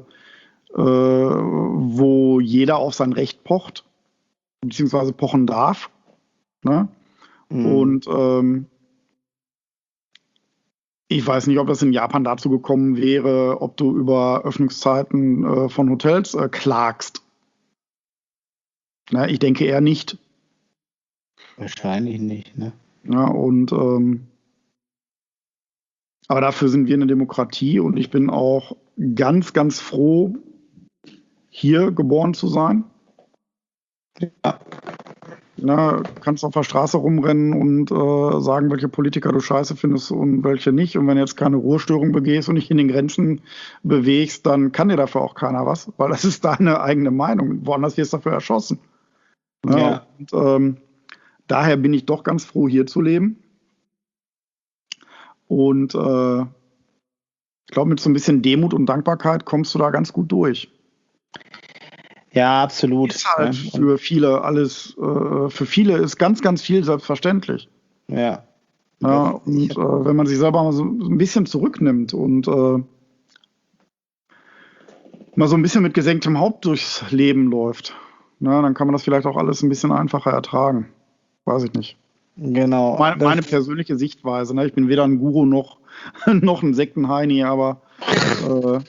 wo jeder auf sein Recht pocht, beziehungsweise pochen darf. Ne? Mhm. Und ähm, ich weiß nicht, ob das in Japan dazu gekommen wäre, ob du über Öffnungszeiten äh, von Hotels äh, klagst. Ne? Ich denke eher nicht. Wahrscheinlich nicht, ne? Ja, und ähm, aber dafür sind wir eine Demokratie und ich bin auch ganz, ganz froh, hier geboren zu sein. Ja. Na, du kannst auf der Straße rumrennen und äh, sagen, welche Politiker du scheiße findest und welche nicht. Und wenn du jetzt keine Ruhestörung begehst und dich in den Grenzen bewegst, dann kann dir dafür auch keiner was, weil das ist deine eigene Meinung. Woanders wirst du dafür erschossen. Na, Ja. und, ähm, daher bin ich doch ganz froh, hier zu leben. Und äh, ich glaube, mit so ein bisschen Demut und Dankbarkeit kommst du da ganz gut durch. Ja, absolut. Ist halt ne? für viele alles, äh, für viele ist ganz, ganz viel selbstverständlich. Ja. Ja, Das- und ich- äh, wenn man sich selber mal so ein bisschen zurücknimmt und äh, mal so ein bisschen mit gesenktem Haupt durchs Leben läuft, na, dann kann man das vielleicht auch alles ein bisschen einfacher ertragen. Weiß ich nicht. Genau. Meine, Das- meine persönliche Sichtweise. Ne? Ich bin weder ein Guru noch, noch ein Sektenheini, aber äh,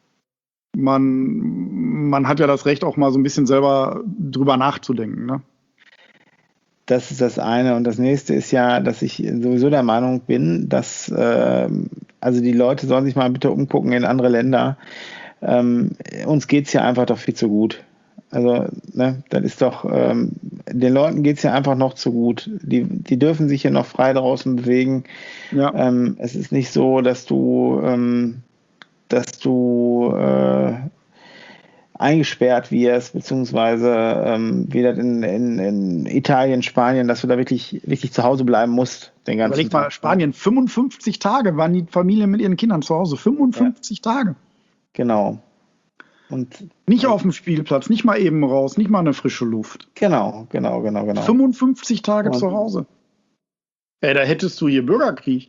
man, man hat ja das Recht, auch mal so ein bisschen selber drüber nachzudenken. Ne? Das ist das eine. Und das nächste ist ja, dass ich sowieso der Meinung bin, dass ähm, also die Leute sollen sich mal bitte umgucken in andere Länder. Ähm, uns geht es ja einfach doch viel zu gut. Also, ne, das ist doch, ähm, den Leuten geht es ja einfach noch zu gut. Die, die dürfen sich hier noch frei draußen bewegen. Ja. Ähm, es ist nicht so, dass du, ähm, dass du äh, eingesperrt wirst, beziehungsweise ähm, wie das in, in, in Italien, Spanien, dass du da wirklich, wirklich zu Hause bleiben musst. Den ganzen Überleg mal, Tag. Spanien, fünfundfünfzig Tage waren die Familien mit ihren Kindern zu Hause. fünfundfünfzig Tage. Genau. Und Nicht auf dem Spielplatz, nicht mal eben raus, nicht mal eine frische Luft. genau, genau, genau, genau. fünfundfünfzig Tage Und- zu Hause. Ey, da hättest du hier Bürgerkrieg.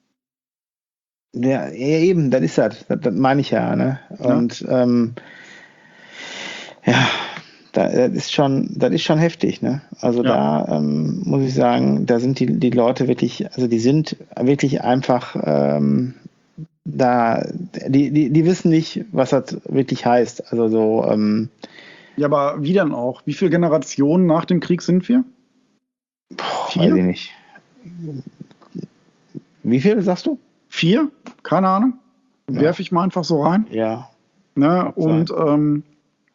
Ja, eben, das ist das. Das, das meine ich ja. Ne? Und ja, ähm, ja da, das ist schon, das ist schon heftig. Ne? Also Ja. da ähm, muss ich sagen, da sind die, die Leute wirklich, also die sind wirklich einfach, ähm, da, die, die, die wissen nicht, was das wirklich heißt. Also so, ähm, Ja, aber wie denn auch? Wie viele Generationen nach dem Krieg sind wir? boah, Vier? weiß ich nicht. Wie viele sagst du? Vier? Keine Ahnung. Ja. Werfe ich mal einfach so rein. Ja. Ne? Und ähm,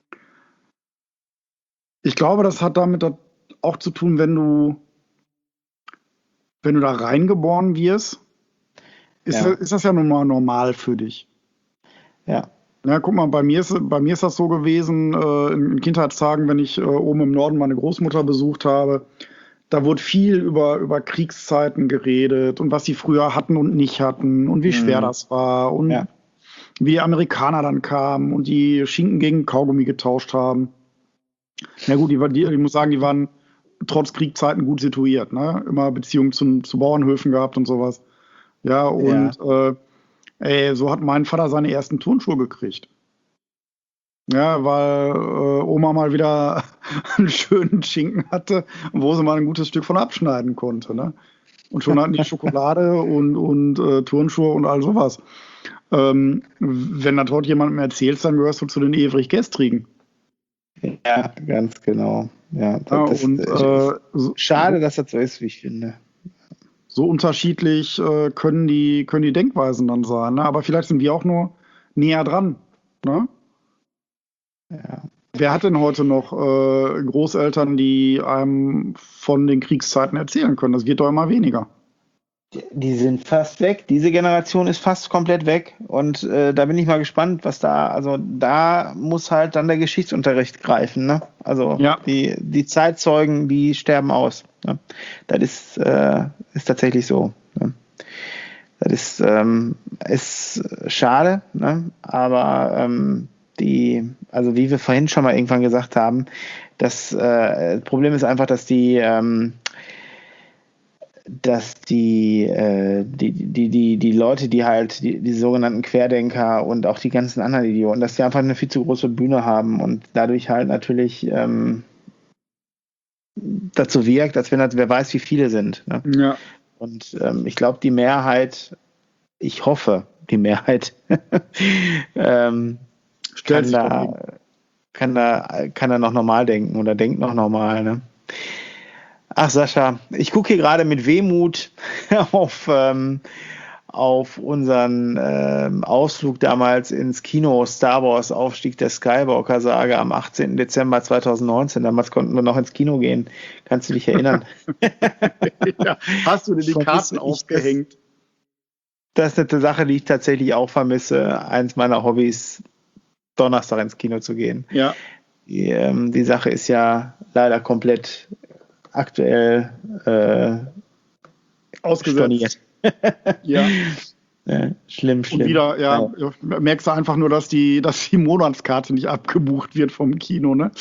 ich glaube, das hat damit auch zu tun, wenn du, wenn du da reingeboren wirst, ist, Ja. das, ist das ja nun mal normal für dich. Ja. Ja, guck mal, bei mir ist, bei mir ist das so gewesen, äh, in Kindheitstagen, wenn ich äh, oben im Norden meine Großmutter besucht habe, da wurde viel über, über Kriegszeiten geredet und was sie früher hatten und nicht hatten und wie schwer Mhm. das war und Ja. wie die Amerikaner dann kamen und die Schinken gegen Kaugummi getauscht haben. Na gut, die, war- die, ich muss sagen, die waren trotz Kriegszeiten gut situiert, ne? Immer Beziehungen zu, zu Bauernhöfen gehabt und sowas. Ja, und Äh, ey, so hat mein Vater seine ersten Turnschuhe gekriegt. Ja, weil äh, Oma mal wieder einen schönen Schinken hatte, wo sie mal ein gutes Stück von abschneiden konnte. Ne? Und schon hatten die Schokolade und, und äh, Turnschuhe und all sowas. Ähm, wenn das heute jemandem erzählst, dann gehörst du zu den ewig Gestrigen. Ja, ganz genau. Ja, Ja, das, und das äh, ist so, schade, dass das so ist, wie ich finde. so unterschiedlich äh, können, die, können die Denkweisen dann sein. Ne? Aber vielleicht sind wir auch nur näher dran. Ne? Ja. Wer hat denn heute noch äh, Großeltern, die einem von den Kriegszeiten erzählen können? Das wird doch immer weniger. Die- Die sind fast weg. Diese Generation ist fast komplett weg. Und äh, da bin ich mal gespannt, was da, also da muss halt dann der Geschichtsunterricht greifen. Ne? Also Ja. die, die Zeitzeugen, die sterben aus. Ne? Das ist, äh, ist tatsächlich so. Ne? Das ist, ähm, ist schade, ne? Aber ähm, die, also wie wir vorhin schon mal irgendwann gesagt haben, das äh, Problem ist einfach, dass die, ähm, dass die, äh, die, die, die, die Leute, die halt, die, die sogenannten Querdenker und auch die ganzen anderen Idioten, dass die einfach eine viel zu große Bühne haben und dadurch halt natürlich ähm, dazu wirkt, als wenn das, wer weiß, wie viele sind. Ne? Ja. Und ähm, ich glaube, die Mehrheit, ich hoffe, die Mehrheit ähm, Stellt kann, sich da, dagegen. kann, da, kann da noch normal denken oder denkt noch normal. Ne? Ach Sascha, ich gucke hier gerade mit Wehmut auf, ähm, auf unseren ähm, Ausflug damals ins Kino Star Wars Aufstieg der Skywalker-Sage am achtzehnten Dezember zweitausendneunzehn. Damals konnten wir noch ins Kino gehen. Kannst du dich erinnern? Ja. Hast du dir die Vermisse Karten ich aufgehängt? Das ist eine Sache, die ich tatsächlich auch vermisse. Eins meiner Hobbys, Donnerstag ins Kino zu gehen. Ja. Die, ähm, die Sache ist ja leider komplett aktuell äh, Ausgesetzt. Ja. Ja, schlimm, schlimm. Und wieder, ja, ja, merkst du einfach nur, dass die, dass die Monatskarte nicht abgebucht wird vom Kino, ne?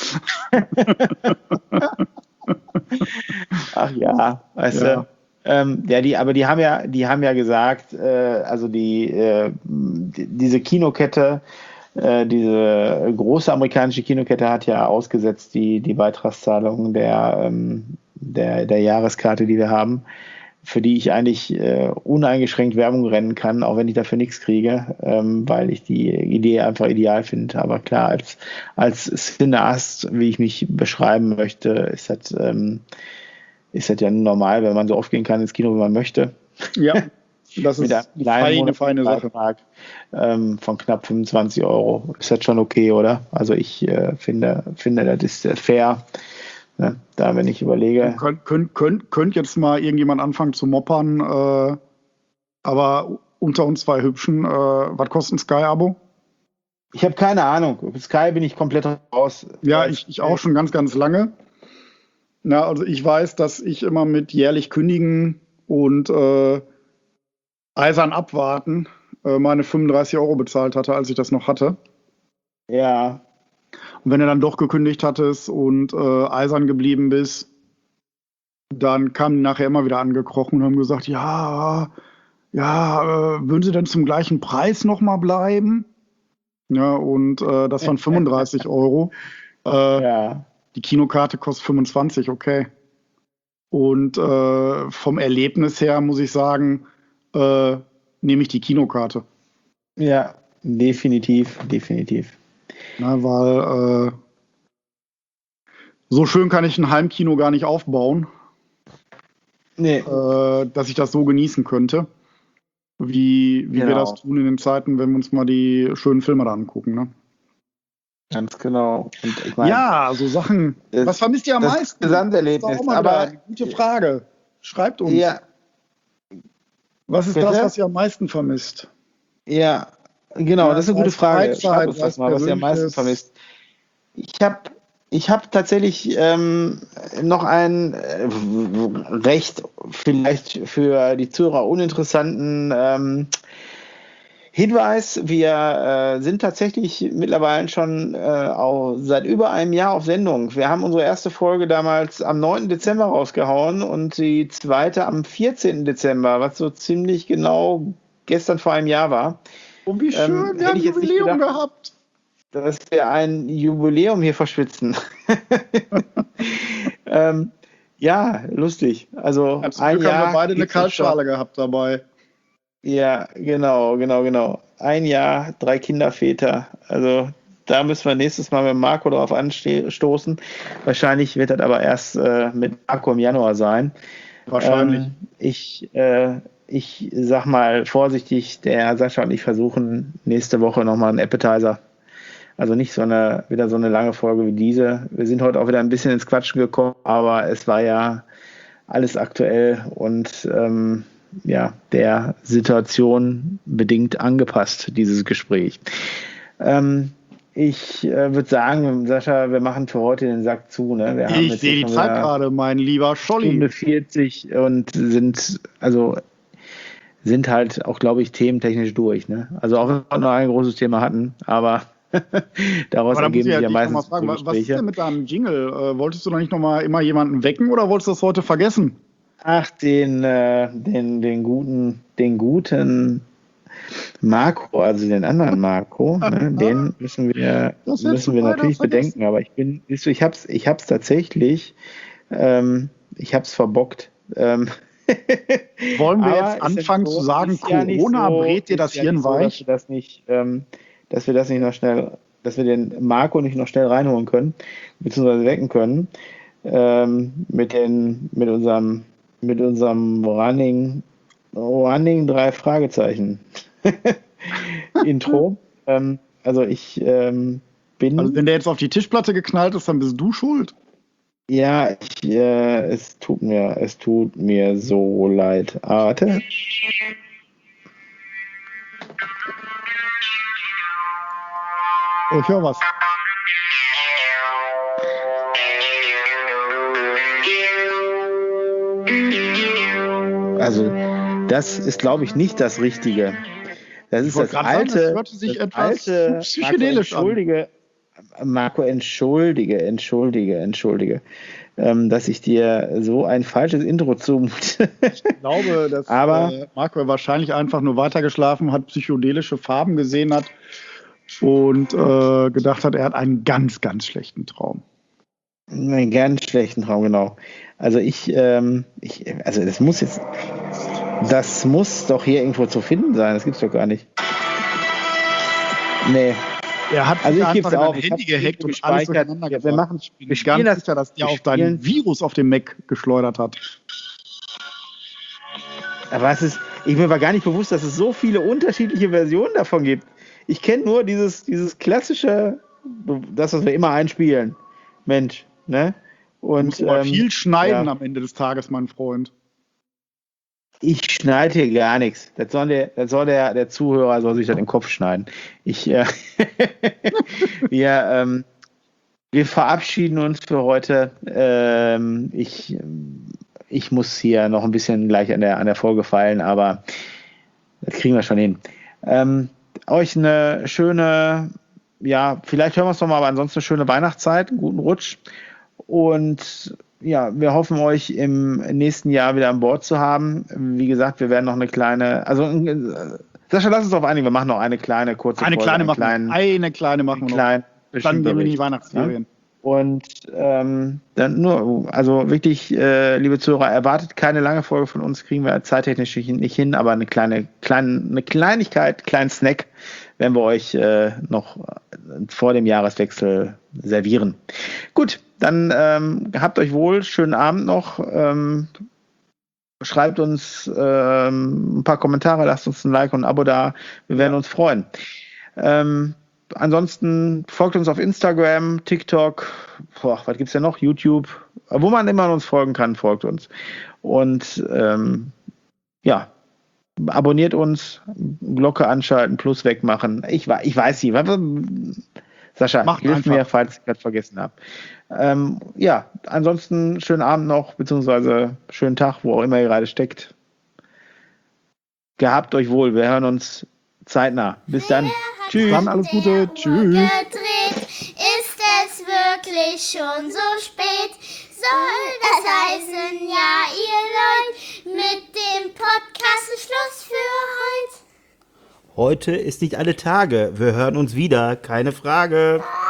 Ach ja, weißt Ja. du. Ähm, ja, die, aber die haben ja, die haben ja gesagt, äh, also die, äh, die diese Kinokette, äh, diese große amerikanische Kinokette hat ja ausgesetzt die, die Beitragszahlung der, ähm, der, der Jahreskarte, die wir haben, für die ich eigentlich äh, uneingeschränkt Werbung rennen kann, auch wenn ich dafür nichts kriege, ähm, weil ich die Idee einfach ideal finde. Aber klar, als, als Cineast, wie ich mich beschreiben möchte, ist das, ähm, ist das ja normal, wenn man so oft gehen kann ins Kino, wie man möchte. Ja, das Mit ist einem kleinen eine feine Sache. Beitrag ähm, von knapp fünfundzwanzig Euro. Ist das schon okay, oder? Also ich äh, finde, finde, das ist äh, fair. Ne? Da, wenn ich überlege. Könnt, könnt, könnt, könnt jetzt mal irgendjemand anfangen zu moppern, äh, aber unter uns zwei Hübschen, äh, was kostet ein Sky-Abo? Ich habe keine Ahnung. Sky bin ich komplett raus. Ja, ich, ich auch schon ganz, ganz lange. Na, also ich weiß, dass ich immer mit jährlich kündigen und äh, eisern abwarten äh, meine fünfunddreißig Euro bezahlt hatte, als ich das noch hatte. Ja. Und wenn du dann doch gekündigt hattest und äh, eisern geblieben bist, dann kamen die nachher immer wieder angekrochen und haben gesagt, ja, ja, äh, würden sie denn zum gleichen Preis nochmal bleiben? Ja, und äh, das waren fünfunddreißig Euro. Äh, Ja. Die Kinokarte kostet fünfundzwanzig, okay. Und äh, vom Erlebnis her muss ich sagen, äh, nehme ich die Kinokarte. Ja, definitiv, definitiv. Na, weil äh, so schön kann ich ein Heimkino gar nicht aufbauen, nee. äh, dass ich das so genießen könnte, wie, wie genau. wir das tun in den Zeiten, wenn wir uns mal die schönen Filme da angucken. Ne? Ganz genau. Und ich mein, ja, so Sachen. das, was vermisst ihr am das meisten? Gesamterlebnis. Das ist doch auch mal aber eine gute Frage. Schreibt uns. Ja. Was ist Bitte? das, was ihr am meisten vermisst? Ja, genau, Ja, das ist eine gute als Frage. Freizeit, Schreibt uns das als mal, was ihr am meisten persönliches- vermisst. Ich habe ich hab tatsächlich ähm, noch einen äh, recht vielleicht für die Zuhörer uninteressanten ähm, Hinweis. Wir äh, sind tatsächlich mittlerweile schon äh, auch seit über einem Jahr auf Sendung. Wir haben unsere erste Folge damals am neunten Dezember rausgehauen und die zweite am vierzehnten Dezember, was so ziemlich genau gestern vor einem Jahr war. Oh, wie schön, Ähm, wir hätte haben ich jetzt nicht Jubiläum gedacht. gehabt. Dass wir ein Jubiläum hier verschwitzen. ähm, ja, lustig. Also Ja, zum ein Glück haben Jahr wir beide eine geht's uns schon. Kaltschale gehabt dabei. Ja, genau, genau, genau. Ein Jahr, drei Kinderväter. Also da müssen wir nächstes Mal mit Marco drauf anstoßen. Wahrscheinlich wird das aber erst äh, mit Marco im Januar sein. Wahrscheinlich. Ähm, ich, äh, ich sag mal vorsichtig, der Sascha und ich versuchen nächste Woche nochmal einen Appetizer. Also nicht so eine, wieder so eine lange Folge wie diese. Wir sind heute auch wieder ein bisschen ins Quatschen gekommen, aber es war ja alles aktuell und ähm, ja, der Situation bedingt angepasst, dieses Gespräch. Ähm, ich äh, würde sagen, Sascha, wir machen für heute den Sack zu. Ne? Wir haben Ich jetzt sehe die schon Zeit wieder gerade, mein lieber Scholli. Stunde vierzig und sind, also sind halt auch, glaube ich, thementechnisch durch. Ne? Also auch wenn wir noch ein großes Thema hatten, aber daraus Aber da muss ergeben ich sich ja ja dich noch mal meistens fragen, so was was ist Gespräche. denn mit deinem Jingle? Äh, wolltest du noch nicht noch mal immer jemanden wecken oder wolltest du das heute vergessen? Ach, den, äh, den, den guten, den guten Marco, also den anderen Marco, ne, den müssen wir, Das hättest müssen du wir beinahe natürlich vergessen. bedenken. Aber ich bin, siehst du, ich hab's, ich hab's tatsächlich, ähm, ich hab's verbockt. Ähm, Wollen wir aber jetzt ist anfangen ja zu so, sagen, ist ja nicht Corona so, brät dir ist das ja Hirn nicht so, dass weich? wir das nicht, ähm, dass wir das nicht noch schnell, dass wir den Marco nicht noch schnell reinholen können, beziehungsweise wecken können, ähm, mit den, mit unserem, mit unserem Running, Running drei Fragezeichen Intro. ähm, also ich ähm, bin, Also wenn der jetzt auf die Tischplatte geknallt ist, dann bist du schuld. ja, ich, äh, es tut mir, es tut mir so leid. Ah, warte. Oh, ich höre was. Also das ist, glaube ich, nicht das Richtige. Das ist wollte das gerade sagen, alte, das hörte sich das etwas alte zu psychedelisch an. Marco, entschuldige, Marco, entschuldige, entschuldige, entschuldige, ähm, dass ich dir so ein falsches Intro zumute. Ich glaube, dass Aber- äh, Marco wahrscheinlich einfach nur weitergeschlafen hat, psychedelische Farben gesehen hat und äh, gedacht hat, er hat einen ganz, ganz schlechten Traum. Einen ganz schlechten Traum, genau. Also ich, ähm, ich, also das muss jetzt, das muss doch hier irgendwo zu finden sein. Das gibt's doch gar nicht. Nee. Er hat Also sich ich geb's einfach in auf. dein Ich Handy hab's gehackt und gespeichert. alles durcheinander Ja, wir gebracht. machen- Ich bin wir spielen ganz das- sicher, dass der wir auf dein spielen- Virus auf dem Mac geschleudert hat. Aber es ist, ich mir war gar nicht bewusst, dass es so viele unterschiedliche Versionen davon gibt. Ich kenne nur dieses, dieses klassische, das, was wir immer einspielen. Mensch, ne? Du Und musst aber ähm, viel schneiden ja. am Ende des Tages, mein Freund. Ich schneide hier gar nichts. Das soll der, das soll der, der Zuhörer soll sich das im Kopf schneiden. Ich, äh, wir, ähm, wir verabschieden uns für heute. Ähm, ich, ich muss hier noch ein bisschen gleich an der, an der Folge feilen, aber das kriegen wir schon hin. Ähm, euch eine schöne, ja, vielleicht hören wir es noch mal, aber ansonsten eine schöne Weihnachtszeit, einen guten Rutsch. Und ja, wir hoffen, euch im nächsten Jahr wieder an Bord zu haben. Wie gesagt, wir werden noch eine kleine, also äh, Sascha, lass uns darauf einigen, wir machen noch eine kleine, kurze Eine Folge, kleine einen machen kleinen, wir. Eine kleine machen wir noch. kleinen Dann gehen wir in die Zwischenbericht. Weihnachtsferien. Ja? Und ähm, dann nur, also wirklich, äh, liebe Zuhörer, erwartet keine lange Folge von uns, kriegen wir zeittechnisch nicht hin, aber eine kleine, kleine, eine Kleinigkeit, kleinen Snack werden wir euch äh, noch vor dem Jahreswechsel servieren. Gut, dann ähm, habt euch wohl, schönen Abend noch. Ähm, schreibt uns ähm, ein paar Kommentare, lasst uns ein Like und ein Abo da. Wir werden ja. uns freuen. Ähm, ansonsten folgt uns auf Instagram, TikTok, boah, was gibt's denn noch? YouTube, wo man immer uns folgen kann, folgt uns. Und ähm, ja, abonniert uns, Glocke anschalten, Plus wegmachen. Ich, ich weiß nicht. Sascha, Macht hilf einfach. mir, falls ich das vergessen habe. Ähm, ja, ansonsten schönen Abend noch, beziehungsweise schönen Tag, wo auch immer ihr gerade steckt. Gehabt euch wohl, wir hören uns zeitnah. Bis dann. Tschüss. Dann alles Gute. Tschüss. Gedreht. Ist es wirklich schon so spät? Soll das heißen, ja, ihr Leute, mit dem Podcast ist Schluss für heute? Heute ist nicht alle Tage. Wir hören uns wieder, keine Frage.